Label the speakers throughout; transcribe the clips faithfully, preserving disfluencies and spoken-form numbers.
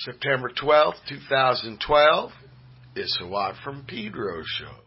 Speaker 1: September twelfth, twenty twelve. It's a Watt from Pedro show.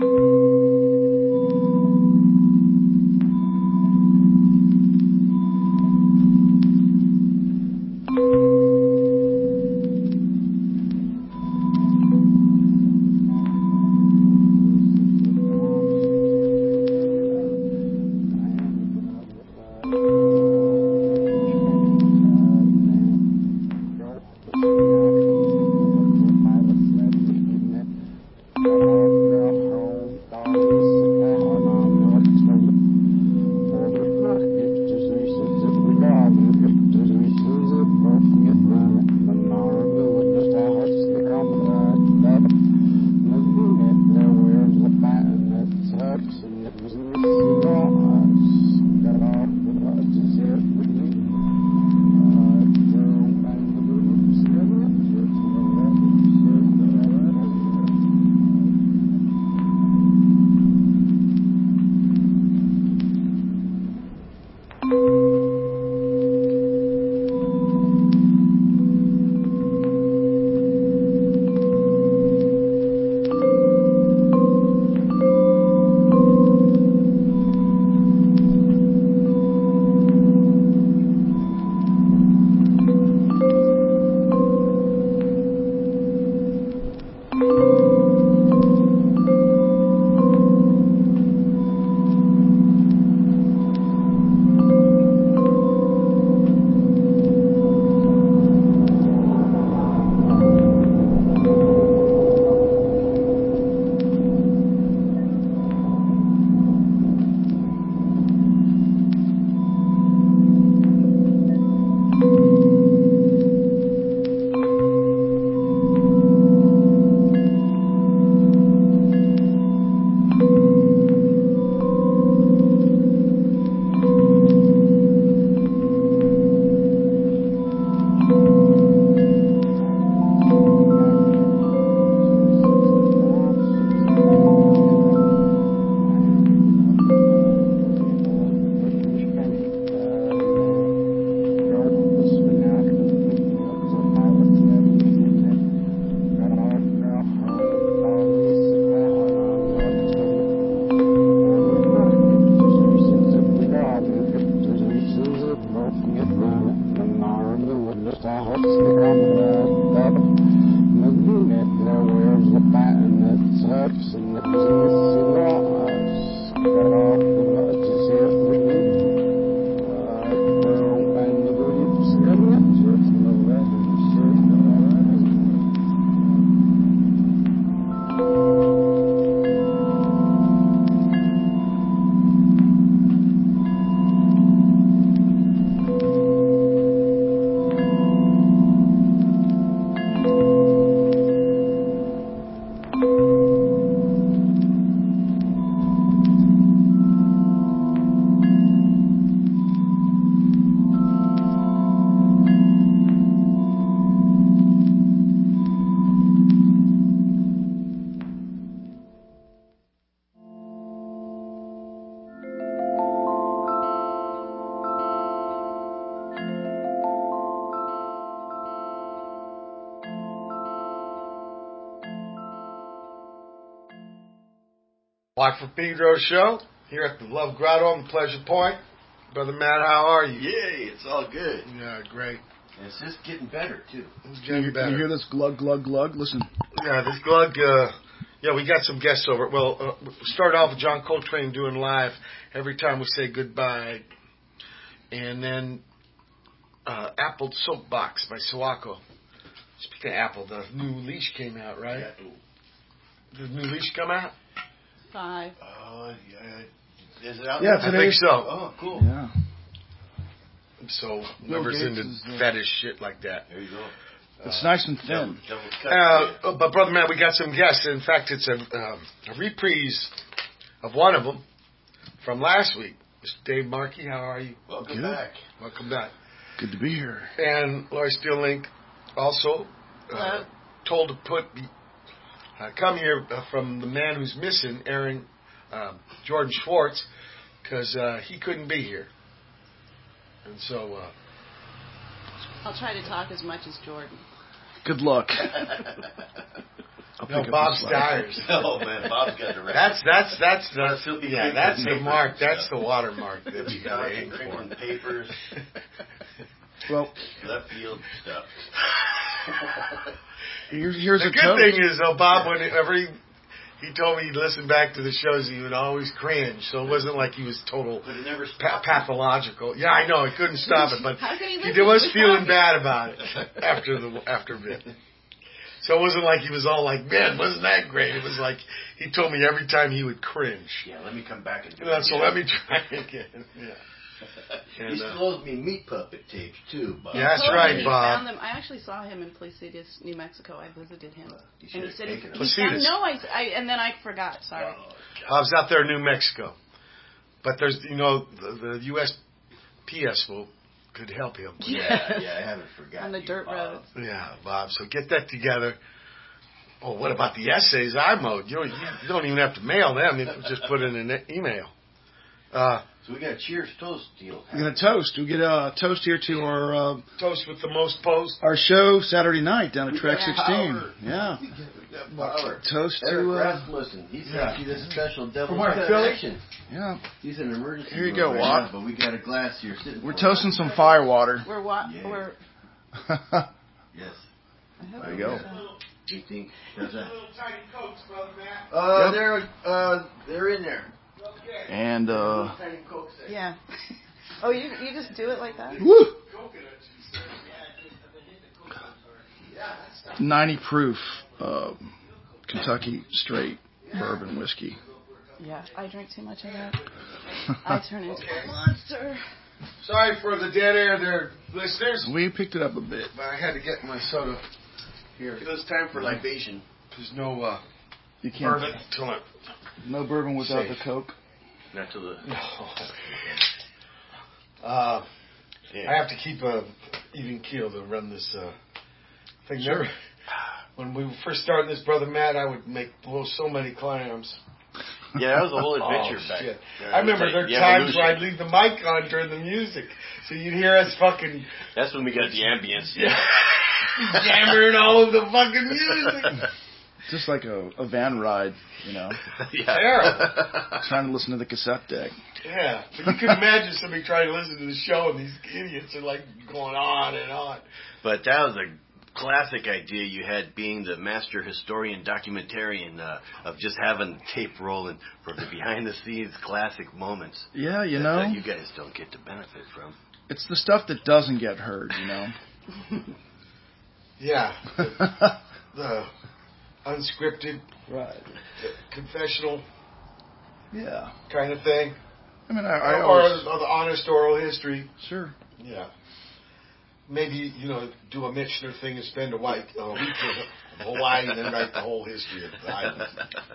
Speaker 1: Watt from Pedro show here at the Love Grotto on the Pleasure Point. Brother Matt, how are you?
Speaker 2: Yay, it's all good.
Speaker 1: Yeah, great.
Speaker 2: And it's just getting better, too.
Speaker 1: It's getting
Speaker 3: you,
Speaker 1: better.
Speaker 3: You hear this glug, glug, glug? Listen.
Speaker 1: Yeah, this glug, uh, yeah, we got some guests over. Well, uh, we started off with John Coltrane doing live every time we say goodbye. And then uh, Apple Soapbox by Sawako. Speaking of Apple, the new leash came out, right?
Speaker 2: Yeah.
Speaker 1: Did the new leash come out?
Speaker 4: Five.
Speaker 2: Oh, yeah. Is it out
Speaker 3: Yeah,
Speaker 2: there?
Speaker 1: I think so.
Speaker 2: Oh, cool.
Speaker 3: Yeah.
Speaker 1: So, whoever's into
Speaker 3: is, uh,
Speaker 1: fetish shit like that.
Speaker 2: There you go.
Speaker 3: It's
Speaker 2: Uh,
Speaker 3: nice and thin.
Speaker 2: Double, double cut.
Speaker 1: Uh, but, Brother Matt, we got some guests. In fact, it's a, um, a reprise of one of them from last week. Mister Dave Markey, how are you?
Speaker 2: Welcome
Speaker 3: Good.
Speaker 2: back.
Speaker 1: Welcome back.
Speaker 3: Good to be here.
Speaker 1: And Laurie Steelink also uh, told to put uh, come here uh, from the man who's missing, Aaron um, Jordan Schwartz, because uh, he couldn't be here. And so... Uh,
Speaker 4: I'll try to talk as much as Jordan.
Speaker 3: Good luck. I'll pick
Speaker 1: No,
Speaker 3: up the
Speaker 1: Bob
Speaker 3: slack.
Speaker 1: Stiers.
Speaker 2: Oh man, Bob's got the record.
Speaker 1: That's that's that's the
Speaker 2: That's filthy
Speaker 1: yeah.
Speaker 2: papers
Speaker 1: That's
Speaker 2: and
Speaker 1: the
Speaker 2: papers
Speaker 1: mark.
Speaker 2: and
Speaker 1: That's
Speaker 2: stuff.
Speaker 1: the watermark that you got to
Speaker 2: Drinking,
Speaker 1: aim for.
Speaker 2: drinking papers,
Speaker 3: Well,
Speaker 2: left field stuff.
Speaker 3: here's here's
Speaker 1: The
Speaker 3: a
Speaker 1: good
Speaker 3: toast.
Speaker 1: thing is though, Bob, whenever he he told me he'd listen back to the shows, he would always cringe. So it wasn't like he was total
Speaker 2: But it never
Speaker 1: pa-
Speaker 2: stopped.
Speaker 1: pathological. Yeah, I know he couldn't stop it, but
Speaker 4: How can he
Speaker 1: he
Speaker 4: listen?
Speaker 1: was
Speaker 4: We're
Speaker 1: feeling
Speaker 4: talking.
Speaker 1: bad about it after the after a bit. So it wasn't like he was all like, "Man, wasn't that great?" It was like he told me every time he would cringe.
Speaker 2: Yeah, let me come back and do
Speaker 1: Yeah,
Speaker 2: it.
Speaker 1: so
Speaker 2: again.
Speaker 1: let me try again. Yeah.
Speaker 2: He
Speaker 1: And,
Speaker 2: still
Speaker 1: uh,
Speaker 2: owes me meat puppet tapes too, Bob.
Speaker 1: Yeah, that's
Speaker 4: Totally.
Speaker 1: right,
Speaker 4: He
Speaker 1: Bob.
Speaker 4: Found them. I actually saw him in Placitas, New Mexico. I visited him,
Speaker 2: You
Speaker 4: and he
Speaker 2: should've
Speaker 4: said he,
Speaker 2: taken
Speaker 4: he
Speaker 2: them.
Speaker 4: found,
Speaker 1: Placitas.
Speaker 4: no, I, I and then I forgot. Sorry.
Speaker 2: Oh, God.
Speaker 1: Bob's out there in New Mexico, but there's you know the, the U S P S will could help him.
Speaker 2: Yeah, yeah, I haven't forgotten.
Speaker 4: On the
Speaker 2: you,
Speaker 4: dirt
Speaker 2: Bob.
Speaker 4: roads.
Speaker 1: Yeah, Bob. So get that together. Oh, what about the essays I mowed? You don't, you don't even have to mail them. You can just put it in an email. Uh,
Speaker 2: So we got a cheers toast deal.
Speaker 3: We're gonna toast. We get a toast here to our uh,
Speaker 1: toast with the most post.
Speaker 3: our show Saturday night down at
Speaker 2: We
Speaker 3: Track
Speaker 2: got
Speaker 3: sixteen.
Speaker 2: power.
Speaker 3: Yeah.
Speaker 2: We got power.
Speaker 3: Toast
Speaker 2: Eric
Speaker 3: to uh,
Speaker 2: Rasmussen, he sent
Speaker 1: yeah.
Speaker 2: you this special devil
Speaker 1: From our Philly?
Speaker 2: action.
Speaker 3: yeah.
Speaker 2: He's in emergency
Speaker 3: Here you
Speaker 2: room
Speaker 3: go,
Speaker 2: right
Speaker 3: Watt.
Speaker 2: now, but we got a glass here sitting.
Speaker 3: We're
Speaker 2: for
Speaker 3: toasting
Speaker 2: him.
Speaker 3: some fire water.
Speaker 4: We're what?
Speaker 2: Yeah.
Speaker 4: We're.
Speaker 2: Yes.
Speaker 4: I hope
Speaker 3: There you
Speaker 4: it
Speaker 3: go.
Speaker 4: is, uh,
Speaker 2: Do you think? How's that?
Speaker 1: tiny cokes, brother Matt.
Speaker 2: Uh,
Speaker 3: Yep.
Speaker 2: they're uh, they're in there.
Speaker 1: Okay.
Speaker 3: And uh,
Speaker 2: Tiny cokes there.
Speaker 4: Yeah. Oh, you you just do it like that?
Speaker 3: woo,
Speaker 1: Coconuts, you said.
Speaker 3: ninety proof uh, Kentucky straight bourbon whiskey.
Speaker 4: Yeah. I drink too much of that. I turn into a monster.
Speaker 1: Sorry for the dead air there, listeners.
Speaker 3: We picked it up a bit.
Speaker 1: But I had to get my soda here.
Speaker 2: It was time for libation.
Speaker 1: There's no uh,
Speaker 3: You can't.
Speaker 1: bourbon till it.
Speaker 3: No bourbon without
Speaker 1: Safe.
Speaker 3: the Coke.
Speaker 2: Not till the.
Speaker 1: Uh,
Speaker 2: Yeah.
Speaker 1: I have to keep a even keel to run this uh, thing.
Speaker 3: Sure.
Speaker 1: Never, when we were first starting this, brother Matt, I would make blow so many clams.
Speaker 2: Yeah, that was a whole adventure
Speaker 1: Oh,
Speaker 2: back.
Speaker 1: shit.
Speaker 2: there.
Speaker 1: I remember
Speaker 2: Like
Speaker 1: there were
Speaker 2: the
Speaker 1: times
Speaker 2: evolution.
Speaker 1: where I'd leave the mic on during the music, so you'd hear us fucking
Speaker 2: That's when we got the ambience.
Speaker 1: jammering all over the fucking music.
Speaker 3: Just like a, a van ride, you know,
Speaker 2: yeah.
Speaker 1: Terrible.
Speaker 3: trying to listen to the cassette deck.
Speaker 1: Yeah, but you can imagine somebody trying to listen to the show and these idiots are like going on and on.
Speaker 2: But that was a classic idea you had, being the master historian documentarian, uh, of just having tape rolling for the behind the scenes classic moments.
Speaker 3: Yeah, you
Speaker 2: that,
Speaker 3: know,
Speaker 2: that you guys don't get to benefit from.
Speaker 3: it's the stuff that doesn't get heard, you know.
Speaker 1: Yeah, the, the unscripted,
Speaker 3: Right.
Speaker 1: confessional
Speaker 3: Yeah.
Speaker 1: kind of thing,
Speaker 3: I mean, I, I
Speaker 1: or,
Speaker 3: always
Speaker 1: or the honest oral history.
Speaker 3: sure.
Speaker 1: Yeah. Maybe, you know, do a Michener thing and spend a, white, a week in Hawaii and then write the whole history of the island.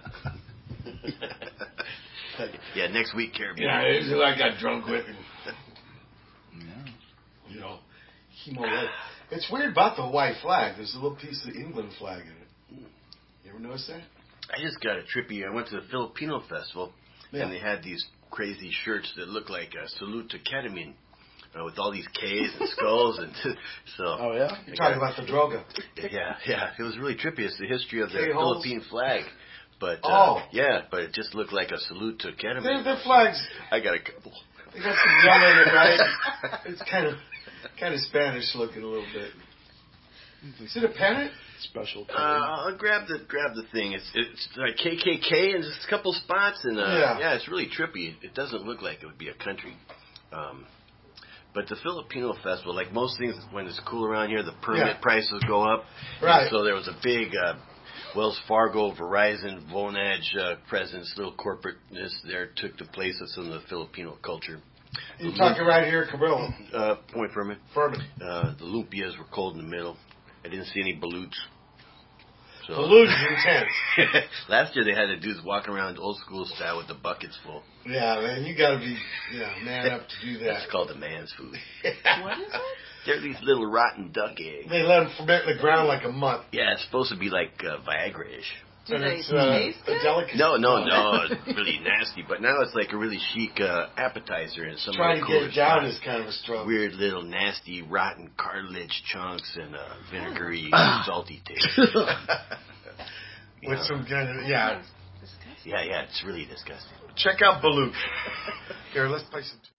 Speaker 2: Yeah, next week, Caribbean.
Speaker 1: Yeah, it's who I got drunk with. And,
Speaker 3: Yeah.
Speaker 1: you know, chemo. It's weird about the Hawaii flag. There's a little piece of the England flag in it. You ever notice that?
Speaker 2: I just got a trippy. I went to the Filipino festival,
Speaker 1: Yeah.
Speaker 2: and they had these crazy shirts that looked like a salute to ketamine, uh, with all these K's and skulls, and so.
Speaker 3: Oh yeah.
Speaker 1: You're talking about the droga.
Speaker 2: Yeah, yeah, it was really trippy. It's the history of the
Speaker 1: K-holes?
Speaker 2: Philippine flag, but uh,
Speaker 1: Oh.
Speaker 2: yeah, but it just looked like a salute to
Speaker 1: Their,
Speaker 2: ketamine.
Speaker 1: their flags,
Speaker 2: I got a couple.
Speaker 1: they got some yellow in it, right? It's kind of kind of Spanish looking a little bit. Is it a pennant?
Speaker 3: Special.
Speaker 2: Uh, I'll grab the grab the thing. It's it's like K K K in just a couple spots, and uh,
Speaker 1: Yeah.
Speaker 2: yeah. it's really trippy. It doesn't look like it would be a country. Um, but the Filipino festival, like most things, when it's cool around here, the permit
Speaker 1: Yeah.
Speaker 2: prices go up.
Speaker 1: Right.
Speaker 2: And so there was a big uh, Wells Fargo, Verizon, Vonage uh, presence, little corporateness there took the place of some of the Filipino culture.
Speaker 1: You're talking right here, Cabrillo.
Speaker 2: Uh, Point Furman.
Speaker 1: Furman.
Speaker 2: Uh, the lumpias were cold in the middle. I didn't see any balloons. So
Speaker 1: Balloons intense.
Speaker 2: last year they had the dudes walking around old school style with the buckets full.
Speaker 1: Yeah, man, you got to be yeah man up to do that.
Speaker 2: It's called the man's food.
Speaker 4: What is it?
Speaker 2: They're these little rotten duck eggs.
Speaker 1: They let them ferment in the ground like a month.
Speaker 2: Yeah, it's supposed to be like uh, Viagra-ish.
Speaker 4: Do
Speaker 1: And
Speaker 4: they
Speaker 1: it's, uh,
Speaker 4: taste
Speaker 1: a
Speaker 4: good?
Speaker 1: delicacy.
Speaker 2: No, no, no, it's really nasty. But now it's like a really chic uh, appetizer in some
Speaker 1: Trying
Speaker 2: of
Speaker 1: to
Speaker 2: the
Speaker 1: get
Speaker 2: cooler
Speaker 1: it down
Speaker 2: spots.
Speaker 1: is kind of a struggle.
Speaker 2: Weird little nasty rotten cartilage chunks and uh, vinegary salty taste.
Speaker 1: with
Speaker 2: Yeah.
Speaker 1: some kind of yeah.
Speaker 2: Yeah, yeah, it's really disgusting.
Speaker 1: Check out Balut. Here, let's play some.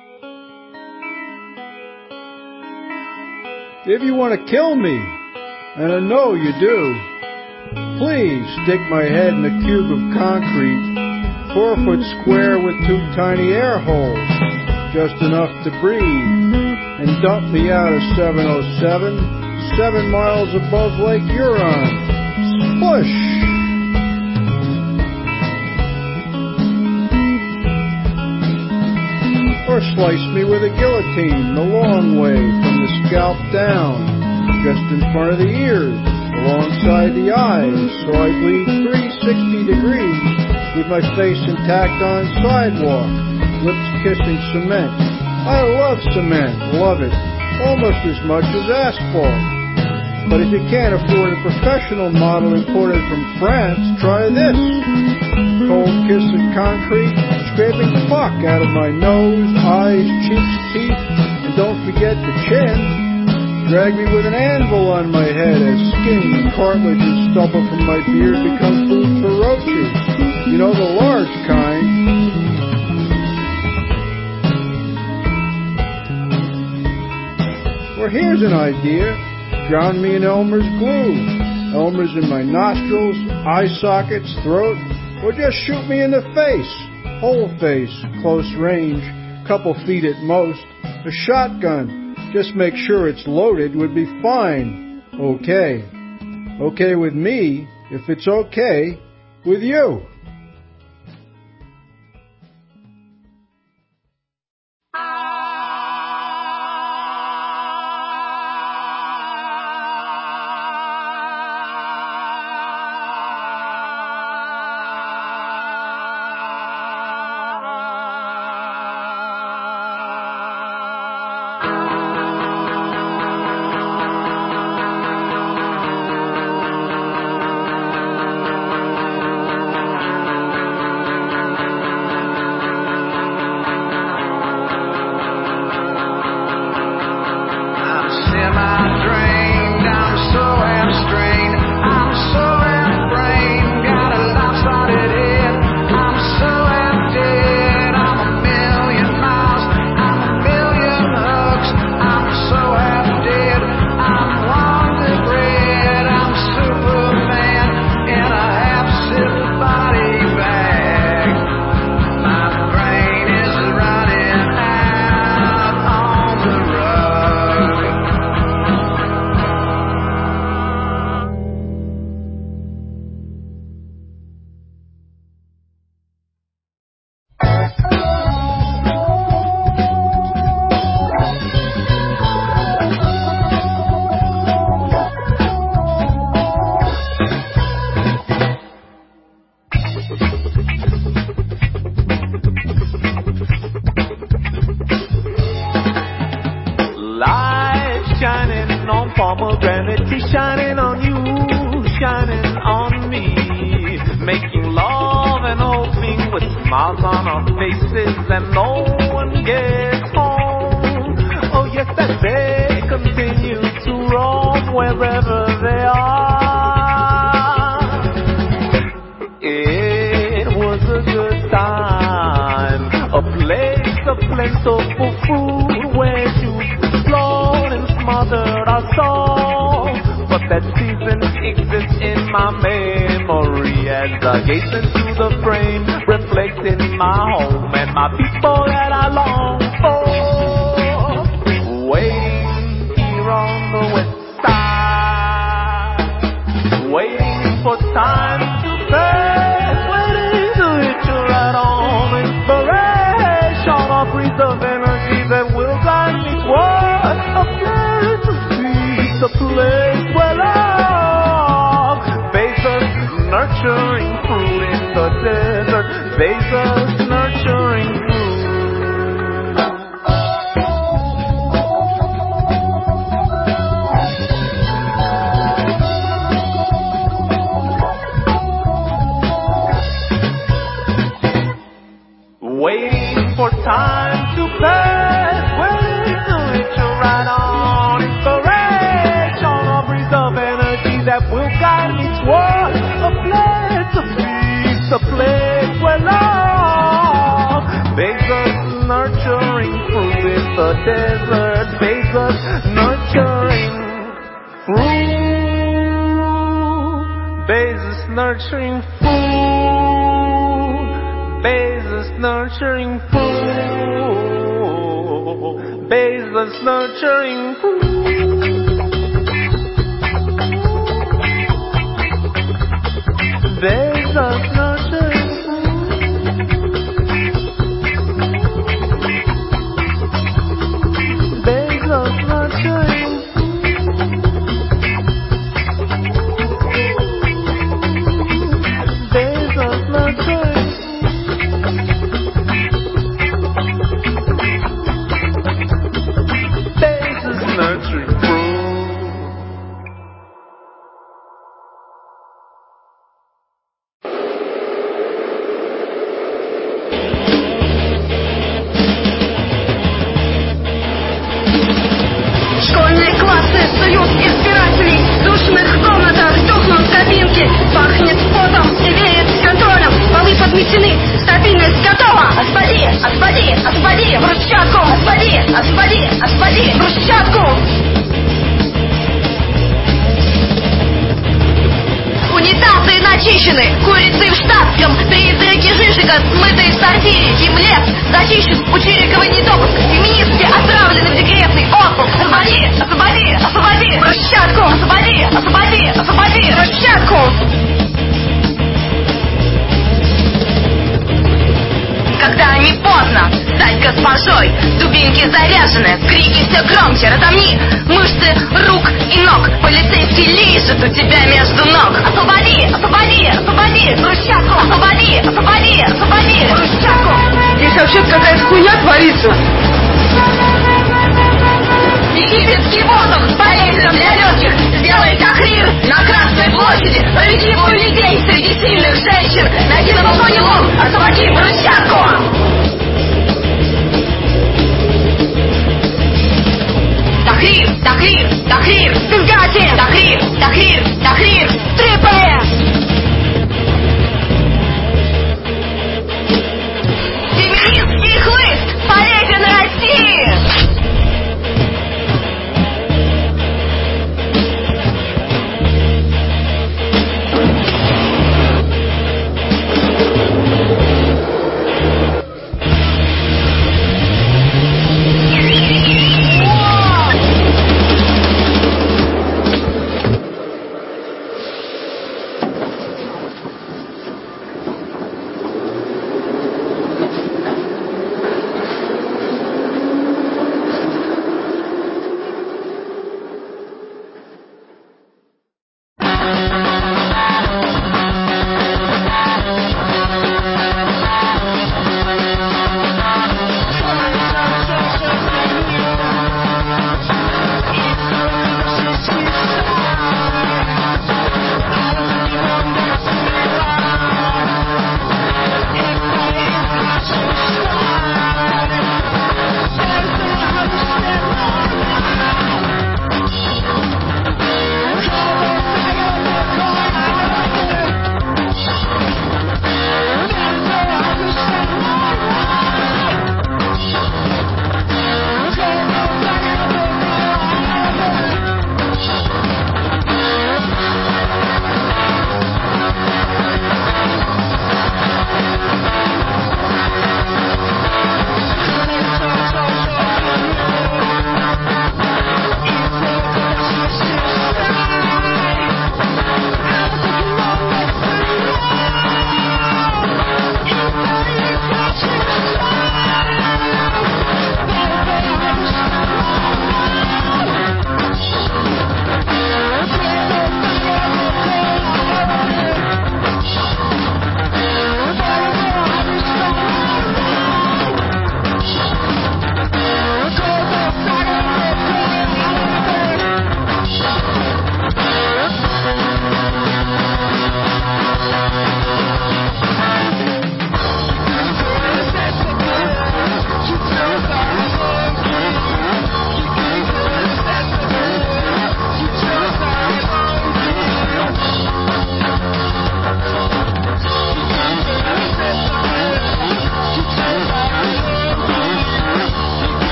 Speaker 5: If you want to kill me, and I know you do, please stick my head in a cube of concrete, four foot square with two tiny air holes, just enough to breathe, and dump me out of seven oh seven, seven miles above Lake Huron. Spush! Or slice me with a guillotine the long way from the scalp down, just in front of the ears, alongside the eyes, so I bleed three hundred sixty degrees with my face intact on sidewalk, lips kissing cement. I love cement, love it, almost as much as asphalt. But if you can't afford a professional model imported from France, try this. Cold kiss of concrete, scraping fuck out of my nose, eyes, cheeks, teeth, and don't forget the chin. Drag me with an anvil on my head as skin, cartilage, and stubble from my beard become food for roaches. You know, the large kind. Well, here's an idea. Drown me in Elmer's glue. Elmer's in my nostrils, eye sockets, throat, or just shoot me in the face. Whole face, close range, couple feet at most. A shotgun, just make sure it's loaded, would be fine. Okay. Okay with me, if it's okay with you.
Speaker 6: Inspiration, a breeze of energy that will guide me toward a place of peace, a place where love begs us nurturing fruit with the desert, begs us nurturing fruit, begs us nurturing food, begs us nurturing food, begs us nurturing food. There's a nurturing There's a nurturing There's a nurturing There's a nurturing
Speaker 7: Стабильность готова! Освободи! Освободи! Освободи! Брусчатку! Освободи! Освободи! Освободи! Брусчатку! Унитазы начищены! Курицы в штатском! Призраки Жижика, смытые в сортире! Химлес зачищен! У Чирикова недопуск! Феминистки отправлены в декретный отпуск! Освободи! Освободи! Освободи! Брусчатку! Освободи! Освободи! Освободи! Брусчатку! Когда не поздно стать госпожой, дубинки заряжены, крики все громче, разомни мышцы рук и ног, полицейский лижет у тебя между ног. Освободи, освободи, освободи брусчатку, освободи, освободи, освободи брусчатку. Здесь вообще-то какая-то хуйня творится. Египетский воздух с полезным для легких. Сделай тахрир на Красной площади. Проведи буйный день среди сильных женщин. Найди на балконе лом, освободи брусчатку. Тахрир, тахрир, тахрир, Бенгати, тахрир, тахрир, тахрир, Триполи. Феминистский хлыст полезен России.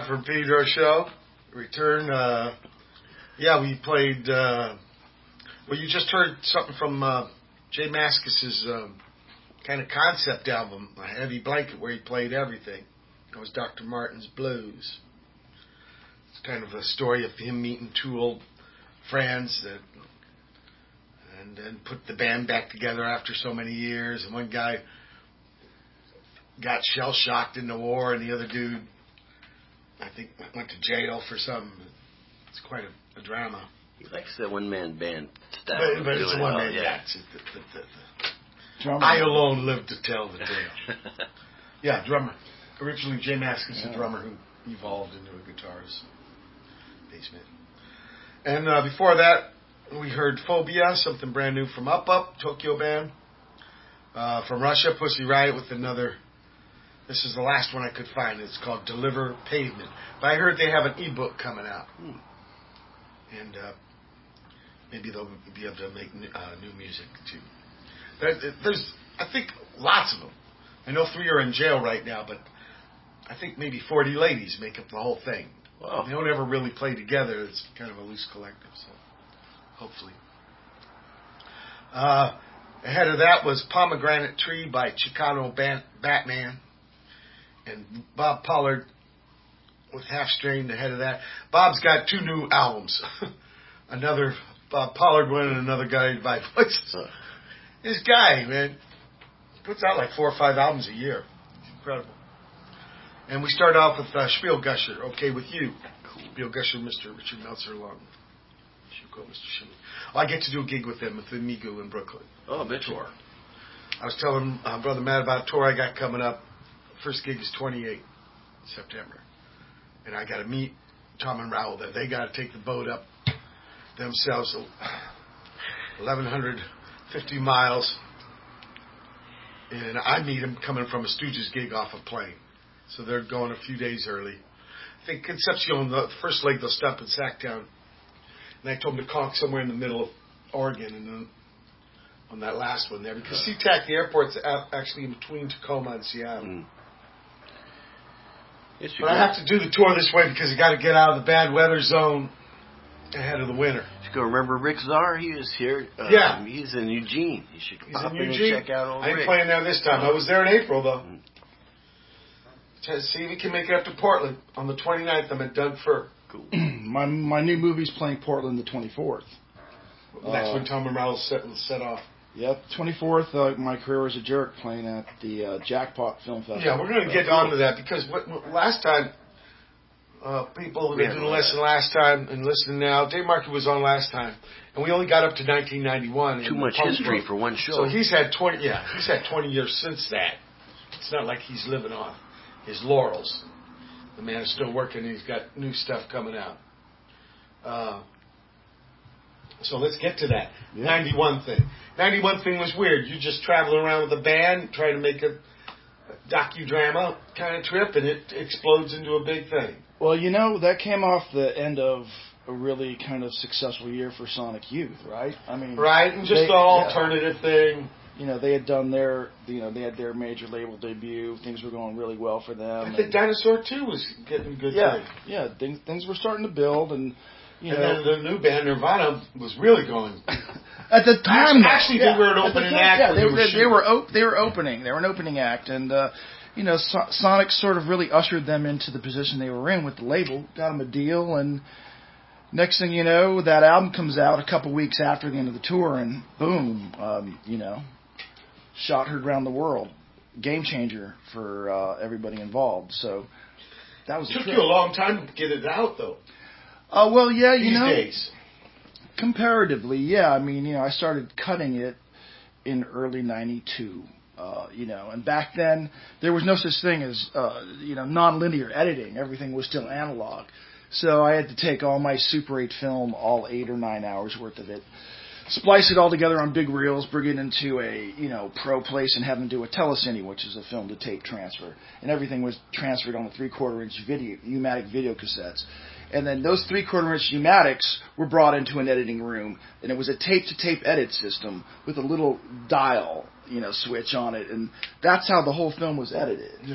Speaker 1: from Pedro show. Return. Uh, yeah, we played. Uh, well, you just heard something from uh, Jay Mascis's um, kind of concept album, A Heavy Blanket, where he played everything. It was Doctor Martin's Blues. It's kind of a story of him meeting two old friends that, and then put the band back together after so many years. And one guy got shell shocked in the war, and the other dude, I think, went to jail for something. It's quite a, a drama.
Speaker 2: He likes that one man band style.
Speaker 1: But, but it's
Speaker 2: doing
Speaker 1: a one
Speaker 2: it all,
Speaker 1: man
Speaker 2: yeah.
Speaker 1: band. The, the, the, the, I alone live to tell the tale. Yeah, drummer. Originally, Jay Mascis, yeah. a drummer who evolved into a guitarist. Basement. And uh, before that, we heard Phobia, something brand new from Up Up, Tokyo band. Uh, from Russia, Pussy Riot with another. This is the last one I could find. It's called Deliver Pavement. But I heard they have an ebook coming out. Hmm. And uh, maybe they'll be able to make new, uh, new music too. There, there's, I think, lots of them. I know three are in jail right now, but I think maybe forty ladies make up the whole thing. Wow. They don't ever really play together. It's kind of a loose collective, so hopefully. Uh, ahead of that was Pomegranate Tree by Chicano Ban- Batman. And Bob Pollard with Half Strained ahead of that. Bob's got two new albums. Another Bob Pollard one and another guy by Voices. This guy, man, puts out like four or five albums a year. It's incredible. And we start off with uh, Spielgusher, Okay With You. Cool. Spielgusher, Mister Richard Meltzer, along with Mister Shimmy. Oh, I get to do a gig with them with the Migu in Brooklyn.
Speaker 2: Oh, big
Speaker 1: tour. I was telling uh, Brother Matt about a tour I got coming up. First gig is twenty-eighth September. And I got to meet Tom and Raoul there. They got to take the boat up themselves eleven fifty miles. And I meet them coming from a Stooges gig off a plane. So they're going a few days early. I think Concepcion, the first leg, they'll stop in Sacktown. And I told them to conk somewhere in the middle of Oregon and then on that last one there. Because SeaTac, the airport's actually in between Tacoma and Seattle. Mm. Yes, but I have to do the tour this way because I got to get out of the bad weather zone ahead of the winter.
Speaker 2: You should go remember Rick Czar? He was here. Uh,
Speaker 1: yeah.
Speaker 2: He's in Eugene. You should
Speaker 1: he's
Speaker 2: pop
Speaker 1: in,
Speaker 2: in
Speaker 1: Eugene.
Speaker 2: and check out old
Speaker 1: I ain't
Speaker 2: Rick.
Speaker 1: playing there this time. I was there in April, though. Mm. Try to see if we can make it up to Portland. On the twenty-ninth, I'm at Doug Fir.
Speaker 2: Cool.
Speaker 3: my my new movie's playing Portland the twenty-fourth.
Speaker 1: That's
Speaker 3: uh,
Speaker 1: when Tom and Rattle set, set off.
Speaker 3: Yep, twenty-fourth, uh, My Career as a Jerk, playing at the uh, Jackpot Film Festival.
Speaker 1: Yeah, we're going to get on to that because what, what, last time, uh, people that didn't listen last time and listening now, Dave Markey was on last time, and we only got up to nineteen ninety-one.
Speaker 2: Too much history group. For one show.
Speaker 1: So he's had twenty. Yeah, he's had twenty years since that. It's not like he's living on his laurels. The man is still working. And he's got new stuff coming out. Uh, so let's get to that yeah. ninety-one thing. ninety-one thing was weird. You just traveling around with a band, trying to make a docudrama kind of trip, and it explodes into a big thing.
Speaker 3: Well, you know, that came off the end of a really kind of successful year for Sonic Youth, right? I mean,
Speaker 1: right, and just
Speaker 3: they,
Speaker 1: the alternative yeah. thing.
Speaker 3: You know, they had done their, you know, they had their major label debut. Things were going really well for them.
Speaker 1: I think Dinosaur two was getting good.
Speaker 3: Yeah,
Speaker 1: thing.
Speaker 3: yeah, things things were starting to build, and you
Speaker 1: and
Speaker 3: know,
Speaker 1: then the new band Nirvana was really going.
Speaker 3: At the time,
Speaker 1: actually,
Speaker 3: yeah,
Speaker 1: they were an opening
Speaker 3: time,
Speaker 1: act.
Speaker 3: Yeah, they,
Speaker 1: they, were,
Speaker 3: they, they were op- they were opening. They were an opening act, and uh, you know, so- Sonic sort of really ushered them into the position they were in with the label. Got them a deal, and next thing you know, that album comes out a couple weeks after the end of the tour, and boom, um, you know, shot heard around the world. Game changer for uh, everybody involved. So that was
Speaker 1: it took
Speaker 3: a trip.
Speaker 1: you a long time to get it out, though.
Speaker 3: Oh uh, well, yeah, you
Speaker 1: These
Speaker 3: know.
Speaker 1: days.
Speaker 3: Comparatively, yeah. I mean, you know, I started cutting it in early ninety-two, uh, you know, and back then there was no such thing as, uh, you know, non-linear editing. Everything was still analog. So I had to take all my Super eight film, all eight or nine hours worth of it, splice it all together on big reels, bring it into a, you know, pro place and have them do a telecine, which is a film to tape transfer. And everything was transferred on the three-quarter inch video, U-matic video cassettes. And then those three-quarter inch U-matics were brought into an editing room, and it was a tape-to-tape edit system with a little dial, you know, switch on it, and that's how the whole film was edited.
Speaker 1: Yeah.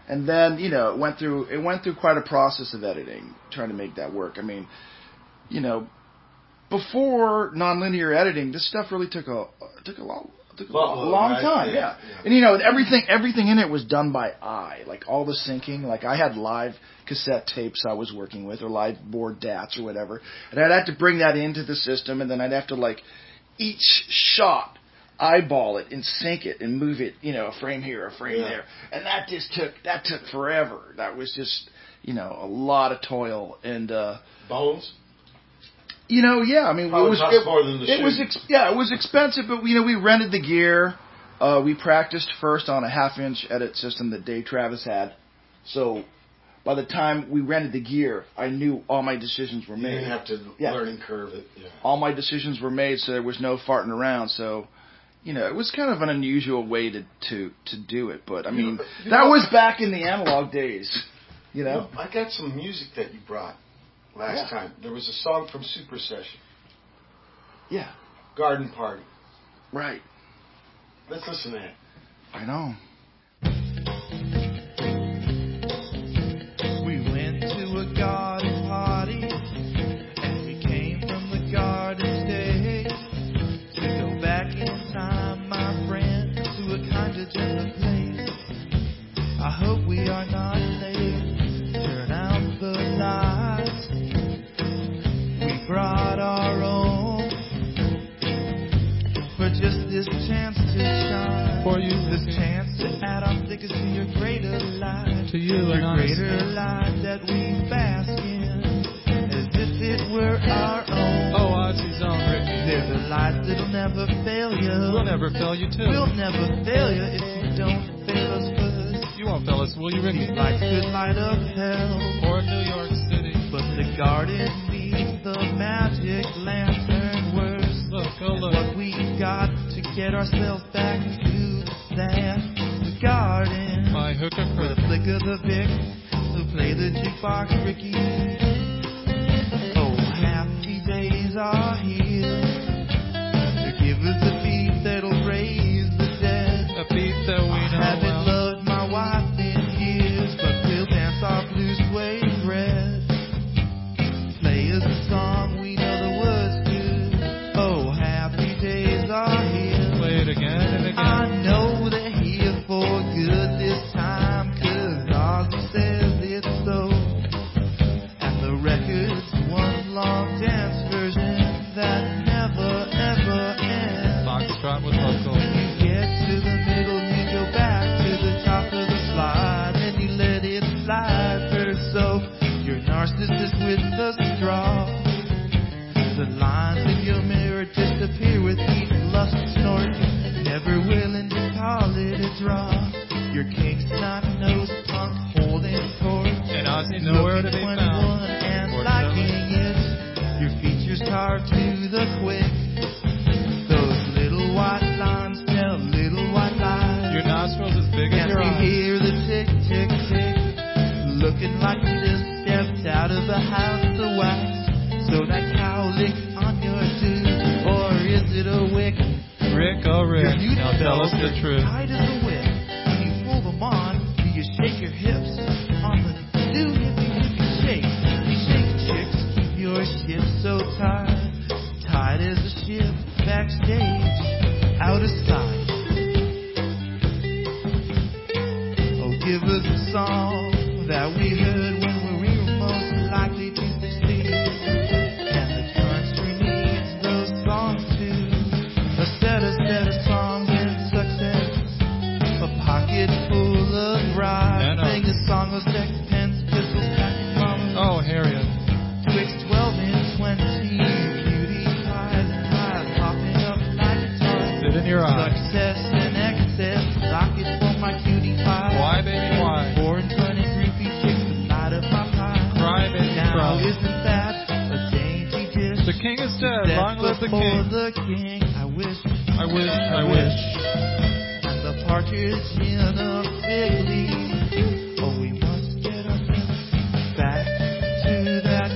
Speaker 3: And then, you know, it went through it went through quite a process of editing, trying to make that work. I mean, you know, before nonlinear editing, this stuff really took a took a long took a long,
Speaker 1: Buffalo,
Speaker 3: long
Speaker 1: right?
Speaker 3: time, yeah.
Speaker 1: Yeah, yeah.
Speaker 3: And you know, everything everything in it was done by eye, like all the syncing. Like I had live cassette tapes I was working with, or live board D A Ts or whatever, and I'd have to bring that into the system, and then I'd have to like each shot eyeball it and sync it and move it, you know, a frame here, a frame
Speaker 1: Yeah.
Speaker 3: there, and that just took that took forever. That was just, you know, a lot of toil and. uh
Speaker 1: Bones?
Speaker 3: You know, yeah. I mean,
Speaker 1: Probably
Speaker 3: it was
Speaker 1: cost
Speaker 3: it,
Speaker 1: more than the
Speaker 3: it was
Speaker 1: shoe.
Speaker 3: ex- yeah, it was expensive, but you know, we rented the gear. Uh, we practiced first on a half-inch edit system that Dave Travis had. So by the time we rented the gear, I knew all my decisions were
Speaker 1: You
Speaker 3: made.
Speaker 1: didn't have to
Speaker 3: Yeah.
Speaker 1: learning curve it. Yeah.
Speaker 3: All my decisions were made, so there was no farting around. So, you know, it was kind of an unusual way to to, to do it. But I
Speaker 1: You
Speaker 3: mean,
Speaker 1: know- you
Speaker 3: that
Speaker 1: know-
Speaker 3: was back in the analog days. You know.
Speaker 1: I got some music that you brought last
Speaker 3: Yeah.
Speaker 1: time. There was a song from Super Session,
Speaker 3: Yeah.
Speaker 1: Garden Party.
Speaker 3: Right.
Speaker 1: Let's listen to that.
Speaker 3: I know.
Speaker 8: We went to a garden party, and we came from the garden state. To go back in time, my friend, to a kind of different place. I hope we are not late. Turn out the lights. We brought our own for just this chance to shine.
Speaker 9: For you,
Speaker 8: This chance to add our figures to your greater light.
Speaker 9: To you,
Speaker 8: Your
Speaker 9: and I
Speaker 8: greater
Speaker 9: say-
Speaker 8: light that we bask in, as if it were our own.
Speaker 9: Oh, Ozzy's own Ricky.
Speaker 8: There's a light that'll never fail you.
Speaker 9: We'll never fail you, too.
Speaker 8: We'll never fail you if you don't fail us first.
Speaker 9: You won't fail us, will you, Ricky?
Speaker 8: These lights could light up hell,
Speaker 9: Or New York City.
Speaker 8: but the garden needs the magic lantern worse.
Speaker 9: Look, go look.
Speaker 8: What we got to get ourselves back to that the garden.
Speaker 9: My hooker
Speaker 8: For the
Speaker 9: crook.
Speaker 8: flick of the Vic, who play the jukebox Ricky. Oh, happy days are here to give us a beat that'll raise the dead.
Speaker 9: A beat that we
Speaker 8: I
Speaker 9: know
Speaker 8: haven't
Speaker 9: well.
Speaker 8: loved my wife in years, but we'll dance our blue suede red. Play us a song we know the words to. Oh, happy days are here.
Speaker 9: Play it again and again.
Speaker 8: I know they're here for good this time, 'cause Ozzy says it's so. And the record's one long dance version that never ever ends.
Speaker 9: Foxtrot with vocal.
Speaker 8: When you get to the middle, you go back to the top of the slide, and you let it slide first. So you're narcissist with the straw. The lines in your mirror disappear with each lust snort. Never willing to call it a draw. Your kink snot nose punk holding court.
Speaker 9: And Ozzy nowhere to be
Speaker 8: Looking
Speaker 9: found.
Speaker 8: twenty-one and
Speaker 9: Unfortunately.
Speaker 8: liking it. Your features carved to the quick. Those little white lines tell little white lies.
Speaker 9: Your nostrils as big as
Speaker 8: Can't
Speaker 9: your
Speaker 8: you
Speaker 9: eyes.
Speaker 8: hear the tick, tick, tick? Looking like you just stepped out of the house of wax. So that cowlick on your dude, or is it a wick?
Speaker 9: Rick, oh Rick,
Speaker 8: Your
Speaker 9: now tell us the
Speaker 8: are
Speaker 9: truth.
Speaker 8: tight as a whip. When you pull them on, do you shake your hips on the do hippie hippie shake? You shake chicks, keep your ship so tight, tight as a ship backstage, out of sight. Oh, give us a song that we heard when we were most likely to succeed. And the country needs those songs too. A set, a set of songs in success. A pocket full of rye.
Speaker 9: And, uh,
Speaker 8: Sing a song of sex, pence, pistols, packing mamas.
Speaker 9: Oh, Harriet.
Speaker 8: Twixt twelve and twenty. Beauty pies and pies popping up like a toy.
Speaker 9: Sit in your eyes.
Speaker 8: Success and excess. Rocket for my cutie pie.
Speaker 9: Why, baby, why?
Speaker 8: Four and twenty groupie chicks to light up my pie.
Speaker 9: Cry, baby,
Speaker 8: Now
Speaker 9: cry.
Speaker 8: isn't that a dainty dish?
Speaker 9: The king is dead.
Speaker 8: Death
Speaker 9: Long live the
Speaker 8: before
Speaker 9: king.
Speaker 8: the king. I wish,
Speaker 9: I wish, I wish.
Speaker 8: and the partridge in a fig leaf. Oh, we must get ourselves back to that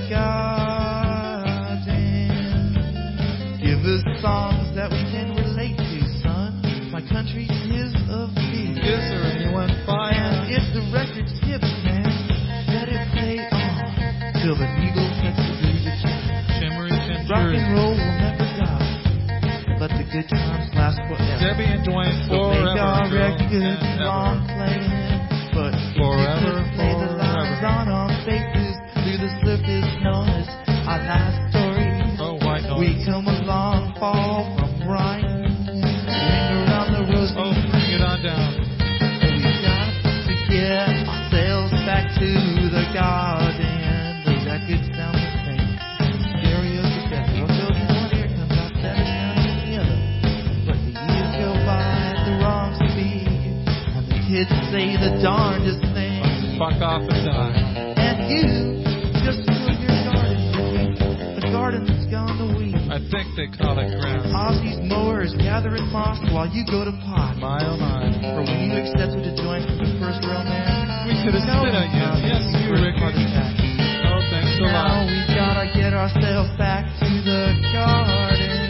Speaker 8: garden. Give us songs that we can relate to, son. My country is of peace.
Speaker 9: Is there anyone fine?
Speaker 8: And if the record Rock and roll will never die. Let the good times last forever.
Speaker 9: Debbie and Dwayne
Speaker 8: So make
Speaker 9: forever.
Speaker 8: our
Speaker 9: girl,
Speaker 8: records
Speaker 9: and
Speaker 8: long
Speaker 9: ever.
Speaker 8: playing. But
Speaker 9: Forever,
Speaker 8: if you could play the lines
Speaker 9: forever.
Speaker 8: on our faces through the surface noise, our life stories.
Speaker 9: Oh, white noise.
Speaker 8: We come along, fall from right, linger around the rosy.
Speaker 9: Oh, bring it on down.
Speaker 8: We got to get ourselves back to the garden. The records sound the same, stereos are better. What goes in one ear comes out better sound in the other. But the years go by at the wrong speed, and the kids say the darndest things.
Speaker 9: Fuck off and die.
Speaker 8: And you just put your garden, the garden that's gone to weed.
Speaker 9: I think they call it grass.
Speaker 8: Ozzy's mowers gathering moss while you go to pot.
Speaker 9: My oh my.
Speaker 8: For when you accepted a joint from the first romance,
Speaker 9: We could have spit on you. Yes, you, Ricky.
Speaker 8: Heart attack.
Speaker 9: Oh, thanks a
Speaker 8: Now
Speaker 9: lot.
Speaker 8: we gotta get ourselves back to the garden.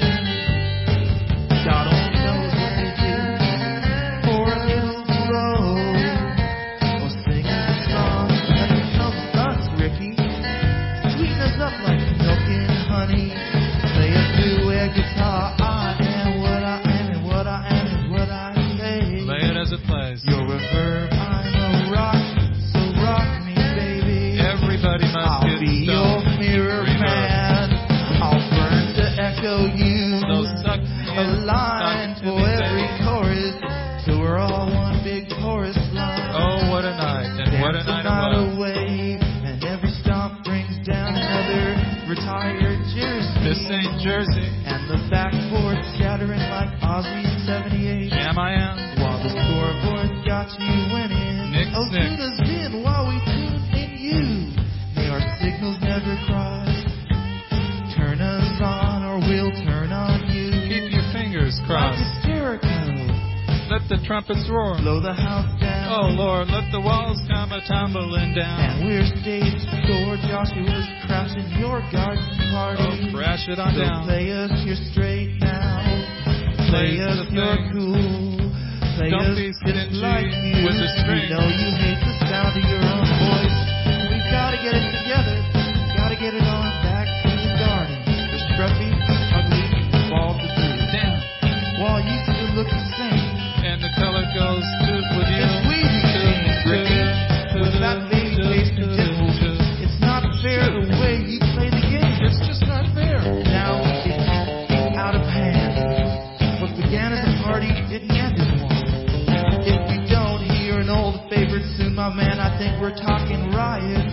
Speaker 8: God only knows what to do for a little growth. Oh, sing us a song that becomes us, Ricky. Sweeten us up like milk and honey. Play a duet guitar. I am what I am, and what I am is what I say.
Speaker 9: Lay it as it plays.
Speaker 8: You're a verb, I'm a rock, so rock me, baby.
Speaker 9: Everybody must
Speaker 8: I'll
Speaker 9: get
Speaker 8: be your
Speaker 9: stoned.
Speaker 8: mirror
Speaker 9: Reverb.
Speaker 8: man. I'll burn to echo you.
Speaker 9: So suck me
Speaker 8: A
Speaker 9: in,
Speaker 8: line
Speaker 9: suck to
Speaker 8: for
Speaker 9: me,
Speaker 8: every
Speaker 9: baby.
Speaker 8: chorus, so we're all one big chorus line.
Speaker 9: Oh, what a night. And what a
Speaker 8: Dance
Speaker 9: night
Speaker 8: the night
Speaker 9: it was.
Speaker 8: away, and every stomp brings down another retired jersey.
Speaker 9: This ain't Jersey.
Speaker 8: And the backboard shattering like Ozzy seventy-eight.
Speaker 9: Jam I am.
Speaker 8: While the scoreboard got you winning.
Speaker 9: Nix,
Speaker 8: oh,
Speaker 9: nix.
Speaker 8: tune us in while we tune in you. May our signals never cross. Turn us on or we'll turn on you.
Speaker 9: Keep your fingers
Speaker 8: Like
Speaker 9: crossed.
Speaker 8: it's Jericho.
Speaker 9: Let the trumpets roar.
Speaker 8: Blow the house down.
Speaker 9: Oh, Lord, let the walls come a tumbling down.
Speaker 8: And we're stage door. Joshua's crashing your garden party.
Speaker 9: Oh, crash it on
Speaker 8: so
Speaker 9: down.
Speaker 8: play us your straight now. Play
Speaker 9: Play
Speaker 8: us
Speaker 9: the
Speaker 8: your
Speaker 9: thing.
Speaker 8: cool. Play
Speaker 9: Don't
Speaker 8: us
Speaker 9: be
Speaker 8: just
Speaker 9: stingy
Speaker 8: like you.
Speaker 9: with the string.
Speaker 8: You know you hate the sound of your own voice. We've got to get it together. Got to get it on back to the garden. The scruffy, ugly, bald debris.
Speaker 9: Down.
Speaker 8: Wall used to look the same.
Speaker 9: And the color goes to with you.
Speaker 8: It's Weezy Jeans, Ricky. With that baby face and dimples. It's not fair the way you play the game.
Speaker 9: It's just not fair.
Speaker 8: Now it's out of hand. What began as a party didn't end as one. If you don't hear an old favorite soon, my man, I think we're talking riots.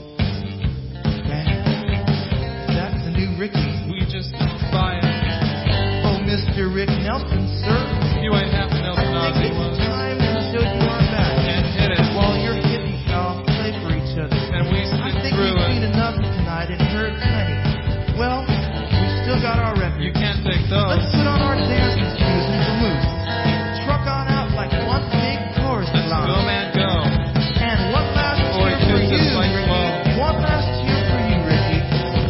Speaker 8: Man, that's the new Ricky.
Speaker 9: We just don't buy it.
Speaker 8: Oh, Mister Rick Nelson, sir.
Speaker 9: You ain't half an Nelson
Speaker 8: I
Speaker 9: Ozzy
Speaker 8: think it's
Speaker 9: was.
Speaker 8: time to show you our back.
Speaker 9: And hit it.
Speaker 8: While your hippie pals play for each other.
Speaker 9: And we
Speaker 8: I
Speaker 9: sit
Speaker 8: think
Speaker 9: through
Speaker 8: we've seen
Speaker 9: it.
Speaker 8: enough tonight and heard plenty. Well, we've still got our record.
Speaker 9: You can't take those.
Speaker 8: Let's put on our dancing shoes and camoose. Truck on out like one big chorus
Speaker 9: Let's
Speaker 8: line.
Speaker 9: go, man, go.
Speaker 8: And one last
Speaker 9: Boy,
Speaker 8: cheer for
Speaker 9: kids
Speaker 8: you,
Speaker 9: just like
Speaker 8: Ricky.
Speaker 9: flow.
Speaker 8: One last cheer for you, Ricky.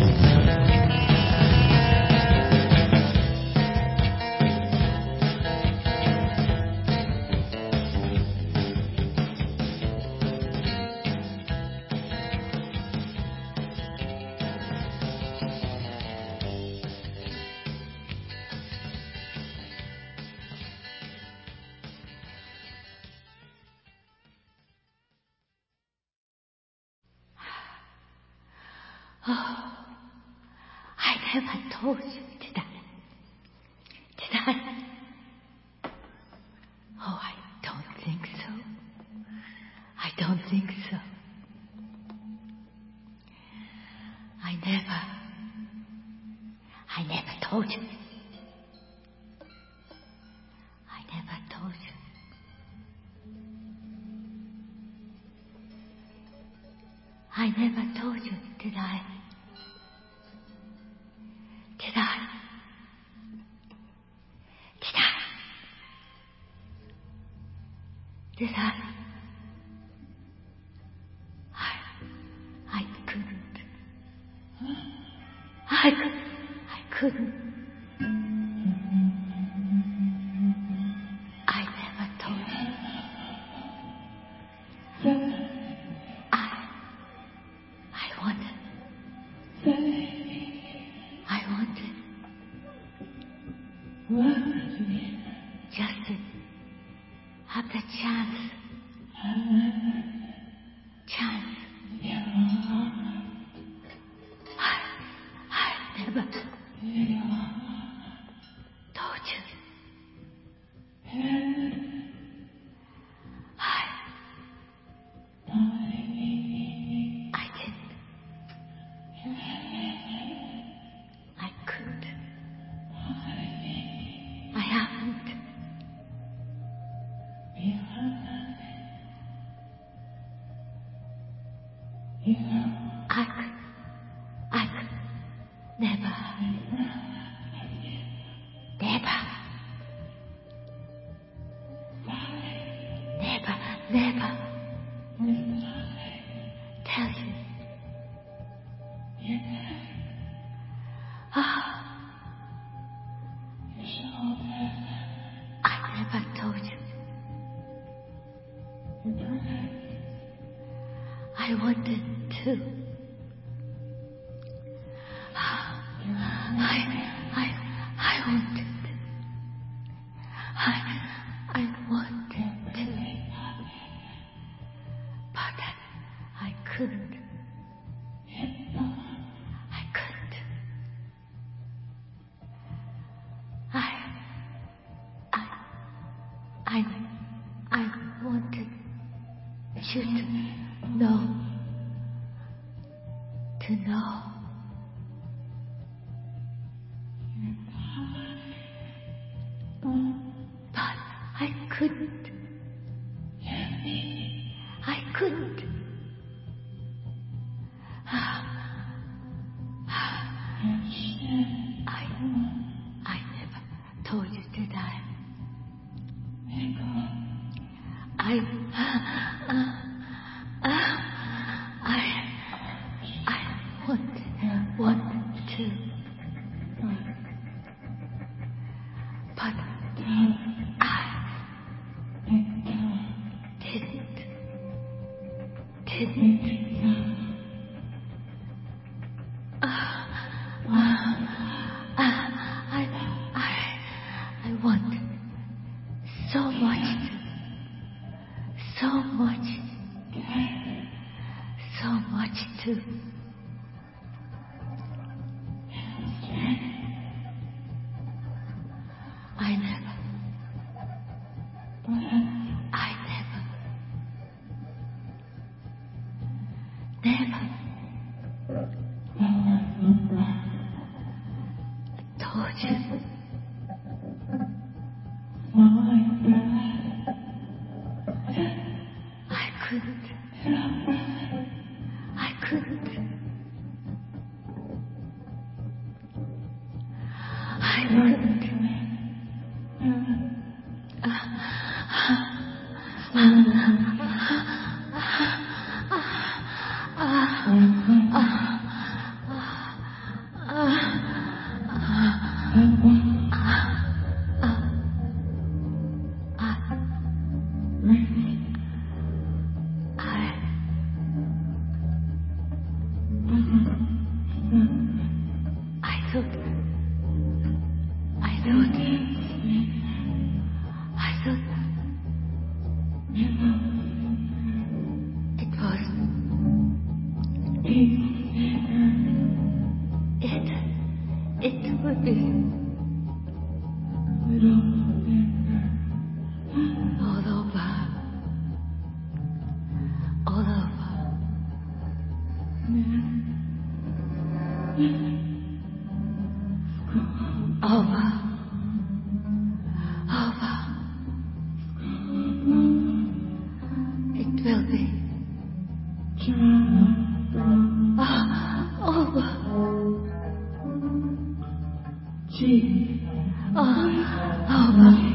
Speaker 7: Oh, I never told you, did I? Did I? Oh, I don't think so. I don't think so. I never, I never told you. I never told you. I never told you, did I? Did I? Did I? Did I? I, I couldn't. I, I couldn't. I never told you. I, I want, I want
Speaker 10: just have the chance. Chance. I, I never told you. I, I didn't. I couldn't. I haven't. I could, I could never, never, never, never tell you. Oh, I never told you. I wanted to. I, I, I wanted. I, I wanted to. But I couldn't. I couldn't. I, I, I, I wanted you to know. To know. But I couldn't. I couldn't. I, I never told you, did I? I, uh, I, I wanted, wanted to. But I didn't, didn't. Uh, uh, uh, I, I, I wanted so much to, so much, so much to. I never, I never, never told you. I couldn't, I couldn't. I couldn't. I thought, I thought, I thought it was, it, it would be all over, all over. Over. Over. It will be. Oh, over. Oh, over.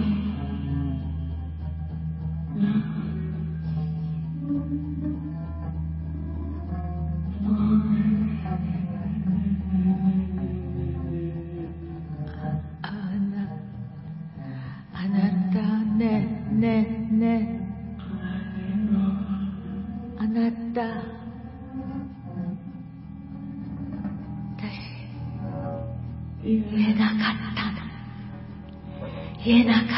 Speaker 10: 言えなかった。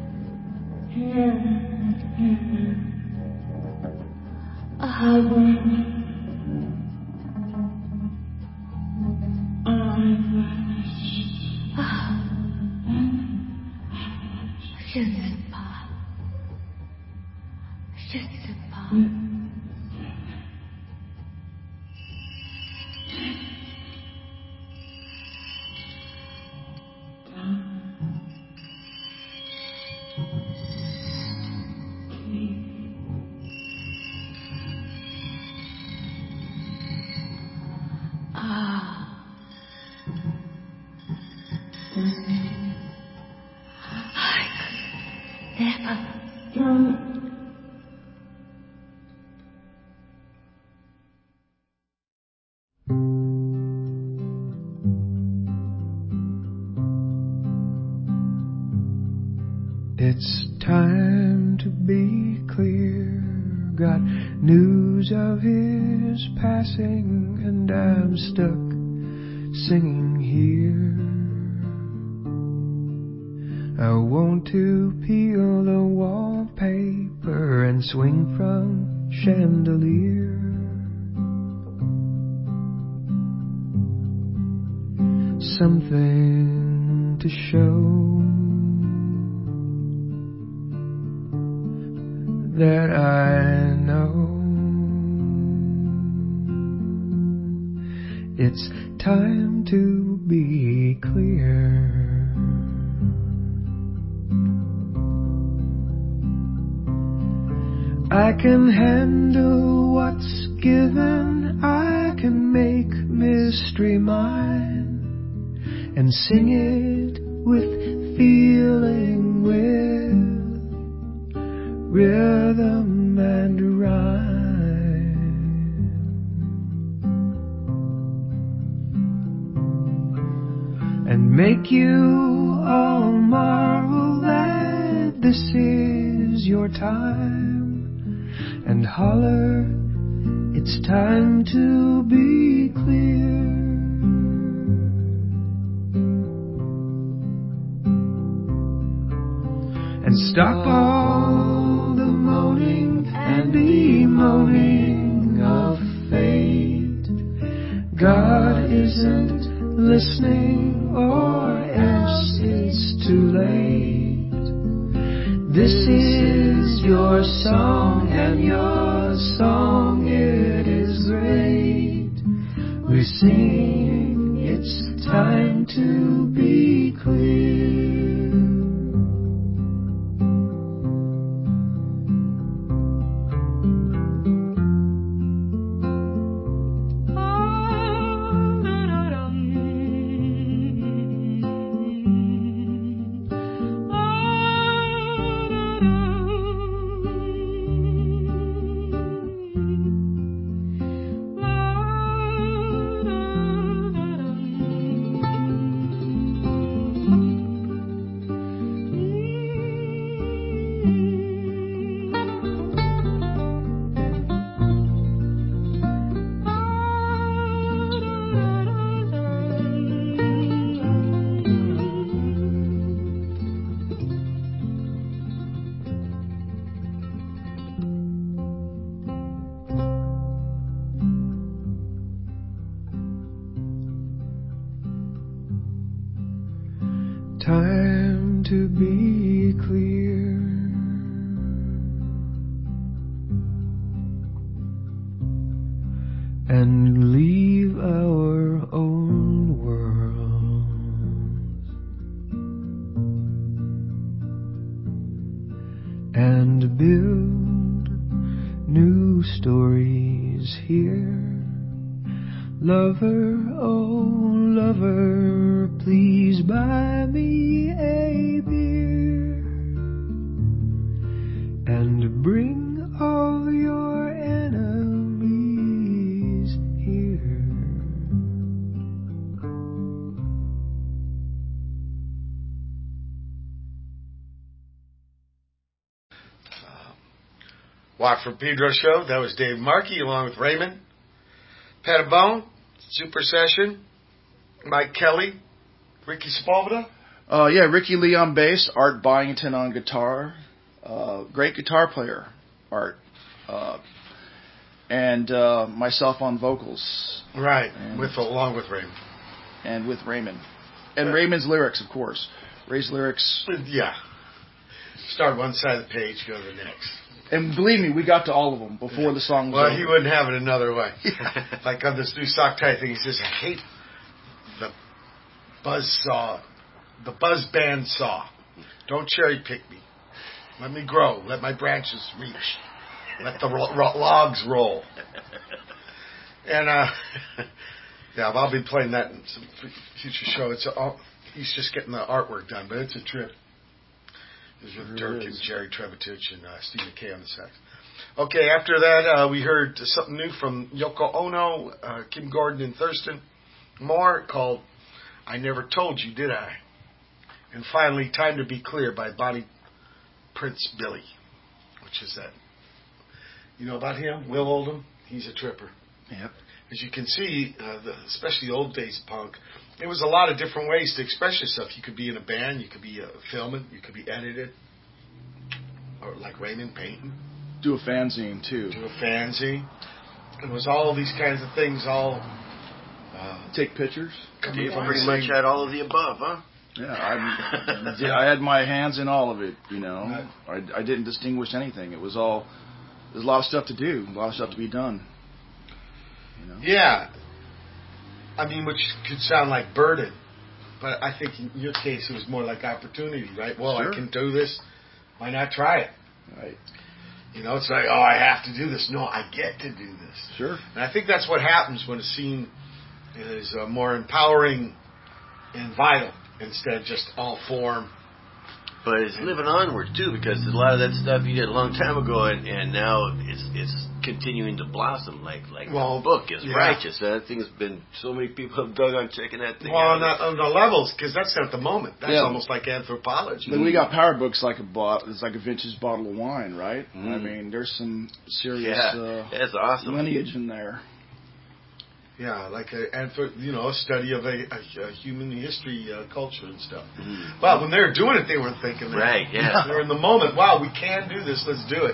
Speaker 10: ああ、ごめんね。Je ne sais pas. Je ne sais pas. Ah. I could never.
Speaker 8: It's time to be clear. Got news of his passing, and I'm stuck singing here. I want to peel the wallpaper and swing from chandelier. Something to show that I know. It's time to be clear. I can handle what's given. I can make mystery mine and sing it with feeling, with rhythm and rhyme, and make you all marvel that this is your time, and holler, it's time to be clear. And stop all the moaning and bemoaning of fate. God isn't listening, or else it's too late. This is your song, and your song, it is great. We're singing, it's time to be clear. Time to be clear. And leave our own worlds and build new stories here. Lover, oh lover, please buy me a beer and bring all your enemies here.
Speaker 1: Uh, Walk from Pedro show. That was Dave Markey along with Raymond Pettibone, Super Session, Mike Kelly, Ricky Sepulveda.
Speaker 3: Uh, yeah, Ricky Lee on bass, Art Byington on guitar. Uh, great guitar player, Art. Uh, and uh, myself on vocals.
Speaker 1: Right,
Speaker 3: and,
Speaker 1: with along with Raymond.
Speaker 3: And with Raymond. And Raymond's lyrics, of course. Ray's lyrics.
Speaker 1: Yeah. Start one side of the page, go to the next.
Speaker 3: And believe me, we got to all of them before the song was
Speaker 1: well,
Speaker 3: over.
Speaker 1: Well, he wouldn't have it another way. Like on this new sock tie thing, he says, I hate the buzz saw, the buzz band saw. Don't cherry pick me. Let me grow. Let my branches reach. Let the ro- ro- logs roll. And, uh, yeah, I'll be playing that in some future show. It's all, he's just getting the artwork done, but it's a trip. It was with Dirk and Jerry Trebitich and uh, Steve McKay on the sax. Okay, after that, uh, we heard something new from Yoko Ono, uh, Kim Gordon, and Thurston Moore called I Never Told You, Did I? And finally, Time to Be Clear by Bonnie Prince Billy, which is that. You know about him? Will Oldham? He's a tripper.
Speaker 3: Yep.
Speaker 1: As you can see, uh, the, especially the old days punk, there was a lot of different ways to express yourself. You could be in a band, you could be uh, filming, you could be edited, or like Raymond painting.
Speaker 3: Do a fanzine, too.
Speaker 1: Do a fanzine. It was all these kinds of things, all...
Speaker 3: Uh, Take pictures.
Speaker 2: You pretty much had all of the above, huh?
Speaker 3: Yeah, I, yeah, I had my hands in all of it, you know. I, I didn't distinguish anything. It was all... There's a lot of stuff to do, a lot of stuff to be done. You know?
Speaker 1: Yeah. I mean, which could sound like burden, but I think in your case it was more like opportunity, right? Well,
Speaker 3: sure.
Speaker 1: I can do this. Why not try it?
Speaker 3: Right.
Speaker 1: You know, it's like, oh, I have to do this. No, I get to do this.
Speaker 3: Sure.
Speaker 1: And I think that's what happens when a scene is uh, more empowering and vital instead of just all form.
Speaker 2: But it's living onward, too, because a lot of that stuff you did a long time ago, and, and now it's it's continuing to blossom, like like
Speaker 1: well,
Speaker 2: the book is
Speaker 1: yeah.
Speaker 2: righteous. That thing's been, so many people have dug on checking that thing
Speaker 1: well,
Speaker 2: out.
Speaker 1: on the, on the levels, because that's not the moment. That's
Speaker 3: yeah.
Speaker 1: almost like anthropology.
Speaker 3: But we got Power Books like a bo- it's like a vintage bottle of wine, right?
Speaker 2: Mm.
Speaker 3: I mean, there's some serious
Speaker 2: yeah.
Speaker 3: uh,
Speaker 2: That's awesome.
Speaker 3: lineage in there.
Speaker 1: Yeah, like a anthrop- you know, a study of a, a, a human history, uh, culture and stuff.
Speaker 2: Mm.
Speaker 1: Well, when they were doing it, they weren't thinking that.
Speaker 2: Right, yeah.
Speaker 1: They're in the moment. Wow, we can do this. Let's do it.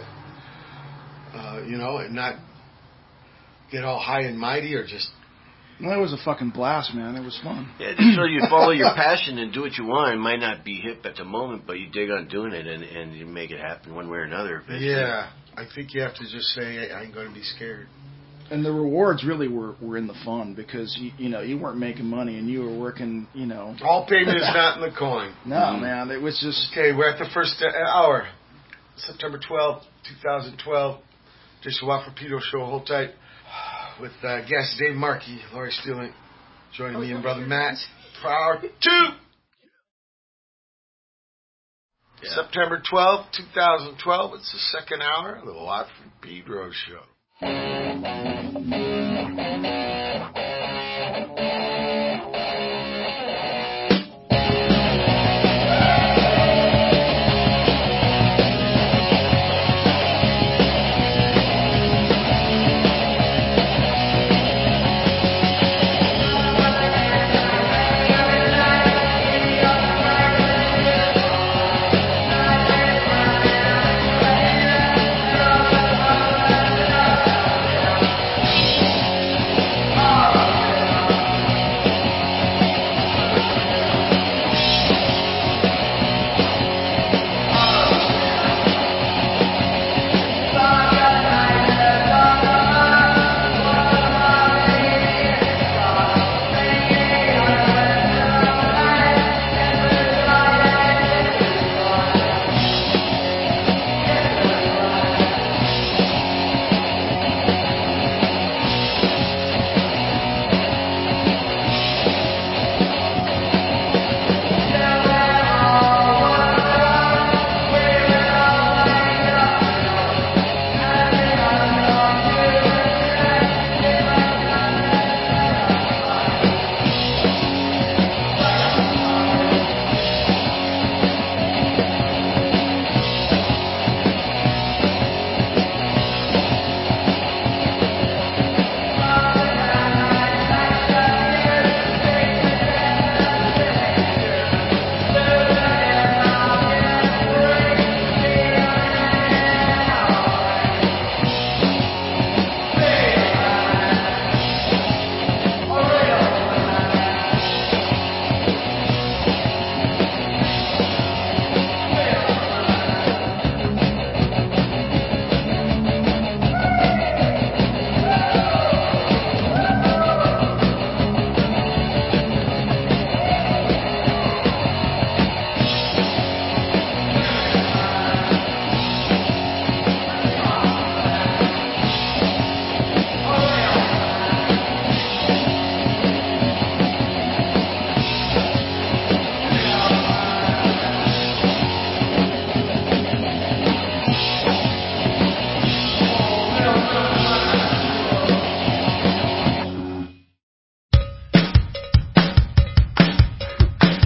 Speaker 1: Uh, you know, and not get all high and mighty or just...
Speaker 3: Well, it was a fucking blast, man. It was fun.
Speaker 2: Yeah, just so you follow your passion and do what you want. It might not be hip at the moment, but you dig on doing it and, and you make it happen one way or another. Eventually.
Speaker 1: Yeah, I think you have to just say, I ain't going to be scared.
Speaker 3: And the rewards really were, were in the fun because, you, you know, you weren't making money and you were working, you know.
Speaker 1: All payment is not in the coin.
Speaker 3: No, mm. man. It was just...
Speaker 1: Okay, we're at the first uh, hour. September twelfth, twenty twelve. Jason Watt Pedo Show. Hold tight. With uh, guest Dave Markey, Laurie Steeling, joining me and Brother Matt for hour two. Yeah. September twelfth, twenty twelve. It's the second hour of the Watford Pedro Show. Ah!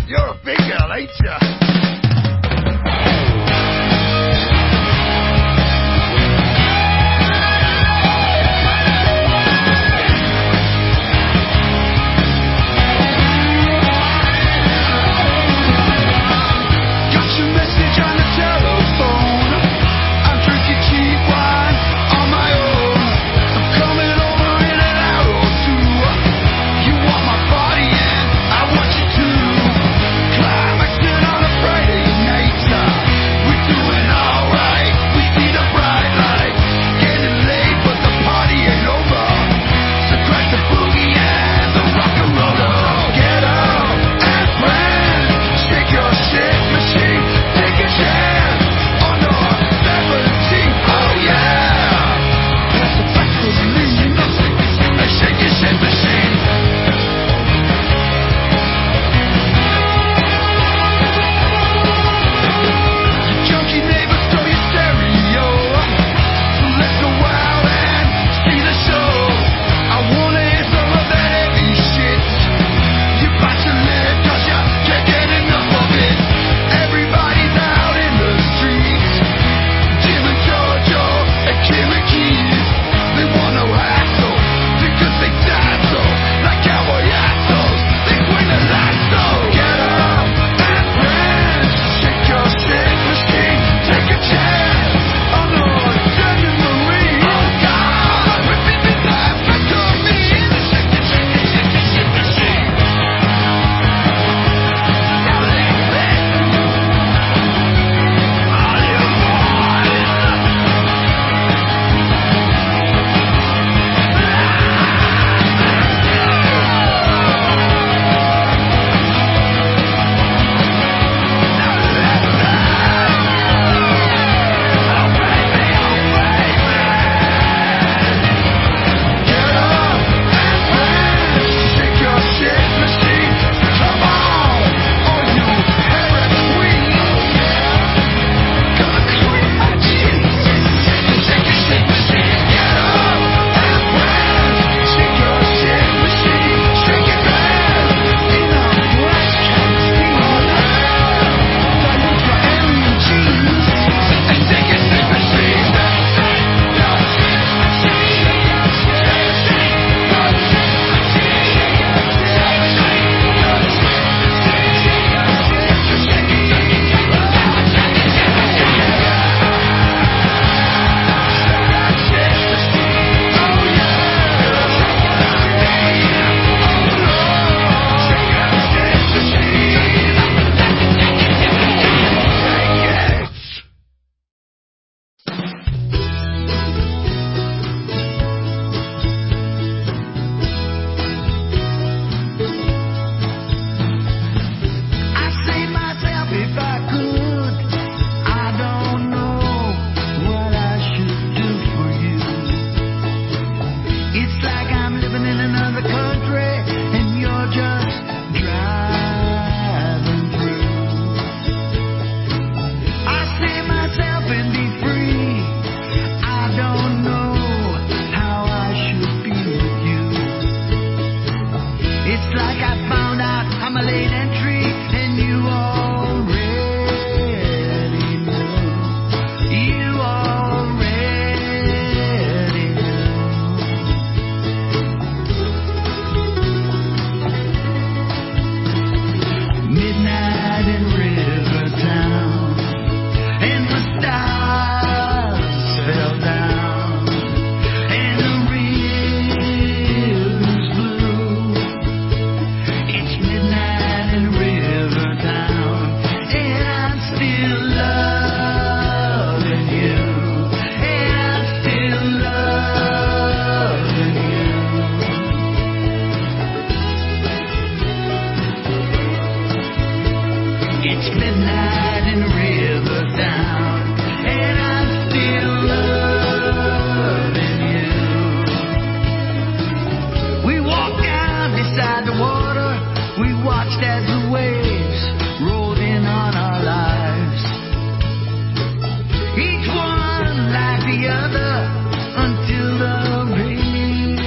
Speaker 11: You're a big girl, ain't ya?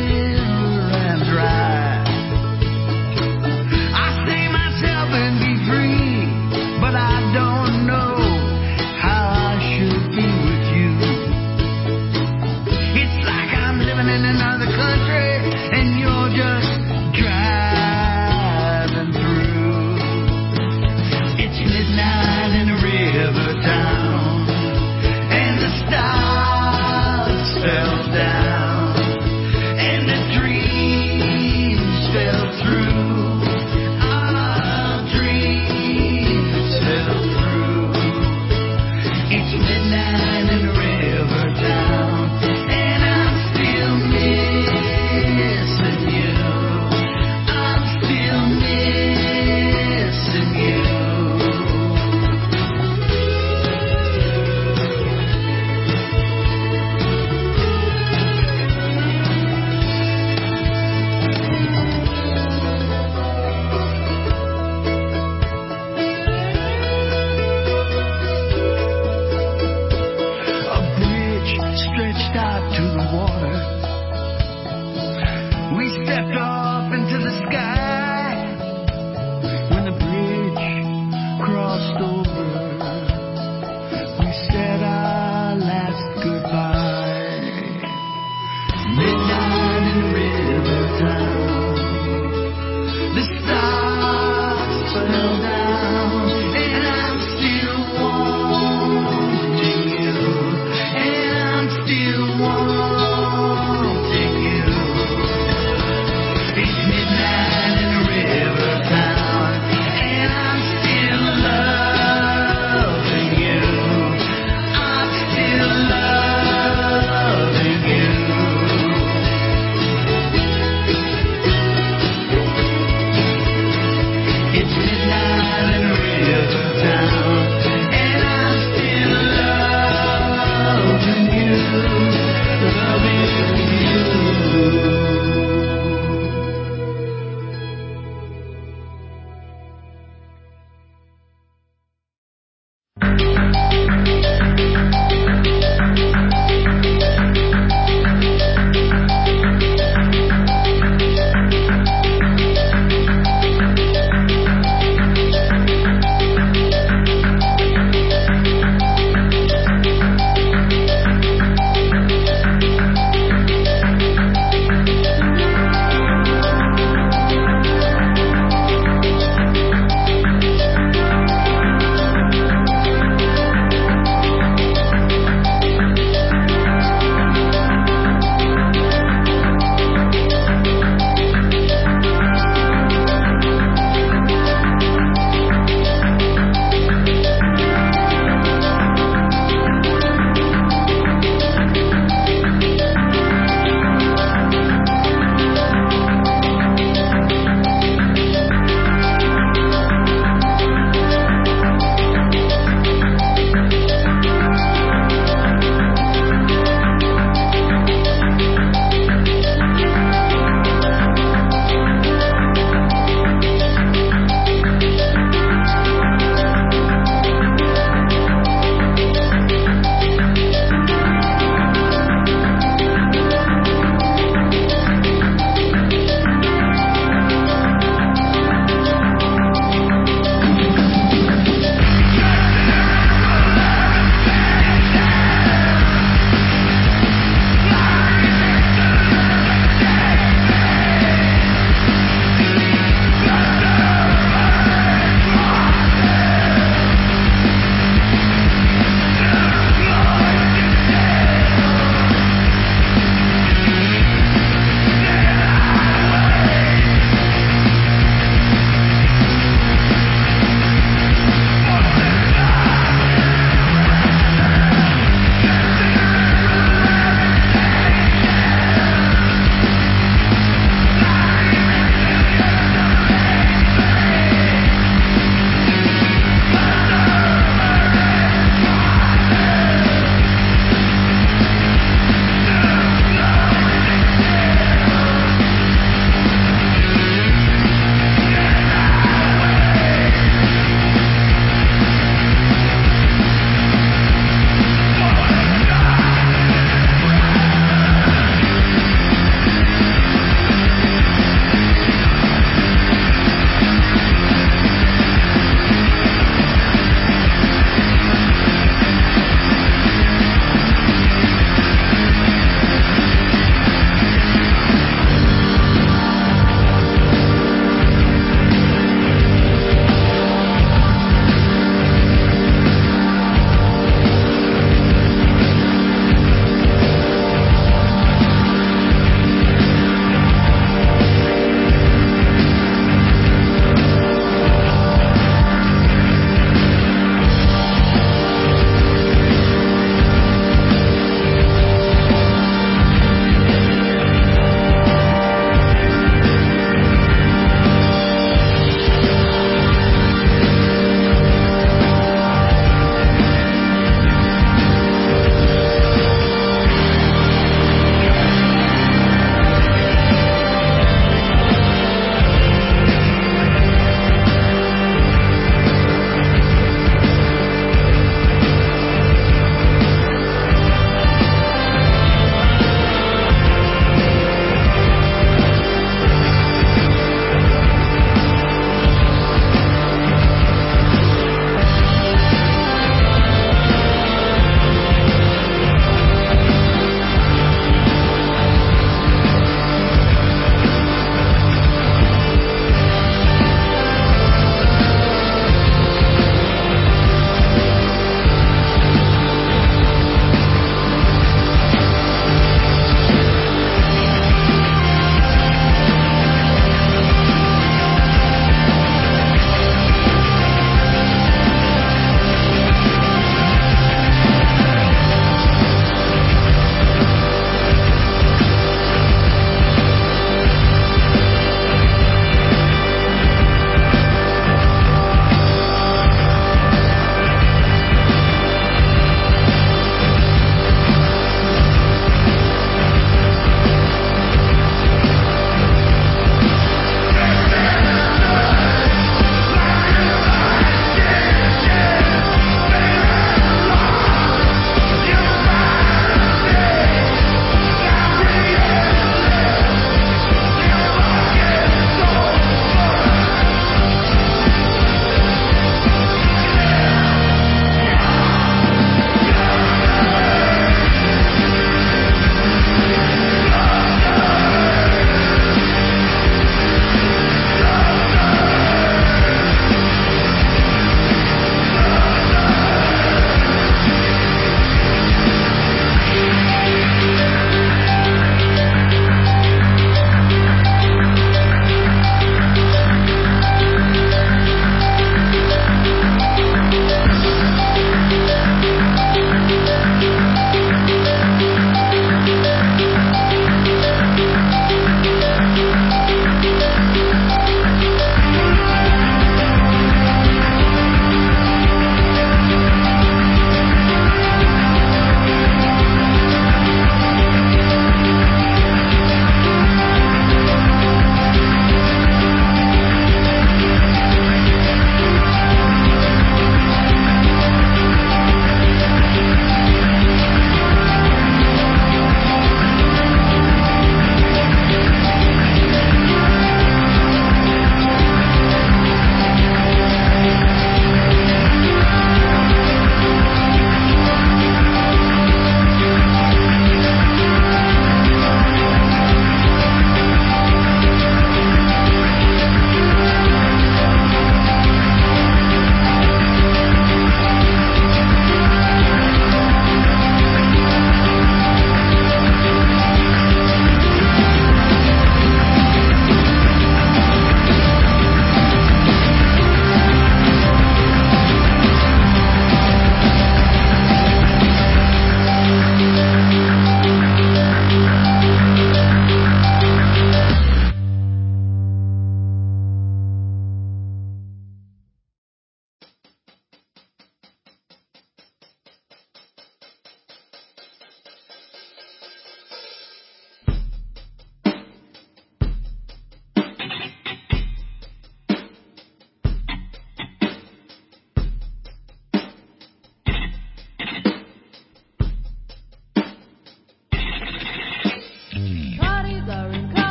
Speaker 8: Be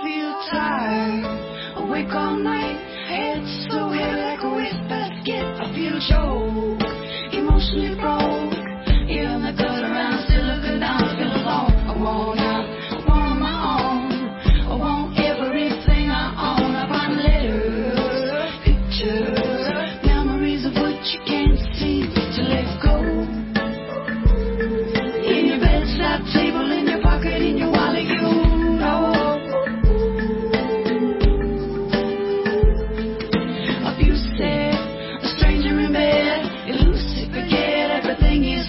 Speaker 8: feel tired, awake all night, head so heavy like a wastebasket. I feel choked, emotionally broke. Here in the gutter and I'm still looking down, I feel alone. I want out, I want on my own. I want everything I own. I find letters, pictures, memories of what you can't seem to let go. In your bedside table, in your pocket, in your wallet, you know. Abusive, a stranger in bed, elusive, forget everything you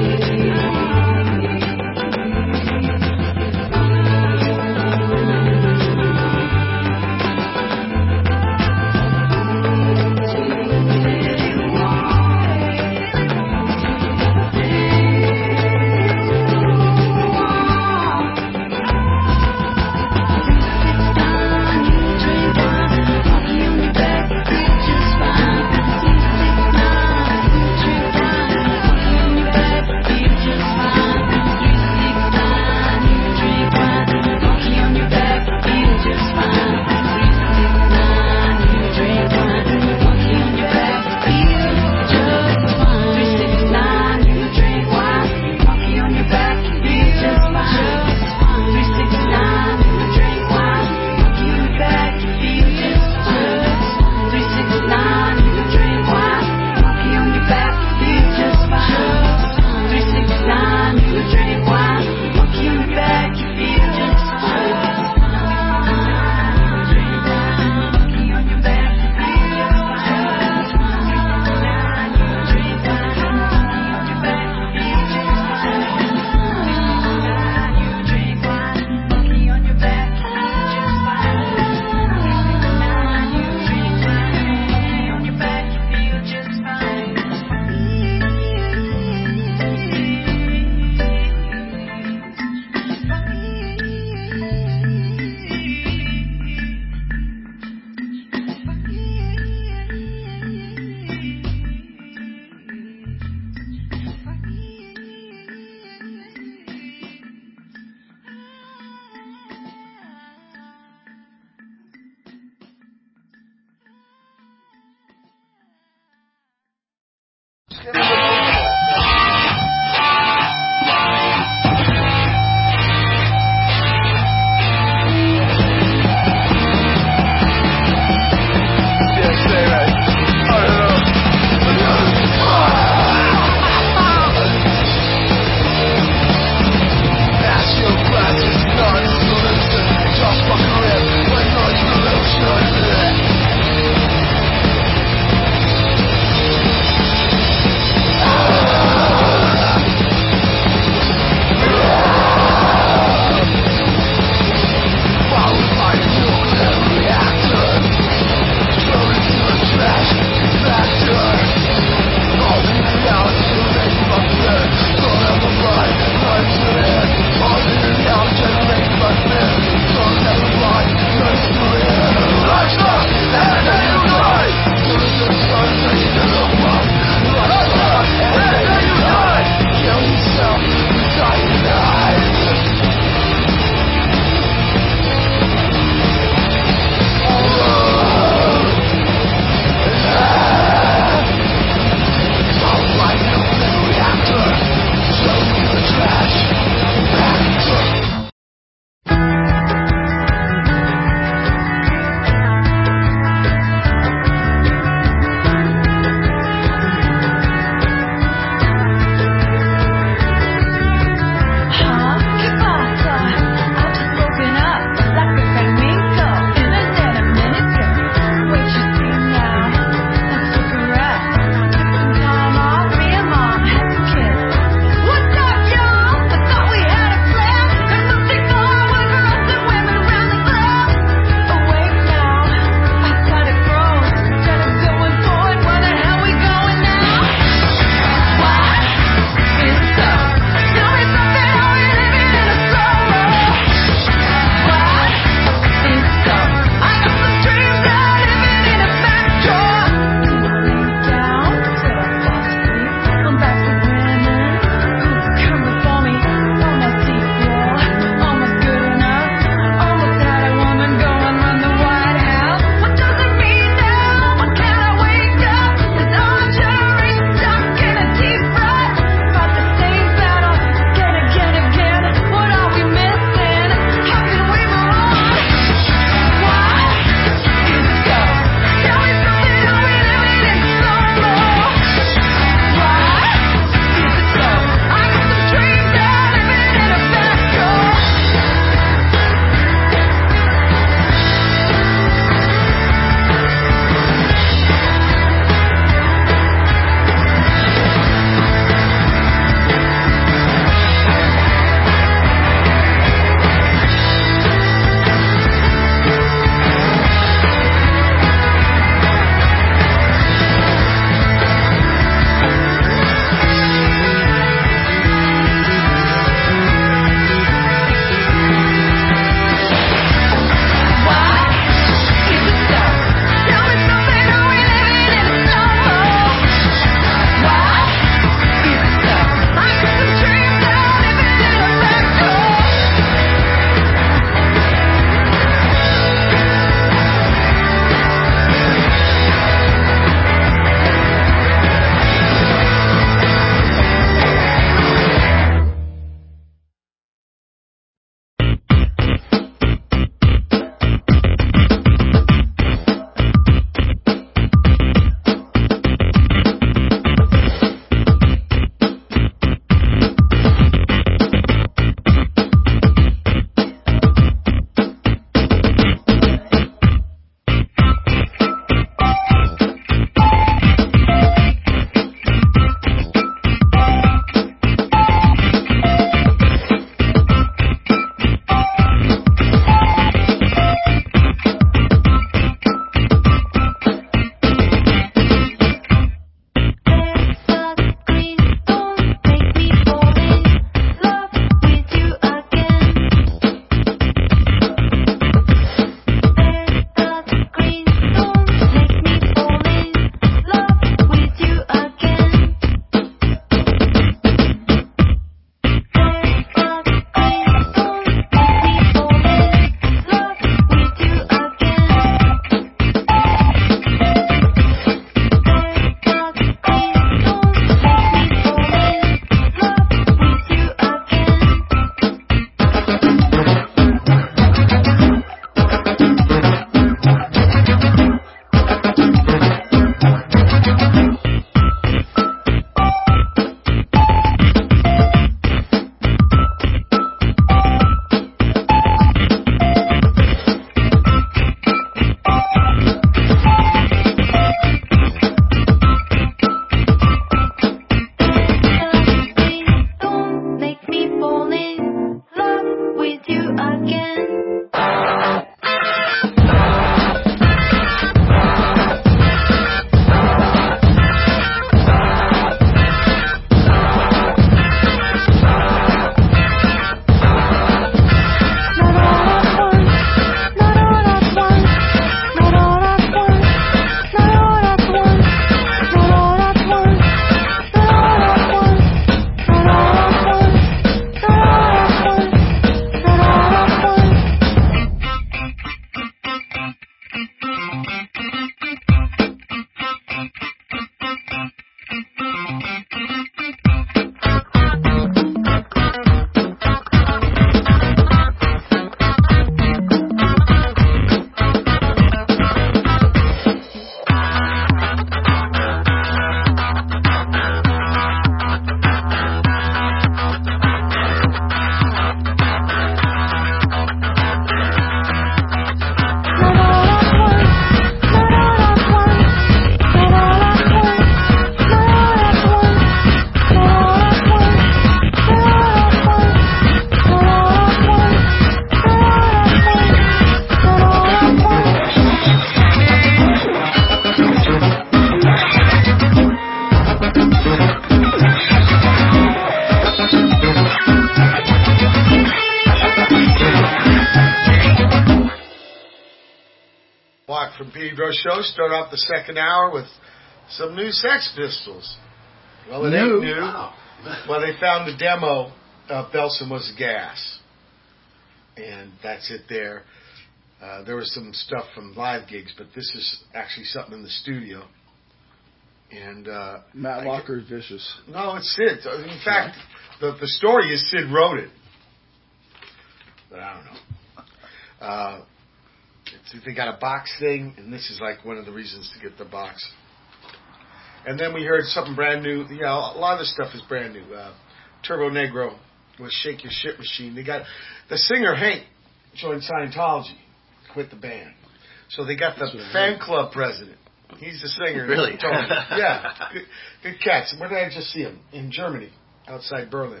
Speaker 1: from Pedro's show. Start off the second hour with some new Sex Pistols. Well, it
Speaker 3: New?
Speaker 1: ain't new.
Speaker 2: Wow.
Speaker 1: Well, they found the demo of Belson Was Gas. And that's it there. Uh, there was some stuff from live gigs, but this is actually something in the studio. And uh,
Speaker 3: Matt
Speaker 1: I
Speaker 3: Walker is vicious.
Speaker 1: No, it's Sid. In fact, the the story is Sid wrote it. But I don't know. Uh, it's, they got a box thing, and this is like one of the reasons to get the box. And then we heard something brand new. You know, a lot of the stuff is brand new. Uh, Turbo Negro with Shake Your Shit Machine. They got the singer Hank joined Scientology, quit the band. So they got the fan club president. He's the singer.
Speaker 2: Really?
Speaker 1: Tony. Yeah. Good, good cats. Where did I just see him? In Germany, outside Berlin.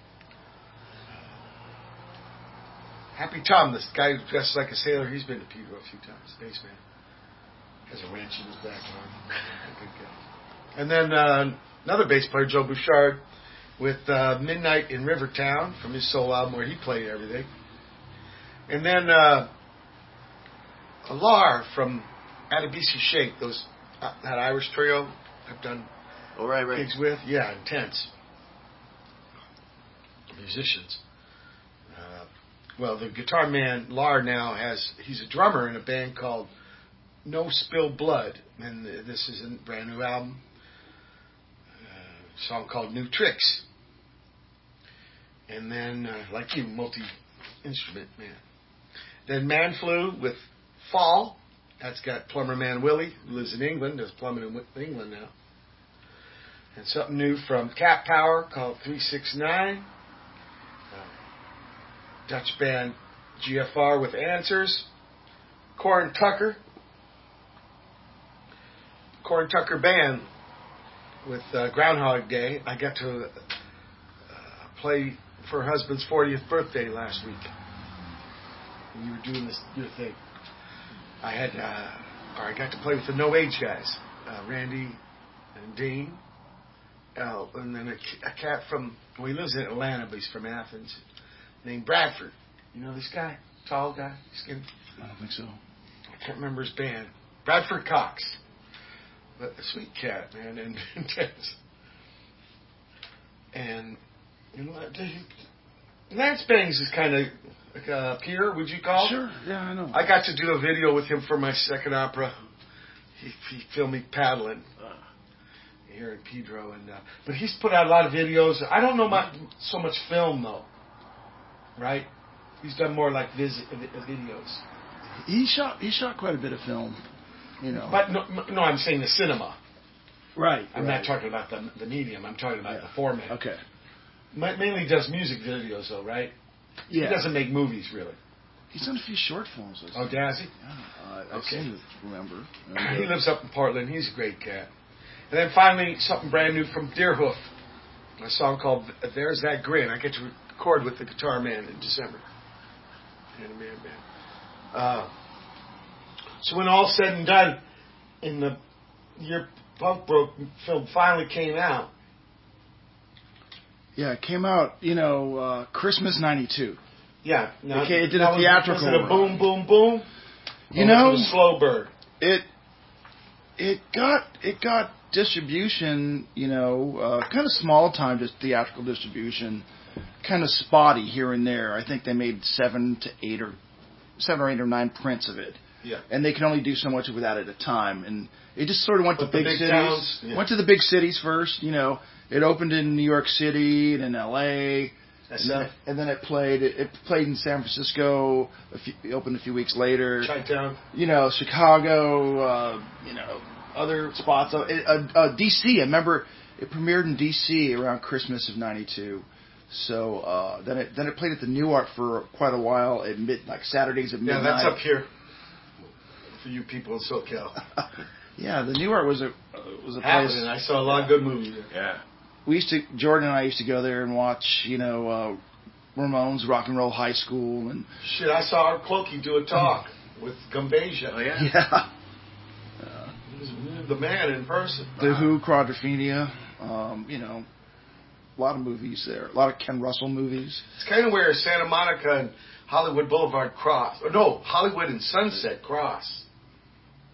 Speaker 1: Happy Tom, this guy who dresses like a sailor, he's been to Pedro a few times. Spaceman. Has a wrench in his backyard. Good guy. And then uh, another bass player, Joe Bouchard, with uh, Midnight in Rivertown from his solo album where he played everything. And then uh, Alar from Adebisi Shake, those uh, that Irish trio I've done
Speaker 2: Oh, right, right.
Speaker 1: gigs with. Yeah, intense. Musicians. Uh, well, the guitar man, Lar, now has, he's a drummer in a band called No Spill Blood. And this is a brand new album. A song called New Tricks. And then, uh, like you, multi-instrument man. Then Man Flu with Fall. That's got Plumber Man Willie, who lives in England, does plumbing in England now. And something new from Cat Power called three six nine. Uh, Dutch band G F R with Answers. Corin Tucker. Corin Tucker Band with uh, Groundhog Day. I got to uh, play for her husband's fortieth birthday last week. And you were doing this your thing. I had, uh, or I got to play with the No Age guys, uh, Randy and Dean, uh, and then a, a cat from, well, he lives in Atlanta, but he's from Athens, named Bradford. You know this guy? Tall guy? Skinny?
Speaker 3: I don't think so.
Speaker 1: I can't remember his band. Bradford Cox. But a sweet cat, man, and intense. And, you know, Lance Bangs is kind of like a peer, would you call?
Speaker 3: Sure, yeah, I know.
Speaker 1: I got to do a video with him for my second opera. He, he filmed me paddling uh, here in Pedro, and uh, but he's put out a lot of videos. I don't know much, so much film though, right? He's done more like visit, videos.
Speaker 3: He shot he shot quite a bit of film, you know.
Speaker 1: But no, no I'm saying the cinema.
Speaker 3: Right.
Speaker 1: I'm
Speaker 3: right.
Speaker 1: not talking about the the medium. I'm talking about yeah. the format.
Speaker 3: Okay.
Speaker 1: Mainly does music videos though, right?
Speaker 3: Yeah.
Speaker 1: He doesn't make movies really.
Speaker 3: He's done a few short films.
Speaker 1: Oh, does he?
Speaker 3: Yeah, uh, I
Speaker 1: okay.
Speaker 3: seem to remember. And,
Speaker 1: he lives up in Portland. He's a great cat. And then finally, something brand new from Deerhoof. A song called There's That Grin. I get to record with the guitar man in December. And a man band. Uh, so when all's said and done, in the year Punk Broke film finally came out.
Speaker 3: Yeah, it came out, you know, uh, Christmas ninety-two.
Speaker 1: Yeah. Now,
Speaker 3: okay, it did a theatrical.
Speaker 1: Was it a boom, boom, boom?
Speaker 3: You know,
Speaker 1: was it a slow bird?
Speaker 3: It it got it got distribution, you know, uh, kind of small time just theatrical distribution, kind of spotty here and there. I think they made seven to eight or seven or eight or nine prints of it.
Speaker 1: Yeah.
Speaker 3: And they can only do so much with that at a time, and it just sort of went
Speaker 1: but
Speaker 3: to big,
Speaker 1: big
Speaker 3: cities.
Speaker 1: Towns, yeah.
Speaker 3: Went to the big cities first, you know. It opened in New York City and in L A. And then, and then it played. It, it played in San Francisco. A few, it opened a few weeks later.
Speaker 1: Chi-town.
Speaker 3: You know, Chicago. Uh, you know, other spots. Uh, uh, uh, D C. I remember it premiered in D C around Christmas of ninety-two. So uh, then it then it played at the Newark for quite a while at mid like Saturdays at midnight.
Speaker 1: Yeah, that's up here for you people in SoCal.
Speaker 3: Yeah, the Newark was a uh, was a
Speaker 1: Happening.
Speaker 3: place.
Speaker 1: I saw a lot of good movies there.
Speaker 2: Yeah.
Speaker 3: We used to, Jordan and I used to go there and watch, you know, uh, Ramones Rock and Roll High School and
Speaker 1: shit. I saw Art Clokey do a talk with Gumbasia.
Speaker 2: Oh yeah,
Speaker 3: yeah.
Speaker 1: Uh, he was the man in person.
Speaker 3: The Who, Quadrophenia, um, you know, a lot of movies there, a lot of Ken Russell movies.
Speaker 1: It's kind of where Santa Monica and Hollywood Boulevard cross, or no, Hollywood and Sunset cross.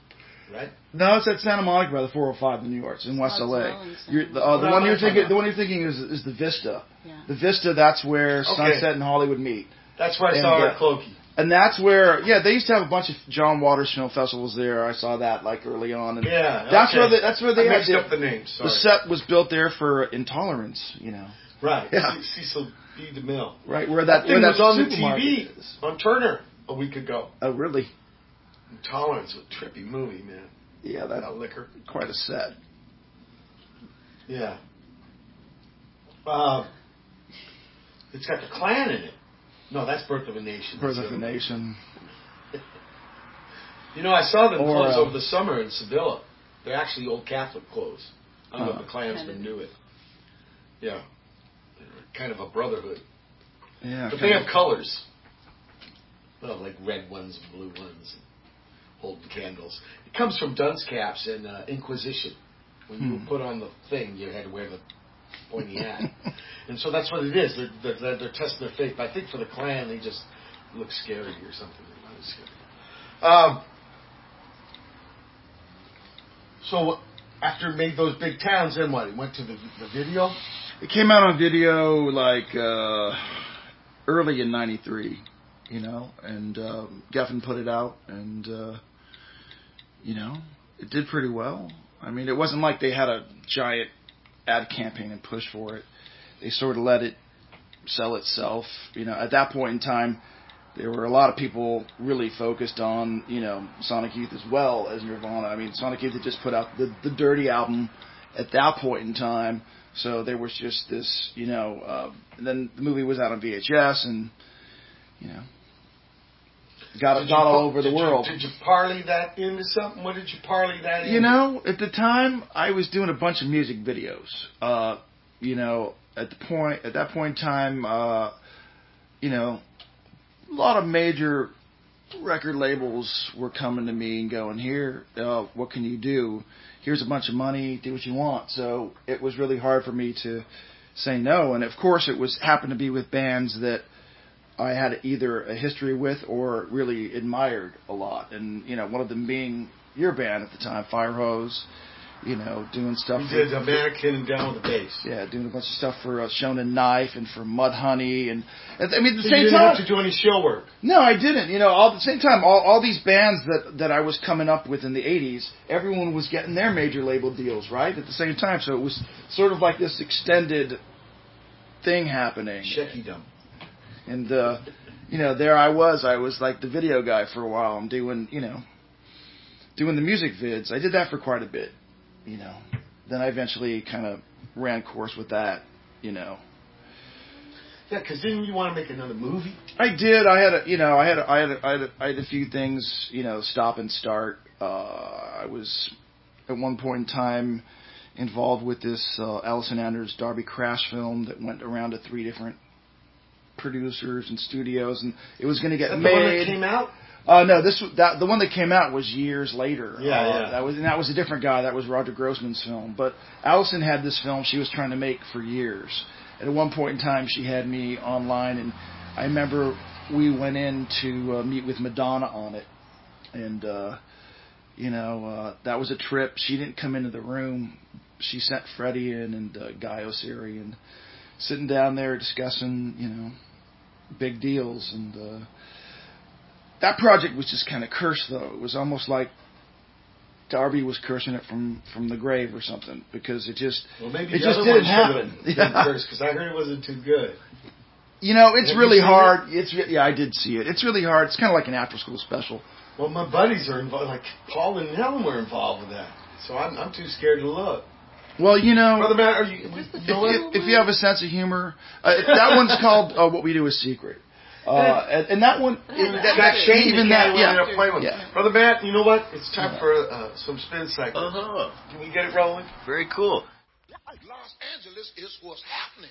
Speaker 1: right?
Speaker 3: No, it's at Santa Monica by the four oh five in New York. It's in West
Speaker 4: Oh,
Speaker 3: L
Speaker 4: it's
Speaker 3: A.
Speaker 4: all in Santa
Speaker 3: You're, the, uh,
Speaker 1: Monica.
Speaker 3: the
Speaker 1: What
Speaker 3: one
Speaker 1: am I
Speaker 3: you're
Speaker 1: talking
Speaker 3: thinking,
Speaker 1: about?
Speaker 3: the one you're thinking is is the Vista.
Speaker 4: Yeah.
Speaker 3: The Vista. That's where
Speaker 1: Okay.
Speaker 3: Sunset and Hollywood meet.
Speaker 1: That's where I
Speaker 3: And,
Speaker 1: saw
Speaker 3: uh,
Speaker 1: Art Clokey.
Speaker 3: And that's where, yeah, they used to have a bunch of John Waters film festivals there. I saw that like early on. And
Speaker 1: Yeah,
Speaker 3: that's
Speaker 1: okay.
Speaker 3: where they, that's where they
Speaker 1: I
Speaker 3: had
Speaker 1: mixed
Speaker 3: the,
Speaker 1: up the names. Sorry.
Speaker 3: the set was built there for Intolerance, you know,
Speaker 1: Right.
Speaker 3: Yeah.
Speaker 1: C- Cecil B. DeMille.
Speaker 3: right where that,
Speaker 1: That thing
Speaker 3: where
Speaker 1: was
Speaker 3: that
Speaker 1: on the T
Speaker 3: supermarket
Speaker 1: V
Speaker 3: is.
Speaker 1: on Turner a week ago.
Speaker 3: Oh, really?
Speaker 1: Intolerance, a trippy movie, man.
Speaker 3: Yeah, that
Speaker 1: That liquor.
Speaker 3: quite a set.
Speaker 1: Yeah. Uh, it's got the Klan in it. No, that's Birth of a Nation.
Speaker 3: Birth
Speaker 1: That's
Speaker 3: of a
Speaker 1: the other
Speaker 3: Nation.
Speaker 1: one. You know, I saw them
Speaker 3: Or,
Speaker 1: clothes
Speaker 3: uh,
Speaker 1: over the summer in Sevilla. They're actually old Catholic clothes. I don't know
Speaker 3: Oh.
Speaker 1: if the Klansmen knew it. Yeah. They're kind of a brotherhood.
Speaker 3: Yeah.
Speaker 1: But they have colors. Well, like red ones and blue ones, and holding candles. It comes from dunce caps and uh, Inquisition. When you
Speaker 3: Hmm.
Speaker 1: were put on the thing, you had to wear the pointy hat. And so that's what it is. They're, they're, they're, they're testing their faith. But I think for the Klan, they just look scary or something. They're not scary. Um, so after it made those big towns, then what? It went to the, the video?
Speaker 3: It came out on video like uh, early in ninety-three, you know, and um, Geffen put it out, and, uh, you know, it did pretty well. I mean, it wasn't like they had a giant ad campaign and push for it. They sort of let it sell itself. You know, at that point in time, there were a lot of people really focused on, you know, Sonic Youth as well as Nirvana. I mean, Sonic Youth had just put out the, the Dirty album at that point in time. So there was just this, you know, uh, and then the movie was out on V H S and, you know, got
Speaker 1: Did
Speaker 3: it got
Speaker 1: you
Speaker 3: all
Speaker 1: par-
Speaker 3: over the
Speaker 1: did
Speaker 3: world.
Speaker 1: You, did you parlay that into something? What did you parlay that into?
Speaker 3: You know, at the time, I was doing a bunch of music videos. Uh, you know, at the point, at that point in time, uh, you know, a lot of major record labels were coming to me and going, "Here, uh, what can you do? Here's a bunch of money. Do what you want." So it was really hard for me to say no. And of course, it was happened to be with bands that I had either a history with or really admired a lot. And, you know, one of them being your band at the time, Firehose, you know, doing stuff.
Speaker 1: You
Speaker 3: for,
Speaker 1: did a mannequin and down with the bass.
Speaker 3: Yeah, doing a bunch of stuff for uh, Shonen Knife and for Mudhoney. And, and I mean, at the
Speaker 1: So
Speaker 3: same
Speaker 1: you didn't
Speaker 3: time.
Speaker 1: have to do any show work.
Speaker 3: No, I didn't. You know, all at the same time, all, all these bands that, that I was coming up with in the eighties, everyone was getting their major label deals, right? At the same time. So it was sort of like this extended thing happening.
Speaker 1: Shecky dumb.
Speaker 3: And, uh, you know, there I was. I was like the video guy for a while. I'm doing, you know, doing the music vids. I did that for quite a bit, you know. Then I eventually kind of ran course with that, you know.
Speaker 1: Yeah, because didn't you want to make another movie?
Speaker 3: I did. I had a, you know, I had, a, I had, a, I had, a, I had a few things, you know, stop and start. Uh, I was at one point in time involved with this uh, Allison Anders Darby Crash film that went around to three different producers and studios, and it was going to get
Speaker 1: Is that
Speaker 3: made.
Speaker 1: the one that came out?
Speaker 3: Uh, no, this that the one that came out was years later.
Speaker 1: Yeah,
Speaker 3: uh,
Speaker 1: yeah.
Speaker 3: That was and that was a different guy. That was Roger Grossman's film. But Allison had this film she was trying to make for years. And at one point in time, she had me online, and I remember we went in to uh, meet with Madonna on it, and uh, you know uh, that was a trip. She didn't come into the room. She sent Freddie in and uh, Guy Osiri, and sitting down there discussing, you know, big deals. And uh, that project was just kind of cursed, though. It was almost like Darby was cursing it from, from the grave or something, because it just
Speaker 1: Well, maybe
Speaker 3: it
Speaker 1: the
Speaker 3: just
Speaker 1: other
Speaker 3: didn't
Speaker 1: one
Speaker 3: happen.
Speaker 1: should have been cursed, because I heard it wasn't too good.
Speaker 3: You know, it's
Speaker 1: Have
Speaker 3: really
Speaker 1: you seen
Speaker 3: hard. It's re- yeah, I did see it. It's really hard. It's kind of like an after-school special.
Speaker 1: Well, my buddies are involved, like Paul and Helen were involved with that, so I'm I'm too scared to look.
Speaker 3: Well, you know,
Speaker 1: Brother Matt, are you?
Speaker 4: Is this the
Speaker 3: if,
Speaker 1: know it?
Speaker 3: if, if you have a sense of humor, uh, that one's called uh, "What We Do Is Secret," uh, and, and that one,
Speaker 4: Yeah,
Speaker 3: that,
Speaker 1: Got Shane,
Speaker 3: even
Speaker 1: the guy
Speaker 3: that,
Speaker 1: who
Speaker 3: yeah,
Speaker 1: ended up playing with.
Speaker 3: yeah.
Speaker 1: Brother Matt, you know what? It's time
Speaker 3: Yeah.
Speaker 1: for uh, some spin cycles.
Speaker 2: Uh-huh.
Speaker 1: Can we get it rolling?
Speaker 2: Very cool.
Speaker 11: Los Angeles is what's happening.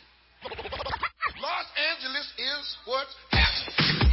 Speaker 11: Los Angeles is what's happening.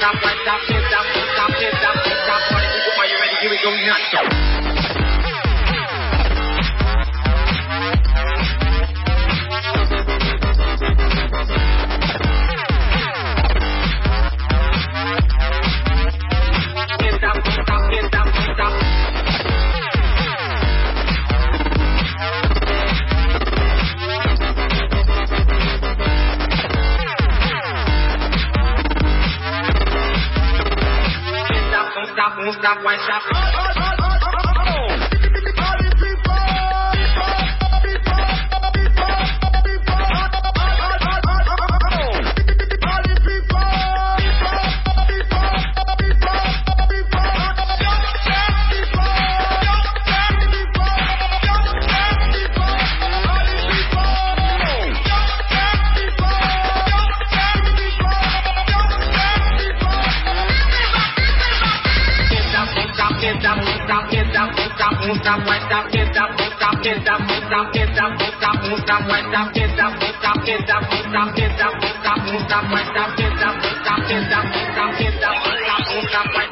Speaker 6: stop, why stop, can't stop, won't stop, can't stop, won't stop. Party people, are you ready? Here we go, non-stop. Won't stop, why stop? Won't stop, why stop, can't stop, won't stop, can't stop, won't stop, can't stop, won't stop, won't stop, why stop, can't stop, won't stop, can't stop, won't stop, can't stop, won't stop, won't stop, why stop, can't stop, won't stop, can't stop, won't stop, can't stop, won't stop, won't stop, why.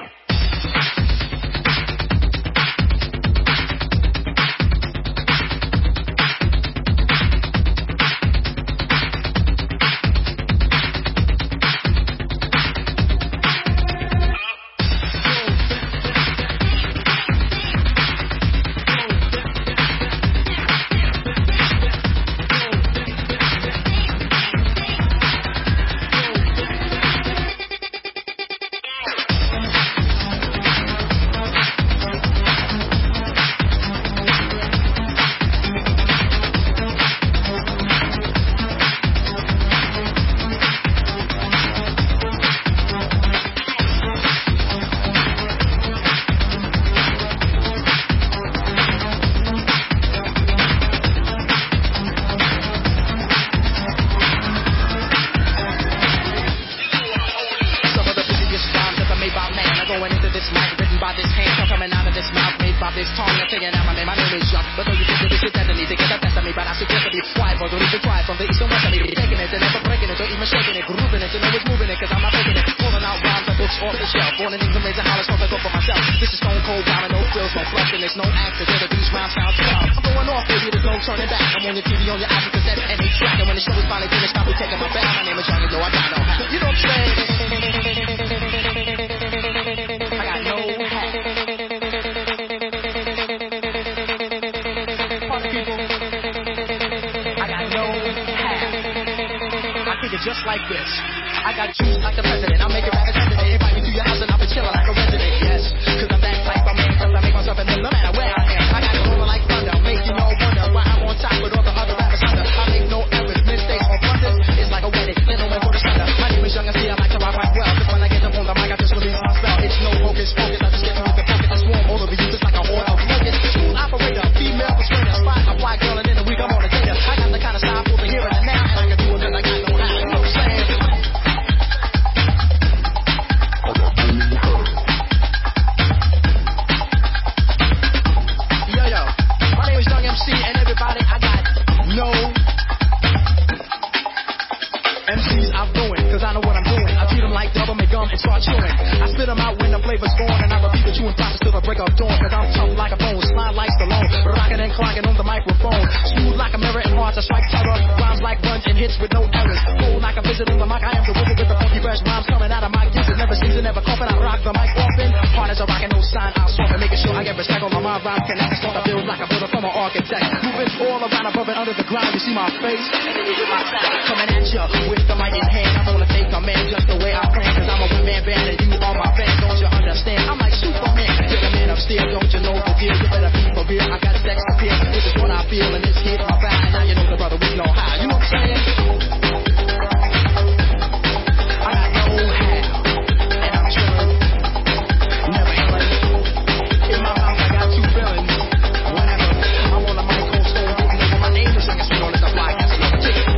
Speaker 6: Just like this, I got juice like the president. I'll make it right as today. Invite me to your house and I'll be chilling like a resident. Yes, cause I'm that type of man. Cause I make myself and no matter where I am. I got it rolling like thunder, making no wonder why I'm on top with all the other rappers under. I make no errors, mistakes or blunders. It's like a wedding, let no man go to thunder. My name is Young and see I like to rock right well. Cause when I get up on the mic, I just release my spell. It's no focus, focus. I just get through with the focus and swarm all over you just like a horde of locusts. Smooth operator, female persuader, spot a white girl and in a week I'm on a data. I got the kind of style for the here and now, and I can do it cause I got no how. You know what I'm saying? Start chewing. I spit them out when the flavor's gone, and I repeat the chewing process till the break of dawn. Cause I'm tough like a bone, slide like Stallone, rocking and clocking on the microphone. Smooth like a mirror and hard to strike terror. Rhymes like runs and hits with no errors. Cold like a visit on the mic. I am the wizard with the funky fresh rhymes coming out of my gizzard. Never season, never coughing. I rock the mic often. Hard as a rock and no sign. I'll swap and making sure I get respect on my mind. Rhyme connect. Start to build like a builder from an architect. Moving all around above and under the ground. You see my face, and then you hear my sound coming at you with the mic in hand. I'm gonna take command just the way I plan. Cause I'm a one-man band and you are my fan. Don't you understand? I'm like Superman. You're the man upstairs. Don't you know the deal? You better be for real. I got sex appeal. This is what I feel and this hit my vibe. Now you know the brother with no high. You know what I'm saying? I got no how, and I'm chillin', never illin'. In my mouth I got two feelings. Whenever I'm on the mic, cold stone, getting over my name is like a sweet on this fly. That's another ticket.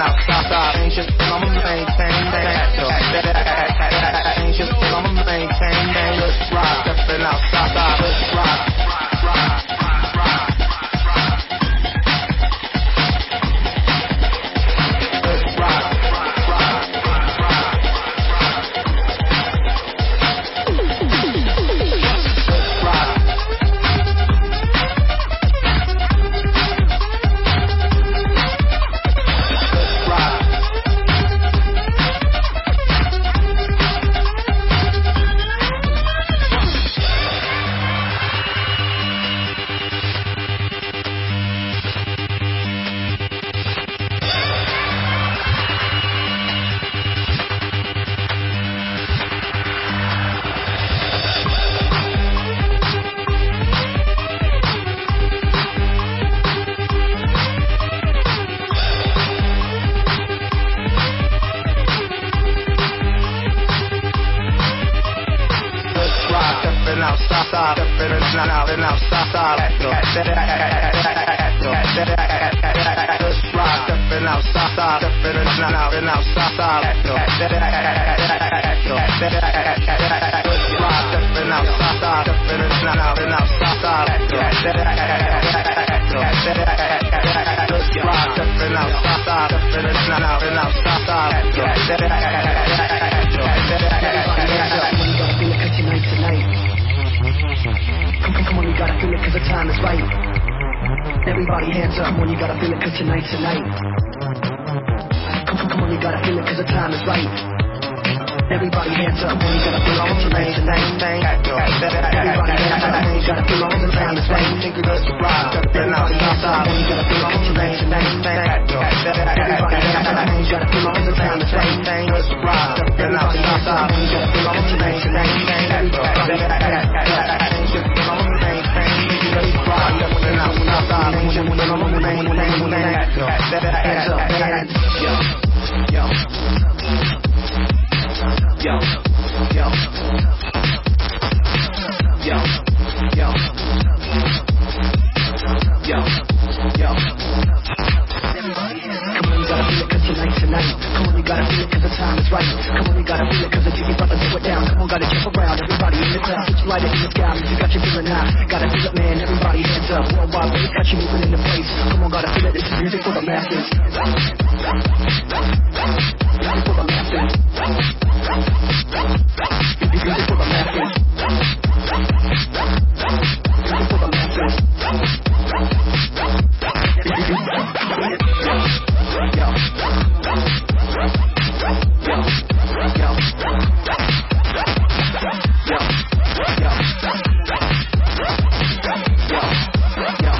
Speaker 6: outside. Ain't shit I'ma maintain that. Ain't shit I'ma maintain that. Let's ride, stepping outside. Let's ride, ride, ride, ride. Let's ride, ride, ride, ride. Let's ride. Outside, stepping out and outside. Let's ride, stepping outside, stepping out and outside. Let's ride, stepping outside, stepping out and outside. Let's ride, stepping outside, stepping out and outside. Tonight, tonight. Come, come, come on, you gotta feel it cause the time is right. Everybody hands up when you gotta feel it cause tonight, tonight. Come, come, come on, you gotta feel it cause the time is right. Everybody hands up when you gotta feel it cause tonight, tonight. Everybody hands up when you gotta feel it cause the time is right. Let's ride, everybody hands up when you gotta feel it cause tonight, tonight. Everybody hands up when you gotta feel it cause the time is right. Let's ride, everybody hands up when you gotta feel it cause tonight, tonight. Everybody Yo, yo, yo, yo, yo, yo. Come on, you gotta feel it cause tonight, tonight. Come on, you gotta feel it cause the time is right. Come on, you gotta feel it cause the jiggy brother throw it down. Come on, gotta jump around. Everybody in the crowd, put your light in the sky. You got your feeling now. Gotta feel it, man. Everybody hands up. Worldwide bass got you moving in the place. Come on, gotta feel it. This is music for the masses. Music for the masses. Music for the masses. Music for the masses. Yo, yo, yo, yo, yo, yo.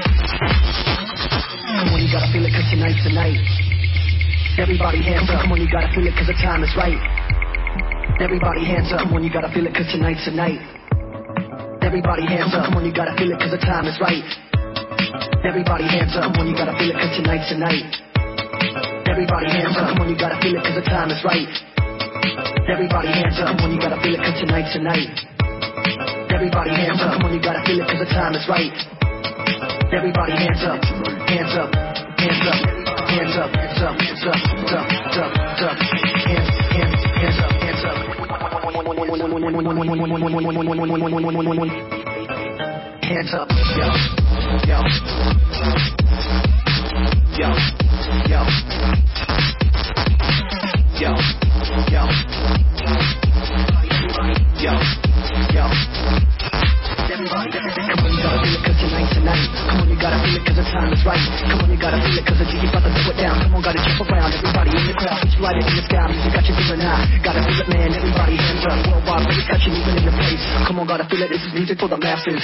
Speaker 6: Come on, you gotta feel it cause tonight, tonight. Everybody hands up. Come on, you gotta feel it cause the time is right. Everybody hands up. Come on, you gotta feel it cause tonight's the night. Everybody hands up. Come on, you gotta feel it cause the time is right. Everybody hands up. Come on, you gotta feel it cause tonight's the night. Everybody hands up. Come on, you gotta feel it cause the time is right. Everybody hands up. Come on, you gotta feel it cause tonight's the night. Everybody hands up. Come on, you gotta feel it cause the time is right. Everybody hands up. Hands up. Hands up. Hands up. Hands up. Hands up. Hands up. Hands up. Hands up. Hands, hands, hands up. Hands up. Hands up. Yo. Yo. Yo. Yo. Yo. Yo. Yo. Yo. Everybody, come on, you gotta feel it cause tonight's the night. Come on, you gotta feel it cause the time is right. Come on, you gotta feel it cause the jiggy about to throw it down. Come on, gotta jump around. Everybody in the crowd, put your light in the sky. You got your feeling high. Gotta feel it, man. Everybody hands up. Worldwide, baby, got you moving in the place. Come on, gotta feel it. This is music for the masses.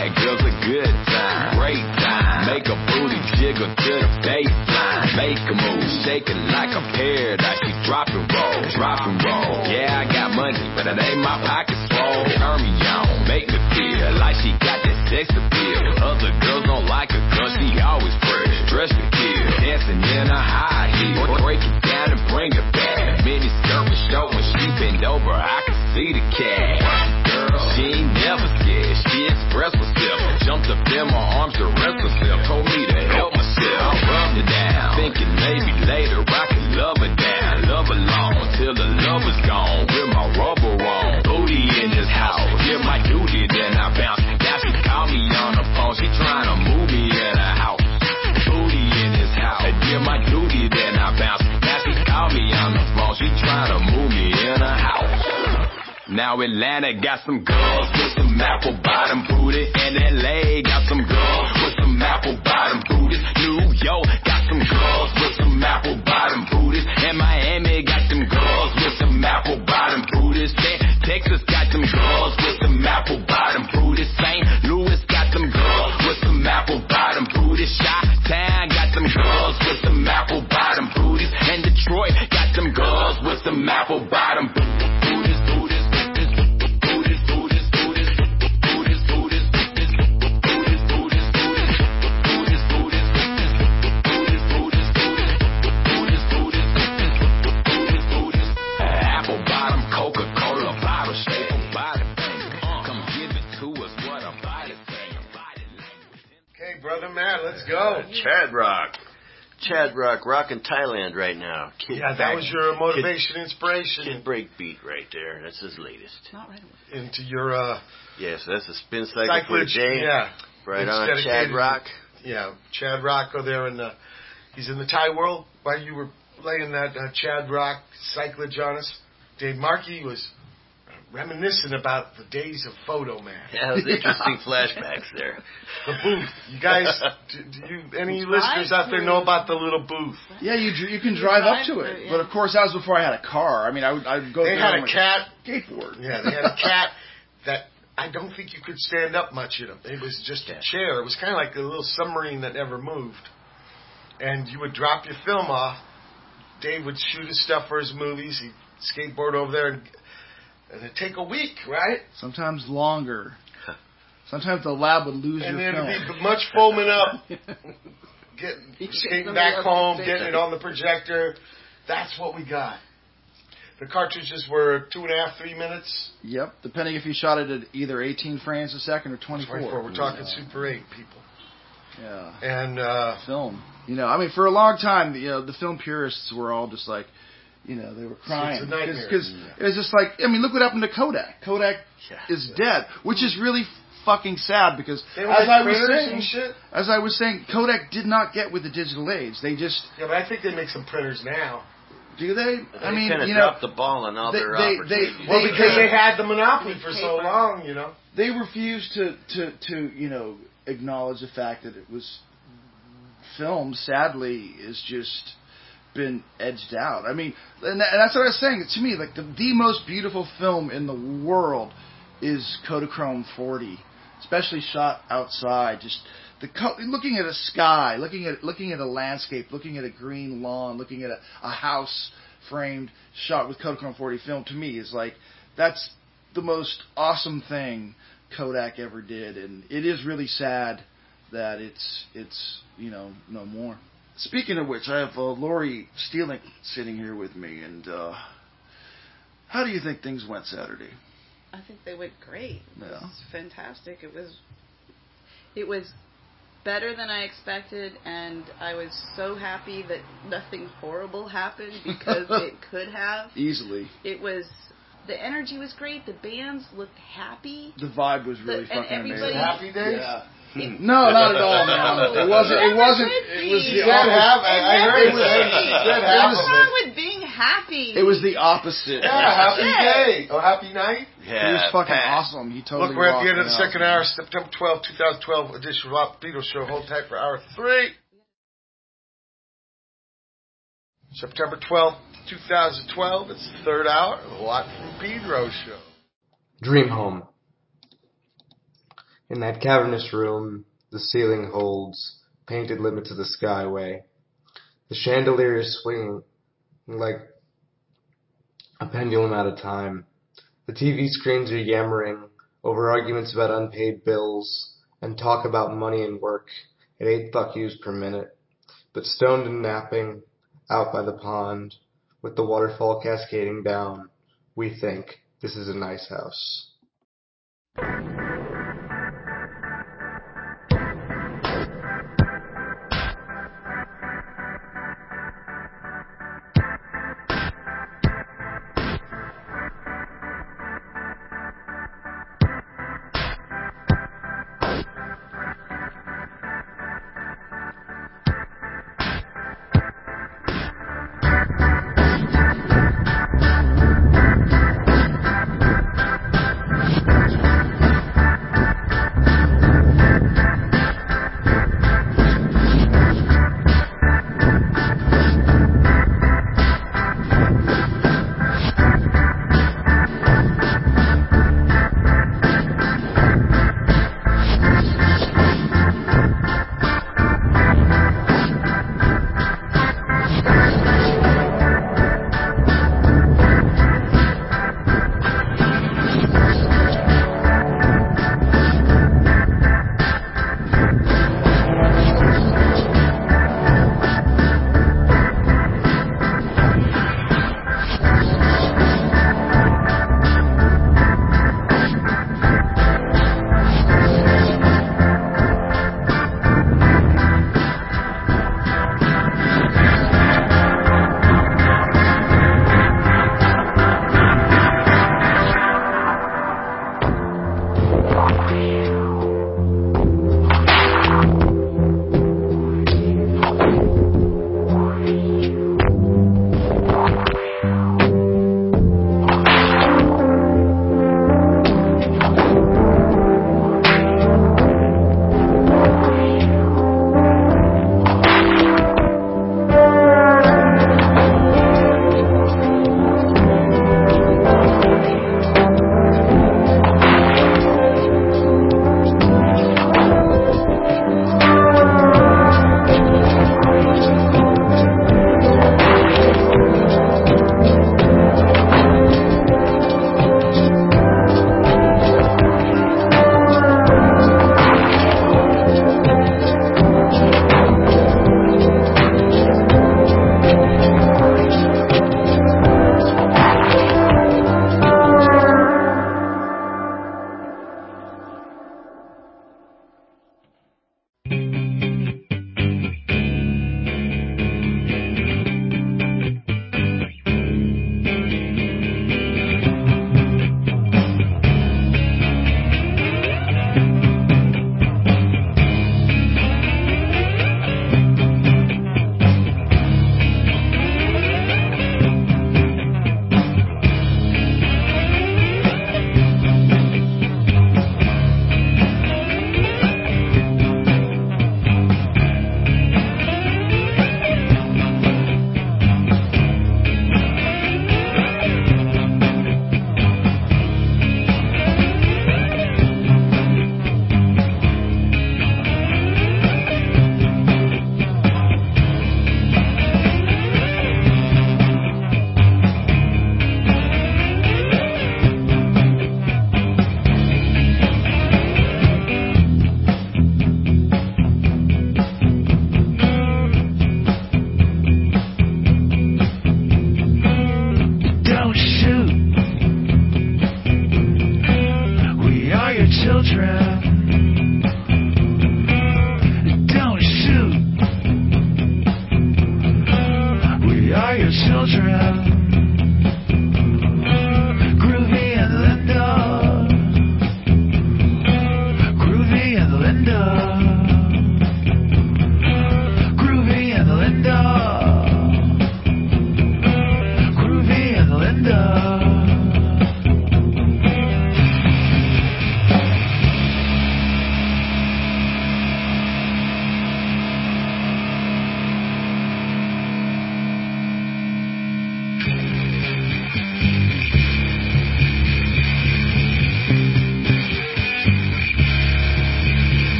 Speaker 12: Make a booty jiggle to the baseline. Make 'em shaking like a paradise. She drop and roll, drop and roll. Yeah, I got money, but it ain't my pocket swole. Turn me on, make me feel like she got that sex appeal. Other girls don't like her cause she always fresh, dressed to kill. Dancing in a high heel, break it down and bring it back. Mini skirt was short when she bend over, I can see the cat. Girl, she ain't never scared, she expressed herself. Jumped up in my arms to rest herself, told me to help myself. I rubbed her down, thinking maybe later I could love her down. Love her long till the love is gone, with my rubber on. Booty in this house, did my duty then I bounced. Now she called me on the phone, she trying to move me in her house. Booty in this house, I did my duty then I bounced. Now she called me on the phone, she trying to move me in her house. Now Atlanta got some girls with some apple bottom booty, and L A got some girls with some apple bottom booties. New York got some girls with some apple bottom booties, and Miami got some girls with some apple bottom booties. Texas got some girls with some apple bottom booties. Saint Louis got some girls with some apple bottom booties. Chi-Town got some girls with some apple bottom booties, and Detroit got some girls with some apple bottom booties.
Speaker 1: Brother Matt, let's go.
Speaker 2: Chad Rock. Chad Rock, rocking Thailand right now. Kid
Speaker 1: Yeah, that
Speaker 2: back,
Speaker 1: was your motivation,
Speaker 2: kid,
Speaker 1: inspiration.
Speaker 2: Kid Break Beat right there. That's his latest.
Speaker 4: Not right away.
Speaker 1: Into your, uh...
Speaker 2: Yeah, so that's a spin cycle for a day.
Speaker 1: Yeah.
Speaker 2: Right on, Chad Rock.
Speaker 1: Yeah, Chad Rock over there, in the, he's in the Thai world. While you were playing that uh, Chad Rock cyclage on us, Dave Markey was reminiscing about the days of Photo Man.
Speaker 2: Yeah, it was interesting flashbacks there.
Speaker 1: The booth. You guys, do, do you, any listeners out there know about the little booth?
Speaker 3: Yeah, you you can drive up to it. But of course, that was before I had a car. I mean, I would I would go
Speaker 1: They
Speaker 3: there
Speaker 1: had
Speaker 3: on
Speaker 1: a
Speaker 3: my
Speaker 1: cat.
Speaker 3: skateboard.
Speaker 1: Yeah, they had a cat that I don't think you could stand up much in. It was just a chair. It was kind of like a little submarine that never moved. And you would drop your film off. Dave would shoot his stuff for his movies. He'd skateboard over there and... And it'd take a week, right?
Speaker 3: Sometimes longer. Sometimes the lab would lose
Speaker 1: and
Speaker 3: your film.
Speaker 1: And there'd be much foaming up. Getting, skating back home, getting it on the projector. That's what we got. The cartridges were two and a half, three minutes.
Speaker 3: Yep, depending if you shot it at either eighteen frames a second or twenty-four.
Speaker 1: twenty-four. We're talking yeah. Super eight, people.
Speaker 3: Yeah.
Speaker 1: And uh,
Speaker 3: film. You know, I mean, for a long time, you know, the film purists were all just like, you know, they were crying because it was just like, I mean, look what happened to Kodak. Kodak yeah, is yeah. dead, which is really fucking sad because as
Speaker 1: like
Speaker 3: I was saying,
Speaker 1: shit.
Speaker 3: as I was saying, Kodak did not get with the digital age. They just
Speaker 1: yeah, but I think they make some printers now.
Speaker 3: Do they?
Speaker 2: they
Speaker 3: I mean,
Speaker 2: kind of
Speaker 3: you know,
Speaker 2: dropped the ball on all
Speaker 3: they,
Speaker 2: their
Speaker 3: they,
Speaker 2: opportunities.
Speaker 3: They,
Speaker 1: well,
Speaker 3: they,
Speaker 1: because
Speaker 3: they,
Speaker 1: they had the monopoly for so long, you know.
Speaker 3: They refused to, to, to, you know, acknowledge the fact that it was film. Sadly, is just been edged out. I mean, and that's what I was saying. To me, like the, the most beautiful film in the world is Kodachrome forty, especially shot outside. Just the looking at a sky, looking at looking at a landscape, looking at a green lawn, looking at a, a house framed shot with Kodachrome forty film. To me, is like that's the most awesome thing Kodak ever did, and it is really sad that it's it's you know no more. Speaking of which, I have uh, Lori Steelink sitting here with me, and uh, how do you think things went Saturday?
Speaker 4: I think they went great. It
Speaker 3: yeah.
Speaker 4: was fantastic. It was, it was better than I expected, and I was so happy that nothing horrible happened because it could have.
Speaker 3: Easily.
Speaker 4: It was, the energy was great. The bands looked happy.
Speaker 3: The vibe was really
Speaker 4: the,
Speaker 3: fucking
Speaker 4: amazing.
Speaker 1: Happy days?
Speaker 3: Yeah. It, no, not at all, man. It wasn't. It wasn't. It was the opposite.
Speaker 1: I, I heard it was.
Speaker 4: What's wrong with being happy?
Speaker 3: It was the opposite.
Speaker 1: Yeah, happy day or happy night.
Speaker 3: He
Speaker 2: Yeah,
Speaker 3: was fucking
Speaker 2: Pat.
Speaker 3: awesome. He totally.
Speaker 1: Look, we're at the end of the
Speaker 3: out.
Speaker 1: second hour, September twelfth, twenty twelve edition of Rock Beatles Show. Hold tight for hour three. September twelfth, twenty twelve. It's the third hour of the Lot from Pedro Show.
Speaker 13: Dream home. In that cavernous room, the ceiling holds painted limit to the skyway. The chandelier is swinging like a pendulum at a time. The T V screens are yammering over arguments about unpaid bills and talk about money and work at eight fuck yous per minute. But stoned and napping out by the pond with the waterfall cascading down, we think this is a nice house.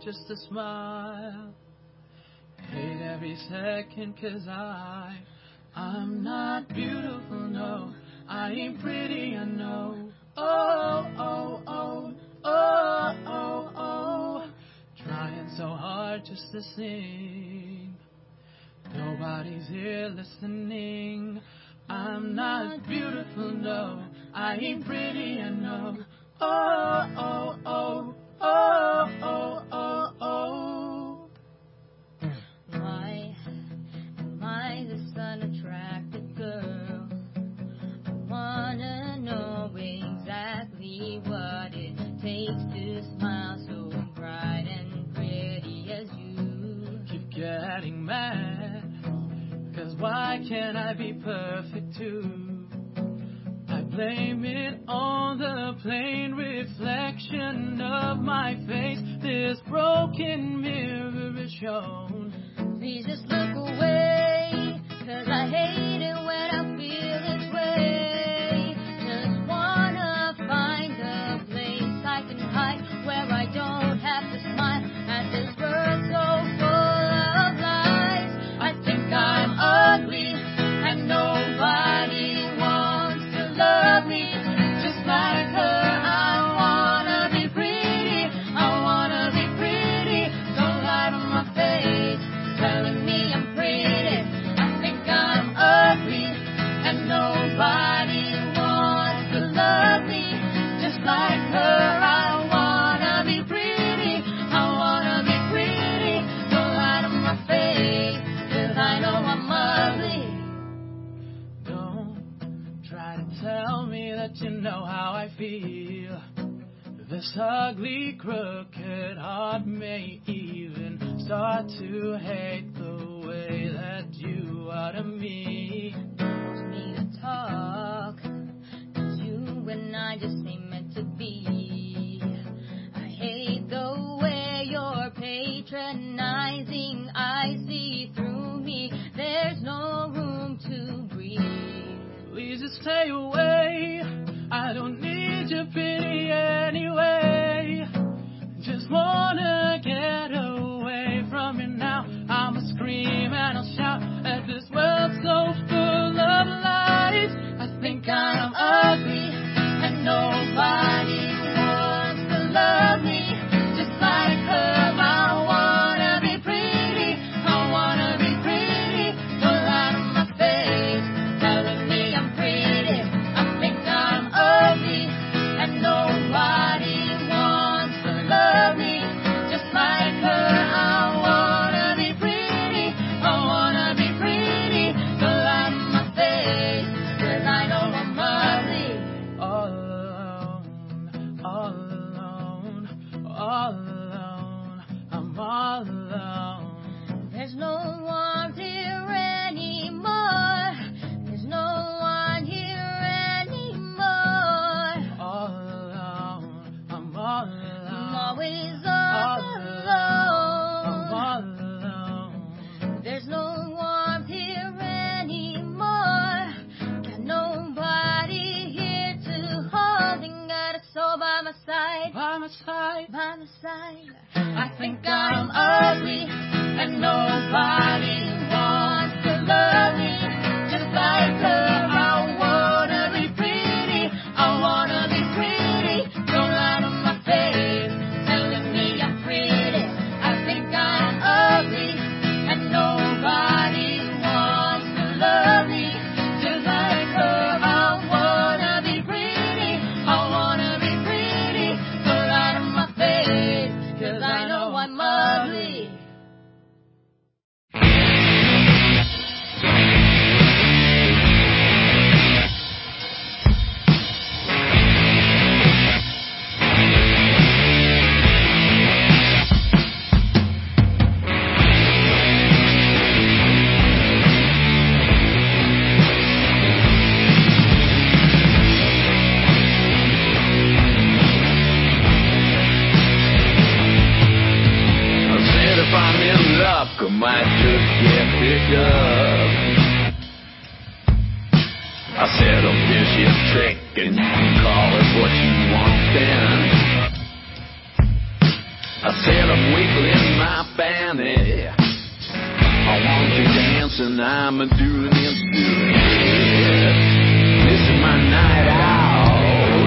Speaker 6: just to smile. Hate every second 'cause I, I'm not beautiful, no. I ain't pretty, I know. Oh, oh, oh, oh, oh, oh. Trying so hard just to sing. Nobody's here listening. I'm not beautiful, no. I ain't pretty, I know. Oh, oh, oh, oh, oh, oh, oh.
Speaker 10: Why am I this unattractive girl? I wanna know exactly what it takes to smile so bright and pretty as you.
Speaker 6: Keep getting mad, 'cause why can't I be perfect too? I blame it on the plain reflection of my face. This broken mirror is shown.
Speaker 10: Please just look away, 'cause I hate it when I feel this way. Just wanna find a place I can hide, where I don't have to smile at this world so full of lies. I think I'm ugly and nobody wants to love me just like her. I wanna be pretty, I wanna be pretty. Don't lie to my face, telling me I'm pretty. I think I'm ugly and nobody wants to love me just like her. I wanna be pretty, I wanna be pretty. Don't lie to my face, 'cause I know I'm ugly.
Speaker 6: Don't try to tell me that you know how I feel. This ugly, crooked heart may even start to hate the way that you are to me.
Speaker 10: Force me to talk, 'cause you and I just ain't meant to be. I hate the way you're patronizing. I see through me, there's no room to breathe.
Speaker 6: Please just stay away. I don't need your pity anyway. Just wanna get away from you now. I'ma scream and I'll shout at this world so full of lies. I think I'm ugly and nobody wants to love me just like her. I wanna be pretty, I wanna be pretty. Don't lie to my face, telling me I'm pretty. I think I'm ugly and nobody wants to love me just like her. I wanna be pretty, I wanna be pretty. Don't lie to my face, 'cause I know I'm ugly. All alone, all alone, all alone. I'm all alone.
Speaker 10: There's no one here anymore. There's no one here anymore.
Speaker 6: All alone, I'm all alone.
Speaker 10: I'm always
Speaker 6: all
Speaker 10: all
Speaker 6: alone. I'm
Speaker 10: alone.
Speaker 6: all alone.
Speaker 10: There's no one here anymore. Got nobody here to hold and got a soul by my side.
Speaker 6: By my side,
Speaker 10: By my side.
Speaker 6: I think I'm ugly and nobody wants to love me just like her. I wanna be pretty, I wanna be pretty. Don't lie to my face, telling me I'm pretty. I think I'm ugly and nobody wants to love me just like her. I wanna be pretty, I wanna be pretty. Don't lie to my face, 'cause I know I'm ugly. I said if I'm in luck, I might just get picked up. I said I'm busy a trick and you can call it what you want then.
Speaker 12: I said I'm wiggling my fanny. I want to dance and I'm a doing it, doing it. This is my night out.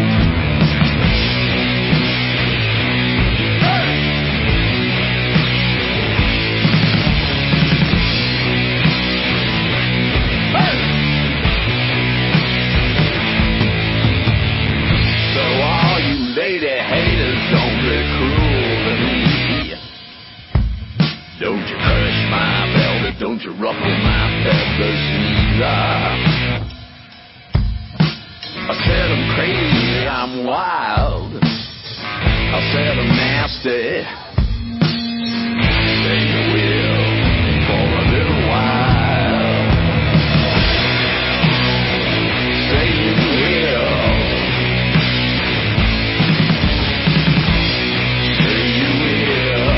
Speaker 12: So all you lady haters, don't be cruel to me. Don't you crush my velvet, don't you ruffle my feathers neither. I said I'm crazy, I'm wild. I said I'm nasty. Say you will for a little while. Say you will. Say you will.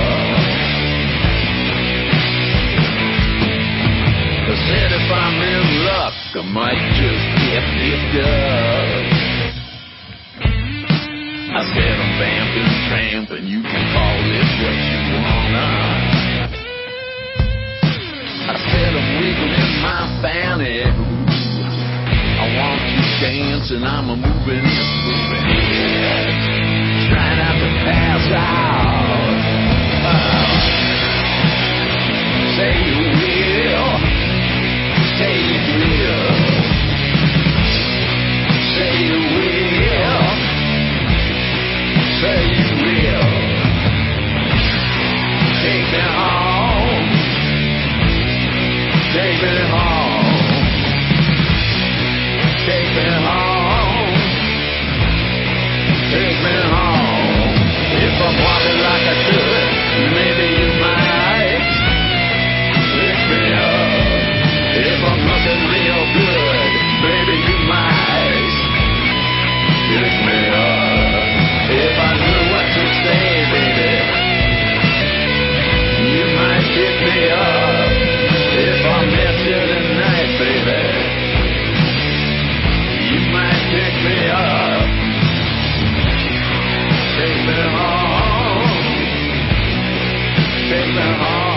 Speaker 12: I said if I'm in luck, I might just get picked up. I said I'm vamping, tramping, you can call it what you wanna. I said I'm wiggling my fanny. I want you dancing, I'm a moving it, moving it. Try not to pass out. Uh, say you will. Say you will. Say you will. Say you will. Take me home. Take me home. Take me home. Take me home. If I'm walking like I should, maybe you might pick me up. If I'm looking real good, baby, you might pick me up. If I knew what to say, baby, you might pick me up. If I met you tonight, baby, you might pick me up. Take me home. Take me home.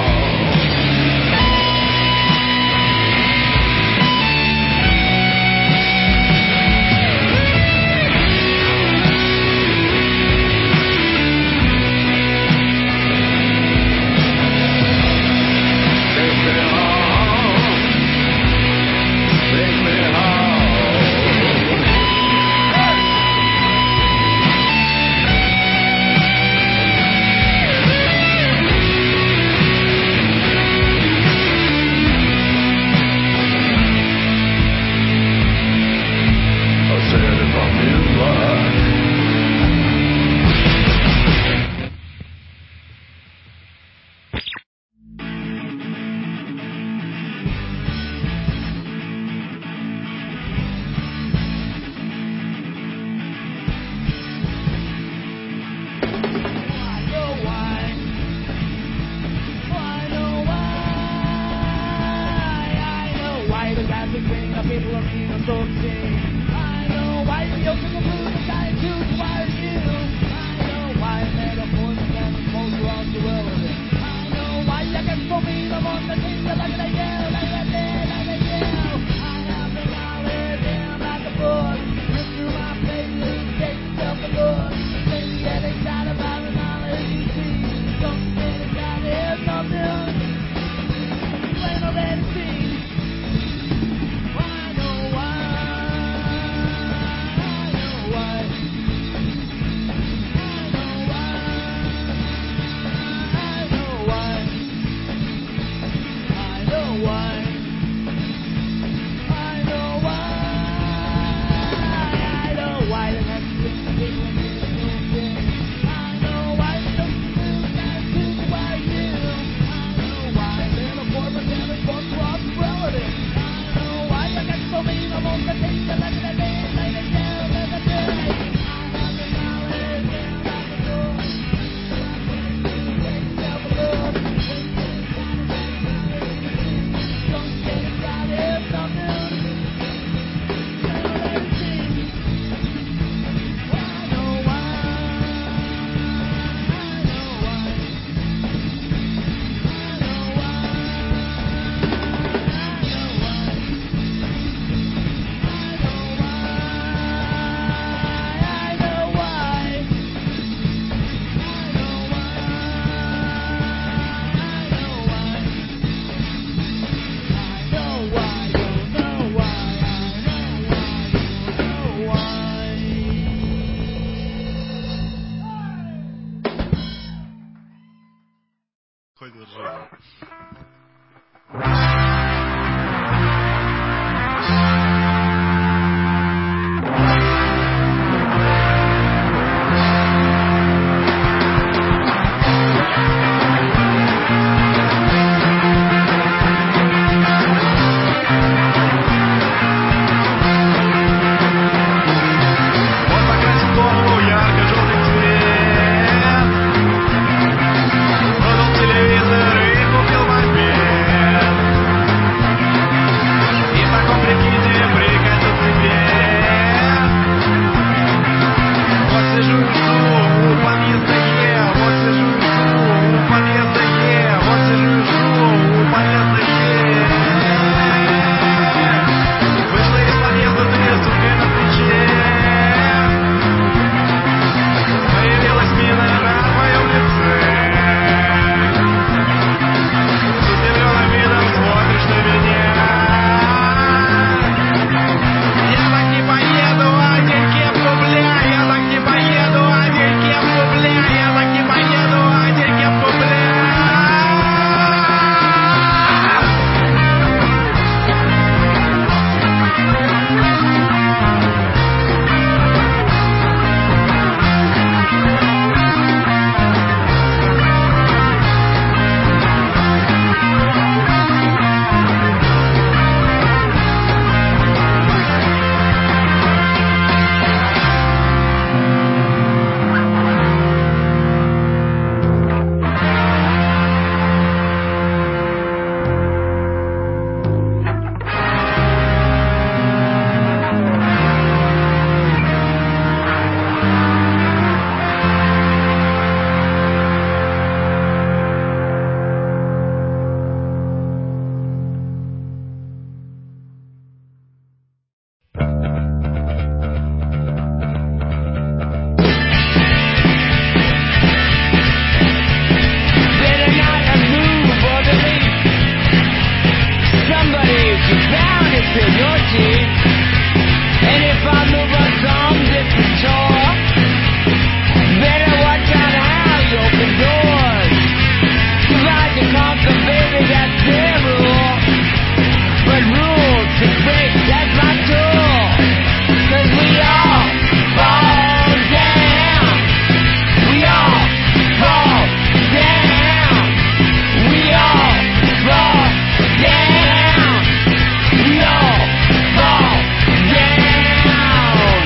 Speaker 6: And if I move on some different tour, better watch out how you open doors. Divide to conquer, baby, that's their rule. But rules to break, that's my tool. Cause we all fall down. We all fall down. We all fall down. We all fall down.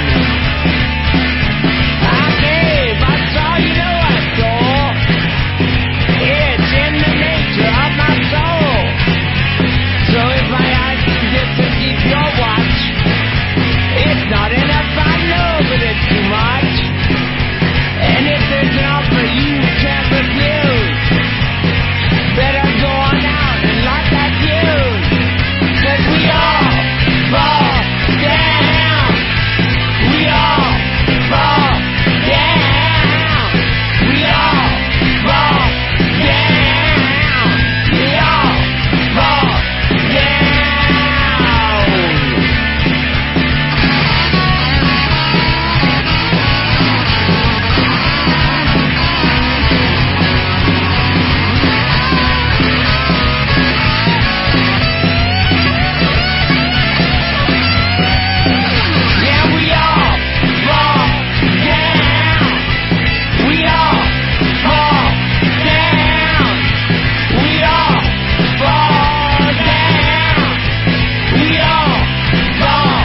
Speaker 6: I gave, I saw, you know I saw. It's in the nature of my soul. So if my eyes forget to keep your watch, it's not enough, I know, but it's too much. And if there's an offer you can't refuse, better go on out and light that fuse. Cause we all fall down. We all fall down. We all fall down. We all fall down. Yeah, we all fall down. We all fall down. We all fall down. We all fall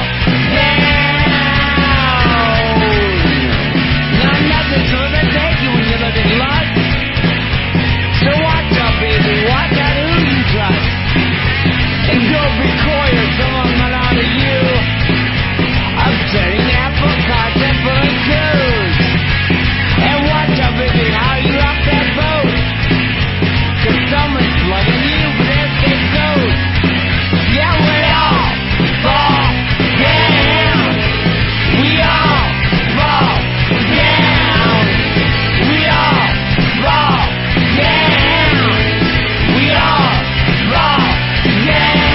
Speaker 6: down. Now nothing's gonna take you when you look at lust. So watch out, baby, watch out who you trust. And don't be coy or someone got out of you. Upsetting apple carts and full of clues. And watch out, baby, how you rock that boat. Cause someone's flooding you with their scapegoat. Yeah, we all fall down. We all fall down. We all fall down. We all fall down.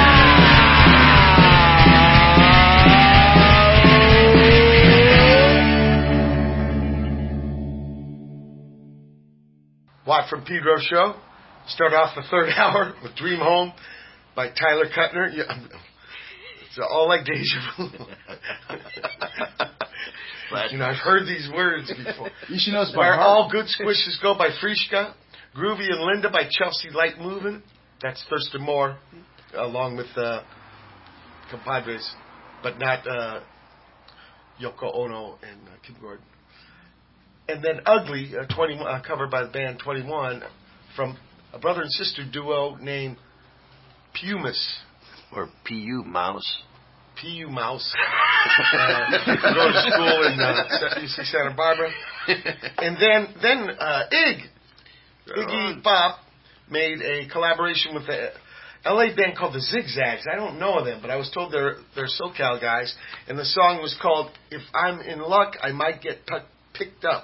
Speaker 1: Watt from Pedro Show. Start off the third hour with Dream Home by Tyler Kuttner. Yeah, it's all like deja vu. You know, I've heard these words before.
Speaker 3: You should know it's by
Speaker 1: Where
Speaker 3: heart.
Speaker 1: All Good Squishes Go by Frischka. Groovy and Linda by Chelsea Light Movin'. That's Thurston Moore, along with uh, compadres, but not uh, Yoko Ono and uh, Kim Gordon. And then Ugly, uh, twenty, uh, covered by the band twenty-one, from a brother and sister duo named Pumas.
Speaker 2: Or P U Mouse.
Speaker 1: P U Mouse. uh, go to school in uh, U C Santa Barbara. And then then uh, Ig, Iggy Pop made a collaboration with a L A band called the Zigzags. I don't know them, but I was told they're they're SoCal guys. And the song was called "If I'm in Luck, I Might Get P- Picked Up,"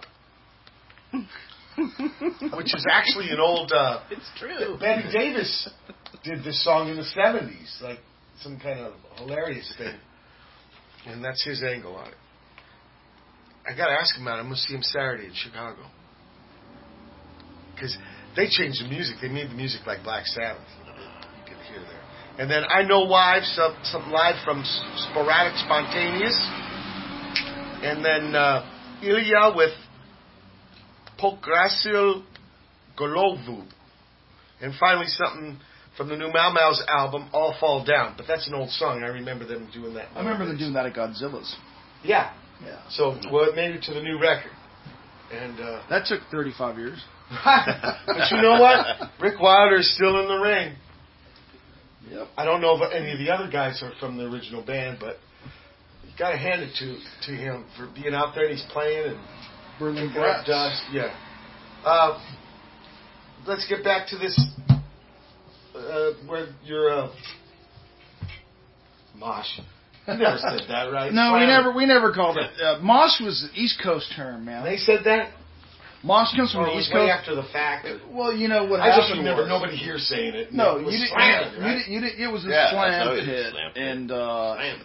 Speaker 1: which is actually an old. Uh,
Speaker 4: It's true.
Speaker 1: Betty Davis did this song in the seventies, like some kind of hilarious thing, and that's his angle on it. I got to ask him about it. I'm going to see him Saturday in Chicago because they changed the music. They made the music like Black Sabbath. You can hear there. And then I Know Why, some, some live from Sporadic Spontaneous, and then uh, Ilya with Pokrasil Golovu. And finally something from the new Mau Mau's album, All Fall Down. But that's an old song. I remember them doing that.
Speaker 3: I remember them doing that at Godzilla's.
Speaker 1: Yeah.
Speaker 3: Yeah.
Speaker 1: So, well, it made it to the new record. And uh,
Speaker 3: that took thirty-five years.
Speaker 1: But you know what? Rick Wilder is still in the ring.
Speaker 3: Yep.
Speaker 1: I don't know if any of the other guys are from the original band, but you got to hand it to to him for being out there and he's playing and
Speaker 3: Berlin
Speaker 1: picking up
Speaker 3: Brats.
Speaker 1: dust. Yeah. Uh, let's get back to this. Uh, where you're uh, Mosh. You never said that, right?
Speaker 3: No, we
Speaker 1: Slam.
Speaker 3: never we never called it. Uh, Mosh was the East Coast term, man.
Speaker 1: They said that?
Speaker 3: Monster comes from
Speaker 1: Well, it
Speaker 3: the
Speaker 1: was
Speaker 3: East
Speaker 1: way
Speaker 3: Coast.
Speaker 1: after the fact.
Speaker 3: Well, you know what
Speaker 1: I just
Speaker 3: happened
Speaker 1: remember
Speaker 3: was-
Speaker 1: nobody here saying it.
Speaker 3: No,
Speaker 1: it
Speaker 3: you
Speaker 1: was
Speaker 3: didn't.
Speaker 1: slammed,
Speaker 3: you
Speaker 1: right?
Speaker 3: didn't. You didn't. It was a
Speaker 2: Yeah, that's
Speaker 3: slam
Speaker 2: how it is,
Speaker 3: hit,
Speaker 2: slam hit.
Speaker 3: and uh,
Speaker 2: Slam it.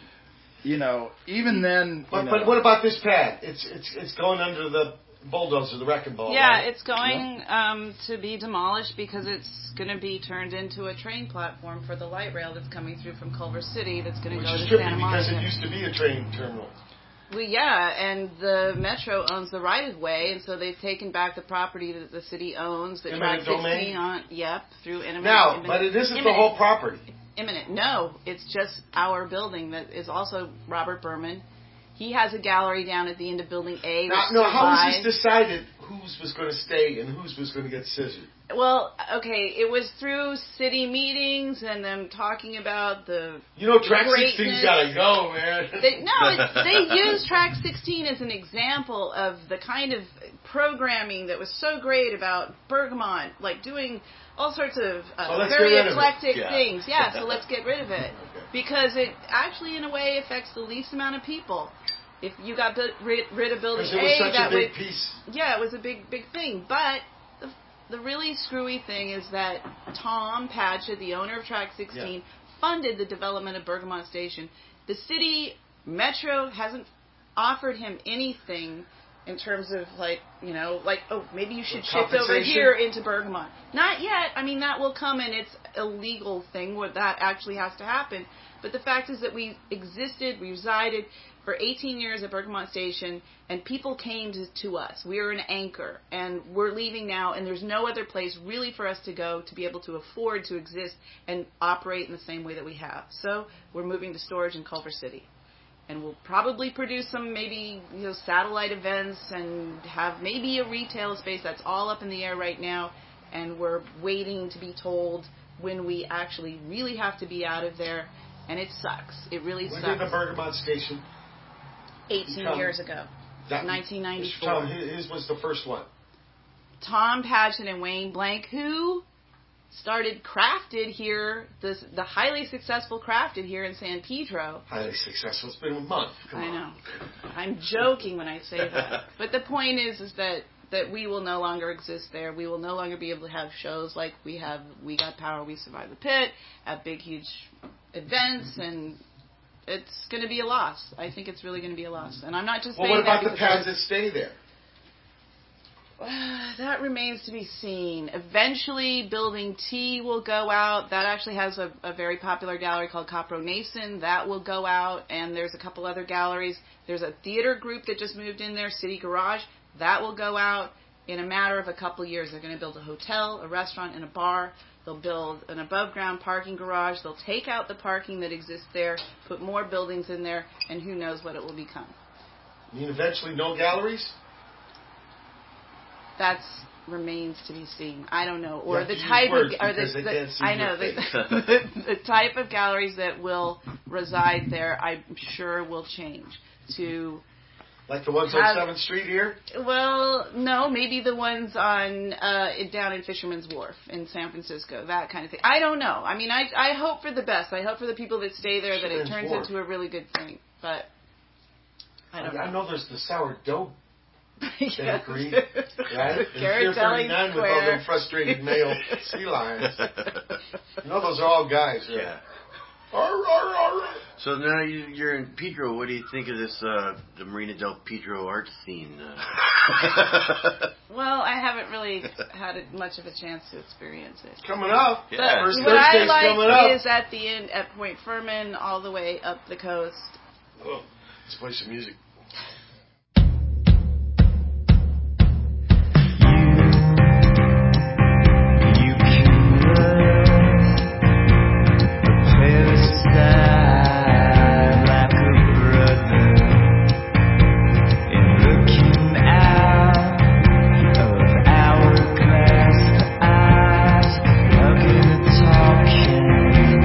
Speaker 3: you know, even then.
Speaker 1: But
Speaker 3: you
Speaker 1: but
Speaker 3: know,
Speaker 1: what about this pad? It's it's it's going under the bulldozer, the wrecking ball.
Speaker 4: Yeah,
Speaker 1: right?
Speaker 4: it's going um, to be demolished because it's going to be turned into a train platform for the light rail that's coming through from Culver City that's going to
Speaker 1: Which
Speaker 4: go
Speaker 1: is
Speaker 4: to
Speaker 1: trippy
Speaker 4: Santa
Speaker 1: because
Speaker 4: Monica.
Speaker 1: it used to be a train terminal.
Speaker 4: Well, yeah, and the Metro owns the right-of-way, and so they've taken back the property that the city owns, that
Speaker 1: Eminent
Speaker 4: Track
Speaker 1: domain?
Speaker 4: sixteen on, yep, through eminent.
Speaker 1: Now,
Speaker 4: eminent-
Speaker 1: but it isn't the
Speaker 4: imminent-
Speaker 1: whole property.
Speaker 4: Imminent. No, it's just our building that is also Robert Berman. He has a gallery down at the end of Building A.
Speaker 1: Now,
Speaker 4: which
Speaker 1: no, how was
Speaker 4: survives.
Speaker 1: this decided whose was going to stay and whose was going to get scissored?
Speaker 4: Well, okay, it was through city meetings and them talking about the
Speaker 1: You know, Track
Speaker 4: greatness.
Speaker 1: sixteen's got to go, man.
Speaker 4: They, no, it's, they used Track sixteen as an example of the kind of programming that was so great about Bergamot, like doing all sorts of uh,
Speaker 1: So let's
Speaker 4: very
Speaker 1: get rid of it.
Speaker 4: eclectic
Speaker 1: Yeah.
Speaker 4: things. Yeah, so let's get rid of it.
Speaker 1: Okay.
Speaker 4: Because it actually, in a way, affects the least amount of people. If you got bu- rid, rid of Building
Speaker 1: Because it was
Speaker 4: A,
Speaker 1: such
Speaker 4: that
Speaker 1: a big
Speaker 4: would...
Speaker 1: piece.
Speaker 4: Yeah, it was a big, big thing. But the, the really screwy thing is that Tom Patchett, the owner of Track sixteen,
Speaker 1: Yeah.
Speaker 4: funded the development of Bergamot Station. The city, Metro, hasn't offered him anything in terms of, like, you know, like, oh, maybe you should
Speaker 1: With
Speaker 4: shift over
Speaker 1: compensation?
Speaker 4: here into Bergamot. Not yet. I mean, that will come, and it's a legal thing where that actually has to happen. But the fact is that we existed, we resided for eighteen years at Bergamot Station, and people came to, to us. We were an anchor, and we're leaving now, and there's no other place really for us to go to be able to afford to exist and operate in the same way that we have. So we're moving to storage in Culver City. And we'll probably produce some maybe, you know, satellite events and have maybe a retail space. That's all up in the air right now, and we're waiting to be told when we actually really have to be out of there. And it sucks. It really
Speaker 1: When
Speaker 4: sucks.
Speaker 1: did the Bergamot Station?
Speaker 4: eighteen
Speaker 1: Tom-
Speaker 4: years ago.
Speaker 1: That,
Speaker 4: nineteen ninety-four.
Speaker 1: Tom, his his was the first one.
Speaker 4: Tom Patchett and Wayne Blank, who started Crafted here, this, the highly successful Crafted here in San Pedro.
Speaker 1: Highly successful. It's been a month. Come
Speaker 4: I
Speaker 1: on.
Speaker 4: know. I'm joking when I say that. But the point is, is that, that we will no longer exist there. We will no longer be able to have shows like we have We Got Power, We Survived the Pit, have big, huge events, and it's going to be a loss. I think it's really going to be a loss. And I'm not just
Speaker 1: Well,
Speaker 4: saying
Speaker 1: what about
Speaker 4: that
Speaker 1: the
Speaker 4: because
Speaker 1: pads that stay there?
Speaker 4: that remains to be seen. Eventually, Building T will go out. That actually has a, a very popular gallery called Copro Nason. That will go out, and there's a couple other galleries. There's a theater group that just moved in there, City Garage. That will go out in a matter of a couple years. They're going to build a hotel, a restaurant, and a bar. They'll build an above-ground parking garage. They'll take out the parking that exists there, put more buildings in there, and who knows what it will become.
Speaker 1: I mean, eventually no galleries?
Speaker 4: That remains to be seen. I don't know. Or
Speaker 1: You have
Speaker 4: the
Speaker 1: to use
Speaker 4: type
Speaker 1: words
Speaker 4: of or
Speaker 1: because
Speaker 4: the,
Speaker 1: they
Speaker 4: the
Speaker 1: can't see
Speaker 4: I
Speaker 1: your
Speaker 4: know the,
Speaker 1: face.
Speaker 4: the type of galleries that will reside there, I'm sure will change to
Speaker 1: Like the ones
Speaker 4: have-
Speaker 1: on seventh Street here?
Speaker 4: well, no, maybe the ones on uh down in Fisherman's Wharf in San Francisco, that kind of thing. I don't know. I mean, I I hope for the best. I hope for the people that stay there that it
Speaker 1: Fisherman's
Speaker 4: turns
Speaker 1: Wharf.
Speaker 4: into a really good thing. But I don't
Speaker 1: I
Speaker 4: know.
Speaker 1: know there's the sourdough
Speaker 4: Yes.
Speaker 1: bakery, right? And Pier
Speaker 4: Caratelli
Speaker 1: thirty-nine with all
Speaker 4: Square.
Speaker 1: them frustrated male sea lions. You know, those are all guys, right?
Speaker 2: Yeah.
Speaker 1: Arr, arr, arr.
Speaker 2: So now you, you're in Pedro. What do you think of this, uh, the Marina del Pedro art scene? Uh?
Speaker 4: Well, I haven't really had much of a chance to experience it.
Speaker 1: Coming up.
Speaker 2: Yeah.
Speaker 4: But
Speaker 1: First
Speaker 4: what I
Speaker 1: Thursday's coming up.
Speaker 4: like is at the end, at Point Furman, all the way up the coast.
Speaker 1: Oh, let's play some music.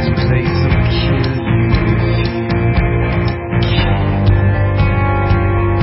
Speaker 8: Place will kill you if you can.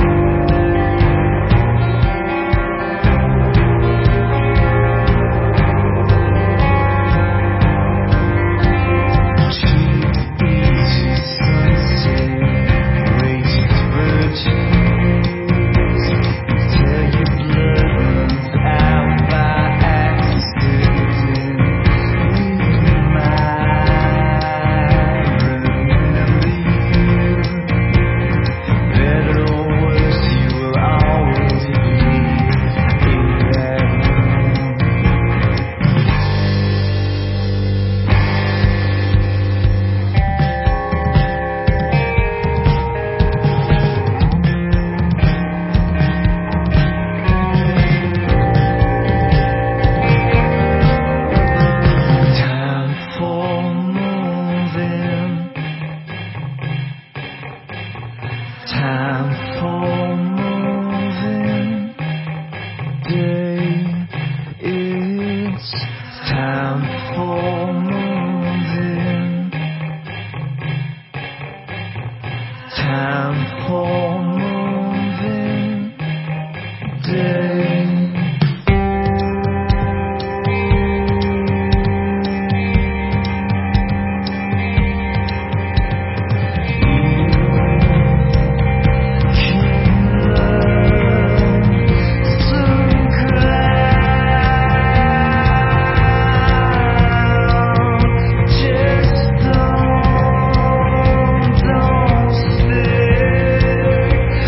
Speaker 6: time for moving day. It's time for moving. Time for moving day. Just don't, don't stick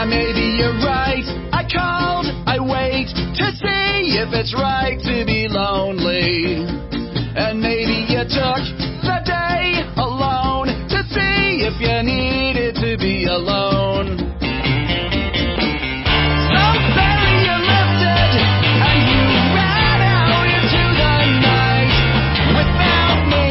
Speaker 14: Yeah, maybe you're right. I called, I wait to see if it's right to be lonely. And maybe you took the day alone to see if you needed to be alone. So there you left it, and you ran out into the night without me.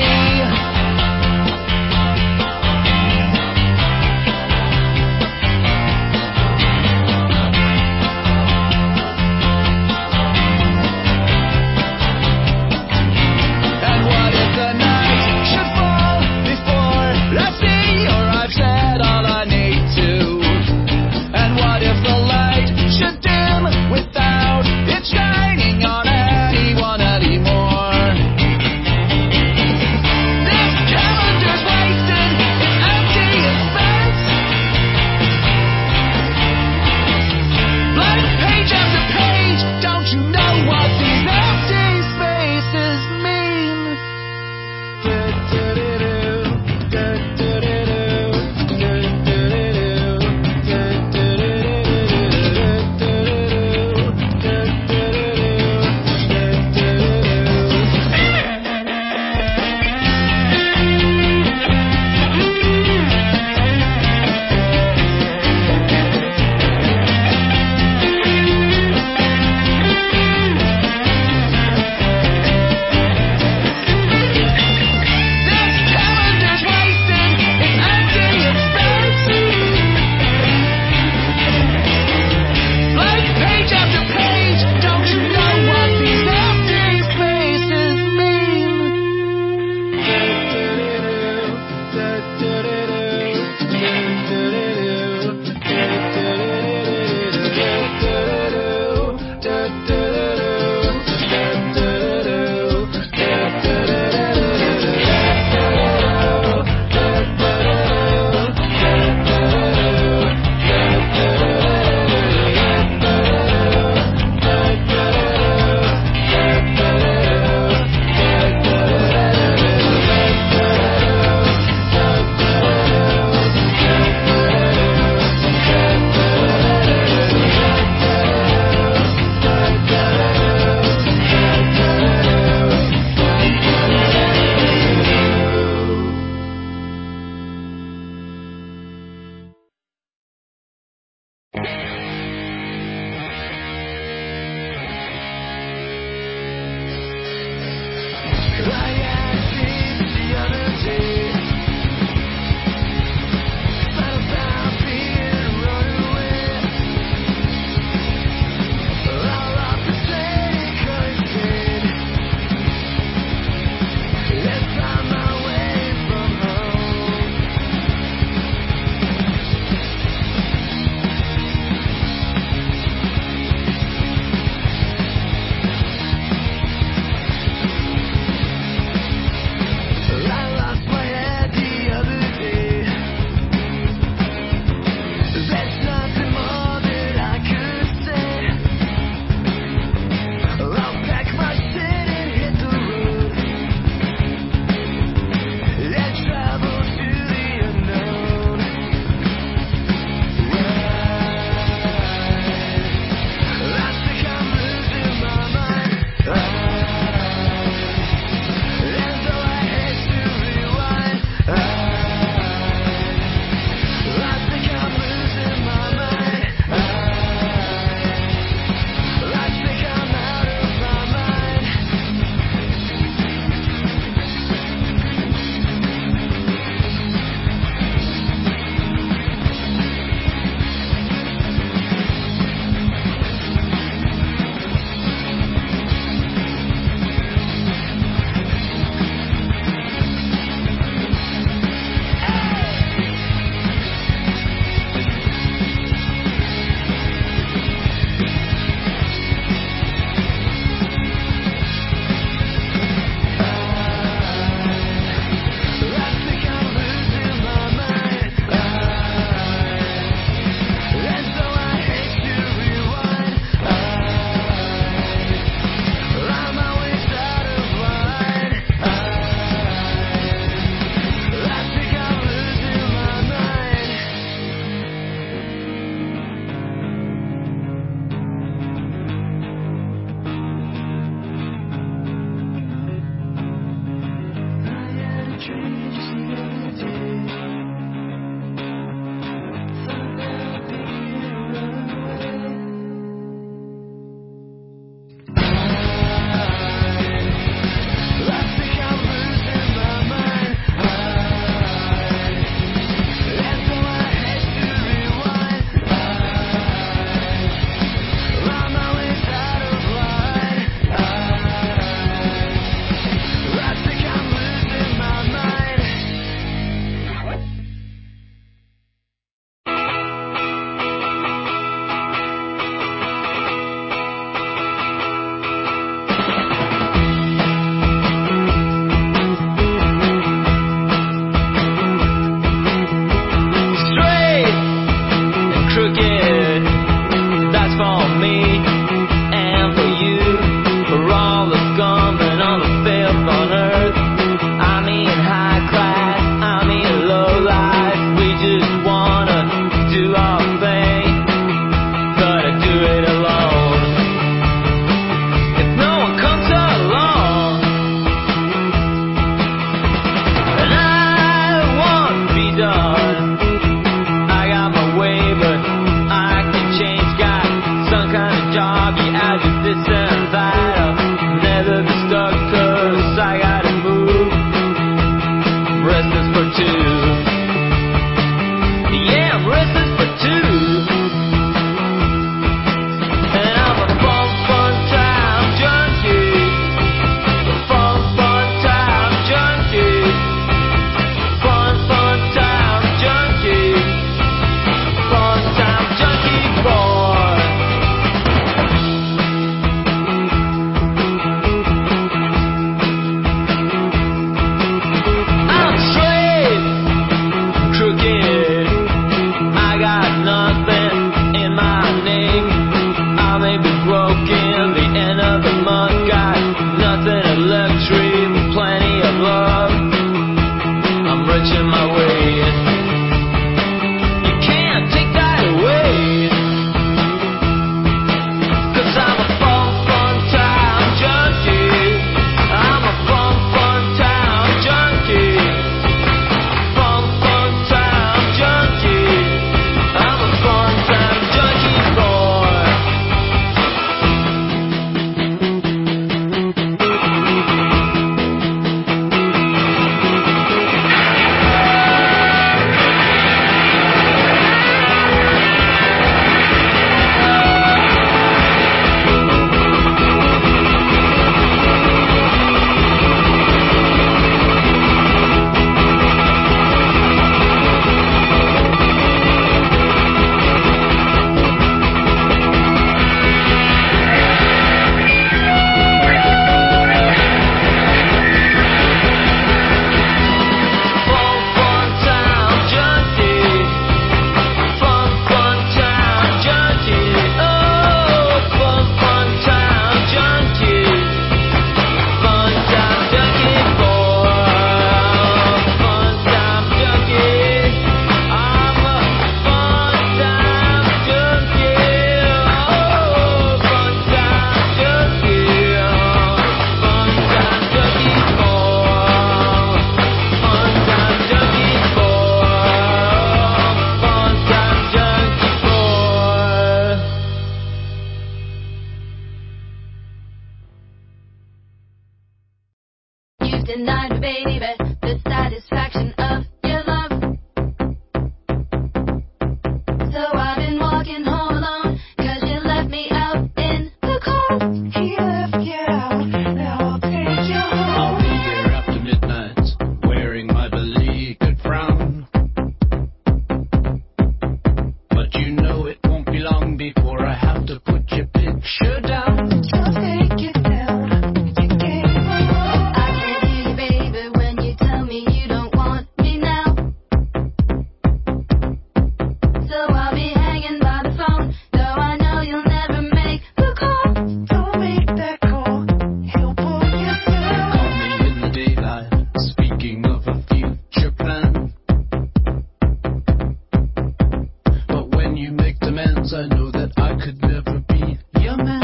Speaker 14: bones, I know that I could never be your man.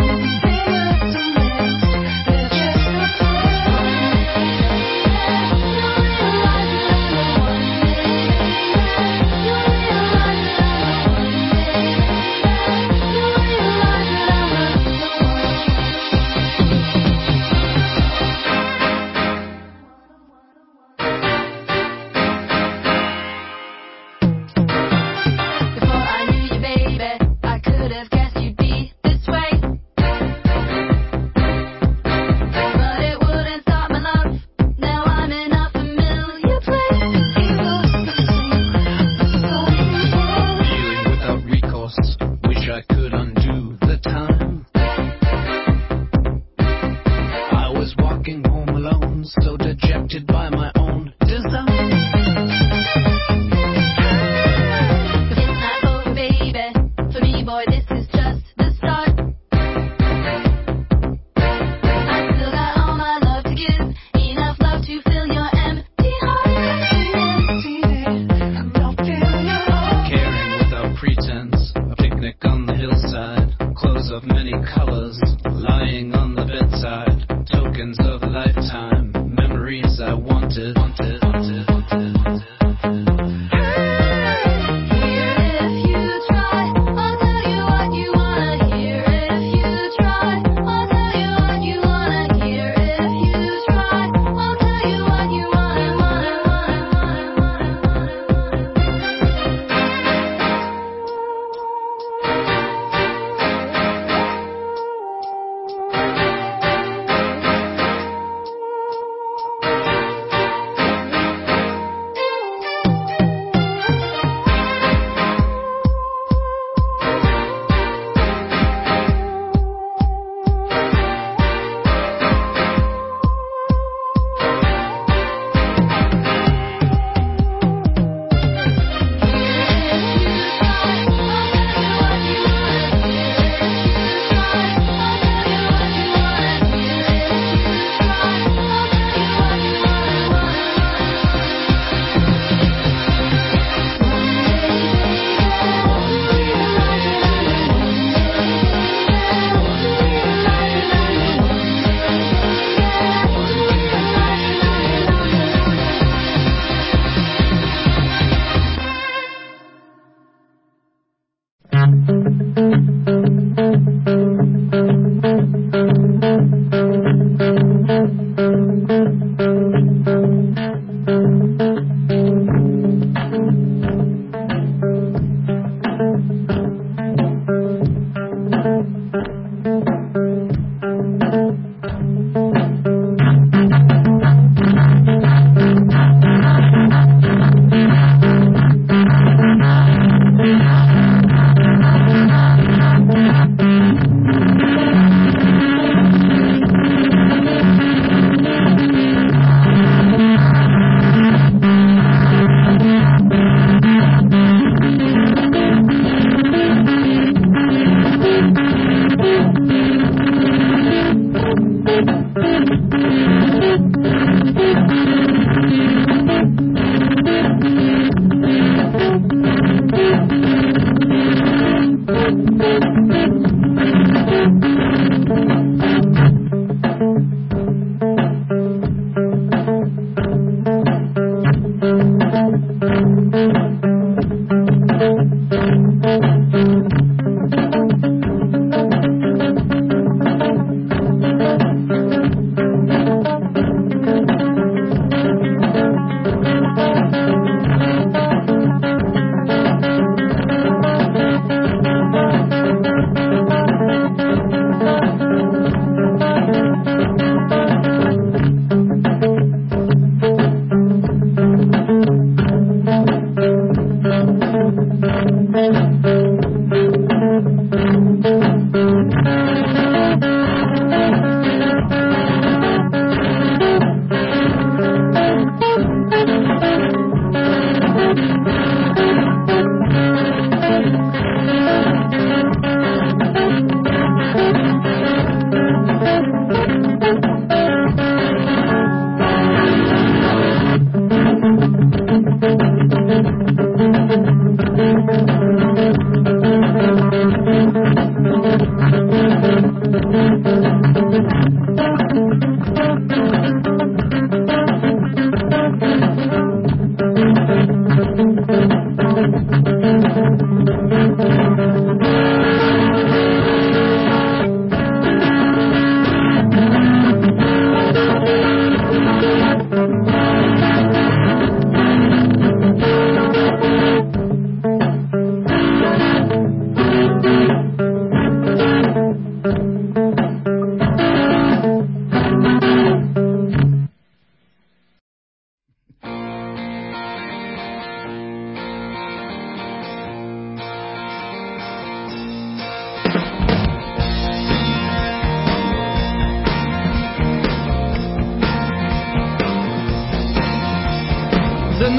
Speaker 6: Thank you.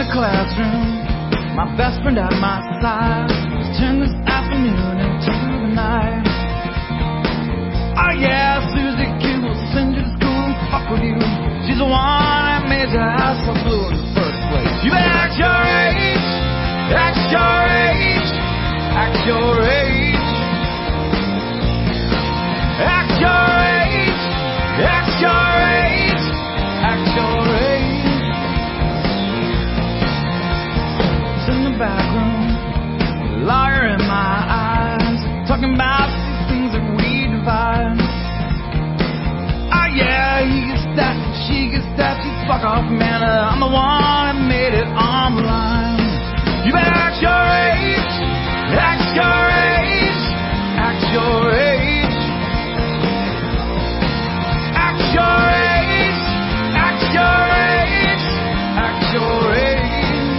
Speaker 8: classroom, my best friend at my side. Let's turn this afternoon into the night. Oh yeah, Susie Q will send you to school and fuck with you. She's the one that made your ass so blue in the first place. You better act your age, act your age, act your age. Act your age, act your age, act your age. It's in the back room, lawyer in my eyes, talking about these things that we divide. Oh yeah, he gets that, she gets that, you fuck off, man. I'm the one that made it on the line. You better act your age, act your age, act your age. Act your age, act your age, act your age.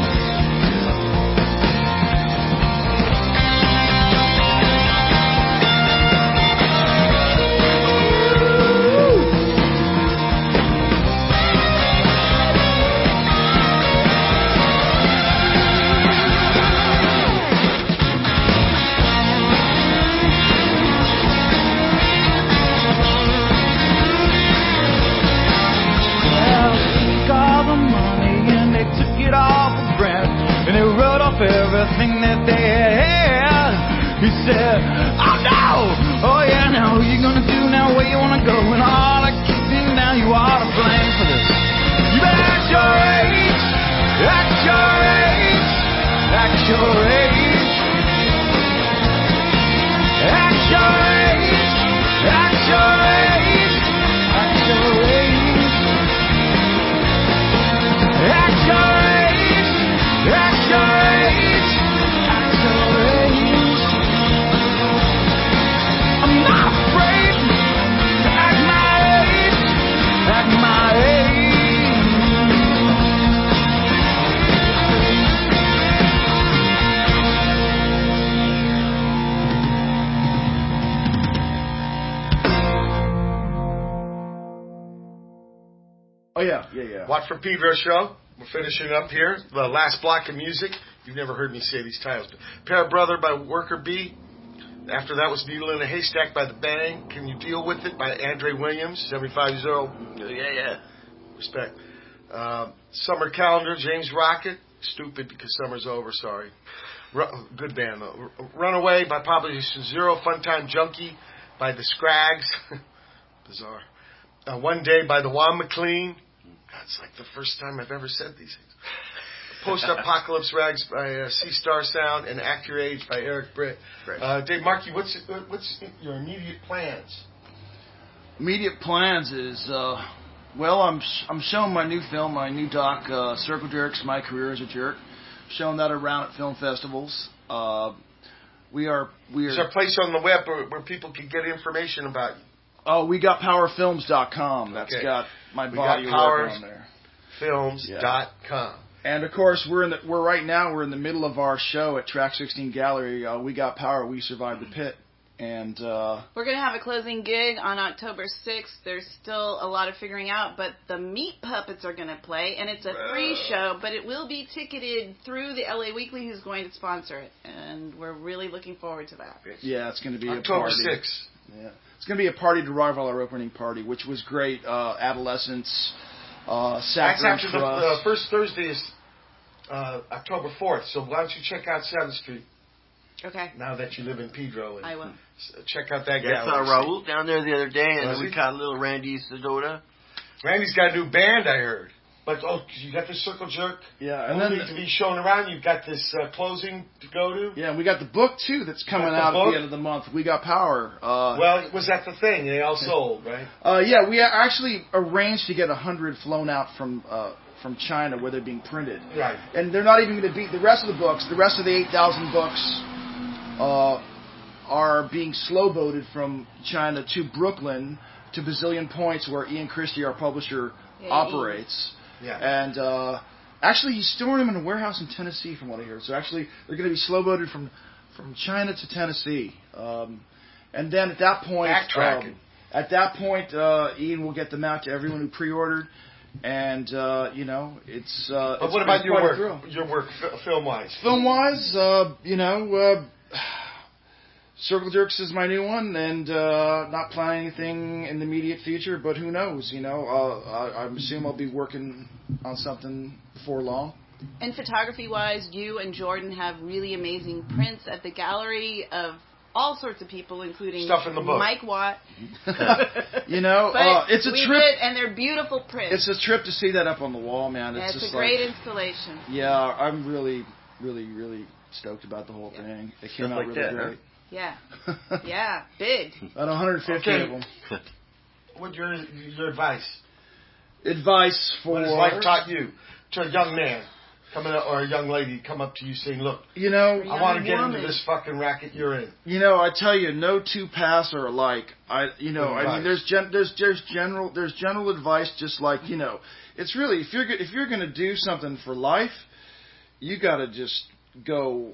Speaker 8: All the money and they took it all for granted, and they wrote off everything that they had. He said, oh no, oh yeah, now who you gonna do now, where you wanna go, and all that kicked in, now you are to blame for this. You better act your age, act your age, act your age. Act your age, act your age, act your age. Act your age, act your age, act your age. I'm not afraid to act my age, act my
Speaker 3: Oh yeah, yeah, yeah.
Speaker 1: Watford Pedro Show. We're finishing up here. The last block of music. You've never heard me say these titles. Pair Brother by Worker Bee. After that was Needle in a Haystack by The Bang. Can You Deal With It by Andre Williams, seventy-five years old.
Speaker 2: Yeah, yeah.
Speaker 1: Respect. Uh, Summer Calendar, James Rocket. Stupid because summer's over, sorry. Ru- good band though. Runaway by Population Zero. Funtime Junkie by The Scrags. Bizarre. Uh, One Day by the Juan McLean. That's like the first time I've ever said these things. Post-Apocalypse Rags by uh, Sea Star Sound, and Act Your Age by Eric Britt. Uh, Dave Markey, what's what's your immediate plans?
Speaker 3: Immediate plans is, uh, well, I'm I'm showing my new film, my new doc, uh, Circle Jerks, My Career as a Jerk. Showing that around at film festivals. Uh, we are we are.
Speaker 1: Is there a place on the web where, where people can get information about you?
Speaker 3: Oh, we got power films dot com. That's
Speaker 1: Okay.
Speaker 3: got my
Speaker 1: We
Speaker 3: body
Speaker 1: got
Speaker 3: of work
Speaker 1: Powers
Speaker 3: on there.
Speaker 1: Films dot com.
Speaker 3: And of course, we're in the, we're right now we're in the middle of our show at Track sixteen Gallery. Uh, we got power. We survived the pit, and uh,
Speaker 4: We're going to have a closing gig on October sixth. There's still a lot of figuring out, but the Meat Puppets are going to play, and it's a free show, but it will be ticketed through the L A Weekly, who's going to sponsor it, and we're really looking forward to that.
Speaker 3: yeah, it's going to be
Speaker 1: October
Speaker 3: a party.
Speaker 1: sixth.
Speaker 3: Yeah, it's going to be a party to rival our opening party, which was great. Uh, Adolescence, uh,
Speaker 1: That's
Speaker 3: Sacrifice
Speaker 1: after
Speaker 3: for
Speaker 1: the
Speaker 3: us.
Speaker 1: uh, first Thursday is uh, October fourth. So why don't you check out seventh Street
Speaker 4: Okay.
Speaker 1: now that you live in Pedro? And
Speaker 4: I will.
Speaker 1: s- check out that
Speaker 2: Yeah, I
Speaker 1: gallery.
Speaker 2: saw Raul down there the other day, and
Speaker 1: Was
Speaker 2: we
Speaker 1: he?
Speaker 2: caught little Randy Sedota.
Speaker 1: Randy's got a new band, I heard. But oh, 'cause you got the Circle Jerk.
Speaker 3: Yeah,
Speaker 1: And
Speaker 3: and
Speaker 1: then
Speaker 3: then
Speaker 1: to be shown around, you've got this uh, closing to go to.
Speaker 3: yeah, we got the book too that's coming
Speaker 1: Got the
Speaker 3: out at
Speaker 1: book?
Speaker 3: the end of the month. We got power. Uh,
Speaker 1: Well, was that the thing? They all sold, right?
Speaker 3: Uh, yeah, we actually arranged to get a hundred flown out from uh, from China where they're being printed,
Speaker 1: Right.
Speaker 3: and they're not even going to be the rest of the books. The rest of the eight thousand books uh, are being slow boated from China to Brooklyn to Bazillion Points, where Ian Christie, our publisher,
Speaker 4: Yay.
Speaker 3: operates.
Speaker 1: Yeah.
Speaker 3: And uh, actually, he's storing them in a warehouse in Tennessee, from what I hear. So actually, they're going to be slow boated from from China to Tennessee, um, and then at that point,
Speaker 1: Backtracking.
Speaker 3: um, at that point, uh, Ian will get them out to everyone who pre-ordered, And uh, you know, it's. Uh,
Speaker 1: But
Speaker 3: it's
Speaker 1: what about
Speaker 3: been
Speaker 1: your
Speaker 3: quite a
Speaker 1: work?
Speaker 3: thrill.
Speaker 1: Your work, f- film wise.
Speaker 3: Film wise, uh, you know, uh, Circle Jerks is my new one, and uh, not planning anything in the immediate future. But who knows? You know, uh, I, I assume I'll be working on something before long.
Speaker 4: And photography-wise, you and Jordan have really amazing prints at the gallery of all sorts of people, including
Speaker 1: Stuff in the book.
Speaker 4: Mike Watt.
Speaker 3: You know,
Speaker 4: But
Speaker 3: uh, it's a
Speaker 4: we
Speaker 3: trip.
Speaker 4: did, and they're beautiful prints.
Speaker 3: It's a trip to see that up on the wall, man.
Speaker 4: Yeah,
Speaker 3: It's,
Speaker 4: it's
Speaker 3: just
Speaker 4: a great
Speaker 3: like,
Speaker 4: installation.
Speaker 3: yeah, I'm really, really, really stoked about the whole thing. It came
Speaker 2: Stuff
Speaker 3: out
Speaker 2: like
Speaker 3: really
Speaker 2: that,
Speaker 3: great.
Speaker 4: Yeah. Yeah, big.
Speaker 3: About one hundred fifty
Speaker 1: Okay.
Speaker 3: of them.
Speaker 1: What's your your advice?
Speaker 3: Advice for
Speaker 1: What has life taught you to a young man coming up, or a young lady come up to you saying, "Look,
Speaker 3: you know,
Speaker 1: I want to get
Speaker 4: woman.
Speaker 1: into this fucking racket you're in."
Speaker 3: You know, I tell you, no two paths are alike. I, you know, I mean, there's gen, there's there's general there's general advice, just like you know, it's really if you're go- if you're going to do something for life, you got to just go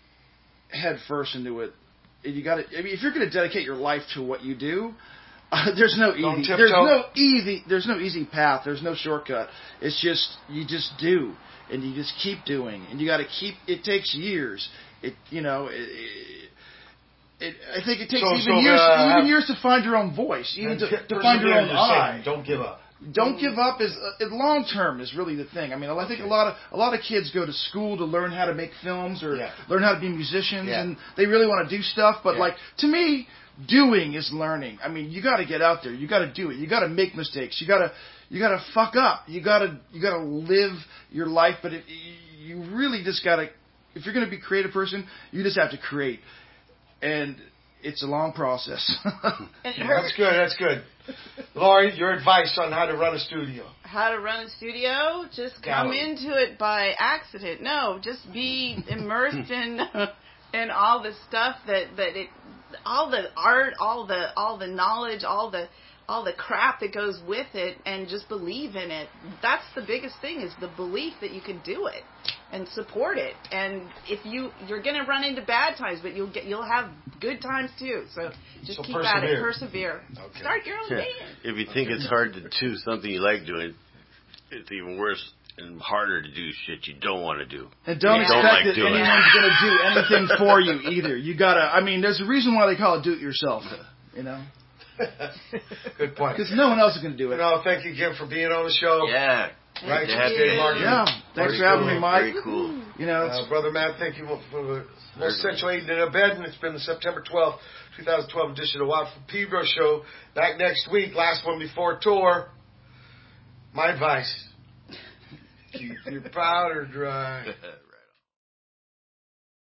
Speaker 3: head first into it. You got to. I mean, if you're going to dedicate your life to what you do, uh, there's no
Speaker 1: Don't
Speaker 3: easy.
Speaker 1: tiptoe.
Speaker 3: There's no easy. There's no easy path. There's no shortcut. It's just you just do, and you just keep doing, and you got to keep. It takes years. It you know. It, it, It, I think it takes
Speaker 1: So-
Speaker 3: even
Speaker 1: so,
Speaker 3: years,
Speaker 1: uh,
Speaker 3: even years to find your own voice, even
Speaker 1: And
Speaker 3: to,
Speaker 1: persevere,
Speaker 3: to find your own
Speaker 1: you're
Speaker 3: eye.
Speaker 1: saying. Don't give up.
Speaker 3: Don't give up is uh, long term is really the thing. I mean, I think a lot of a lot of kids go to school to learn how to make films or
Speaker 1: Yeah.
Speaker 3: learn how to be musicians,
Speaker 1: Yeah.
Speaker 3: and they really want to do stuff. But
Speaker 1: Yeah.
Speaker 3: like to me, doing is learning. I mean, you got to get out there. You got to do it. You got to make mistakes. You got to you got to fuck up. You got to you got to live your life. But it, you really just got to. If you're going to be a creative person, you just have to create, and it's a long process.
Speaker 4: And
Speaker 1: Yeah,
Speaker 4: her-
Speaker 1: that's good. That's good. Laurie, your advice on how to run a studio.
Speaker 4: How to run a studio? Just come
Speaker 1: Gallery.
Speaker 4: into it by accident. No, just be immersed in in all the stuff that that it, all the art, all the all the knowledge, all the all the crap that goes with it, and just believe in it. That's the biggest thing, is the belief that you can do it and support it. And if you you're gonna run into bad times, but you'll get you'll have good times too. So just
Speaker 1: So
Speaker 4: keep at it,
Speaker 1: persevere.
Speaker 4: persevere. Start your own band.
Speaker 2: If you think it's hard to do something you like doing, it's even worse and harder to do shit you don't want to do.
Speaker 3: And don't
Speaker 2: You
Speaker 3: expect
Speaker 2: don't like
Speaker 3: that
Speaker 2: doing it.
Speaker 3: anyone's going to do anything for you either. You gotta. I mean, there's a reason why they call it do-it-yourself. You know,
Speaker 1: Good point.
Speaker 3: because no one else is going to do it.
Speaker 1: No, thank you again for being on the show.
Speaker 2: Yeah.
Speaker 1: Right,
Speaker 2: Good to have
Speaker 1: Dave
Speaker 2: you.
Speaker 1: Martin.
Speaker 3: Yeah, thanks
Speaker 1: Very
Speaker 3: for having
Speaker 1: cool.
Speaker 3: me, Mike.
Speaker 2: Very cool.
Speaker 3: You know, it's,
Speaker 1: Uh, Brother Matt, thank you for the most essential aid in a bed, and it's been the September twelfth, twenty twelve edition of Watt from Pedro show. Back next week, last one before tour. My advice: keep your powder dry.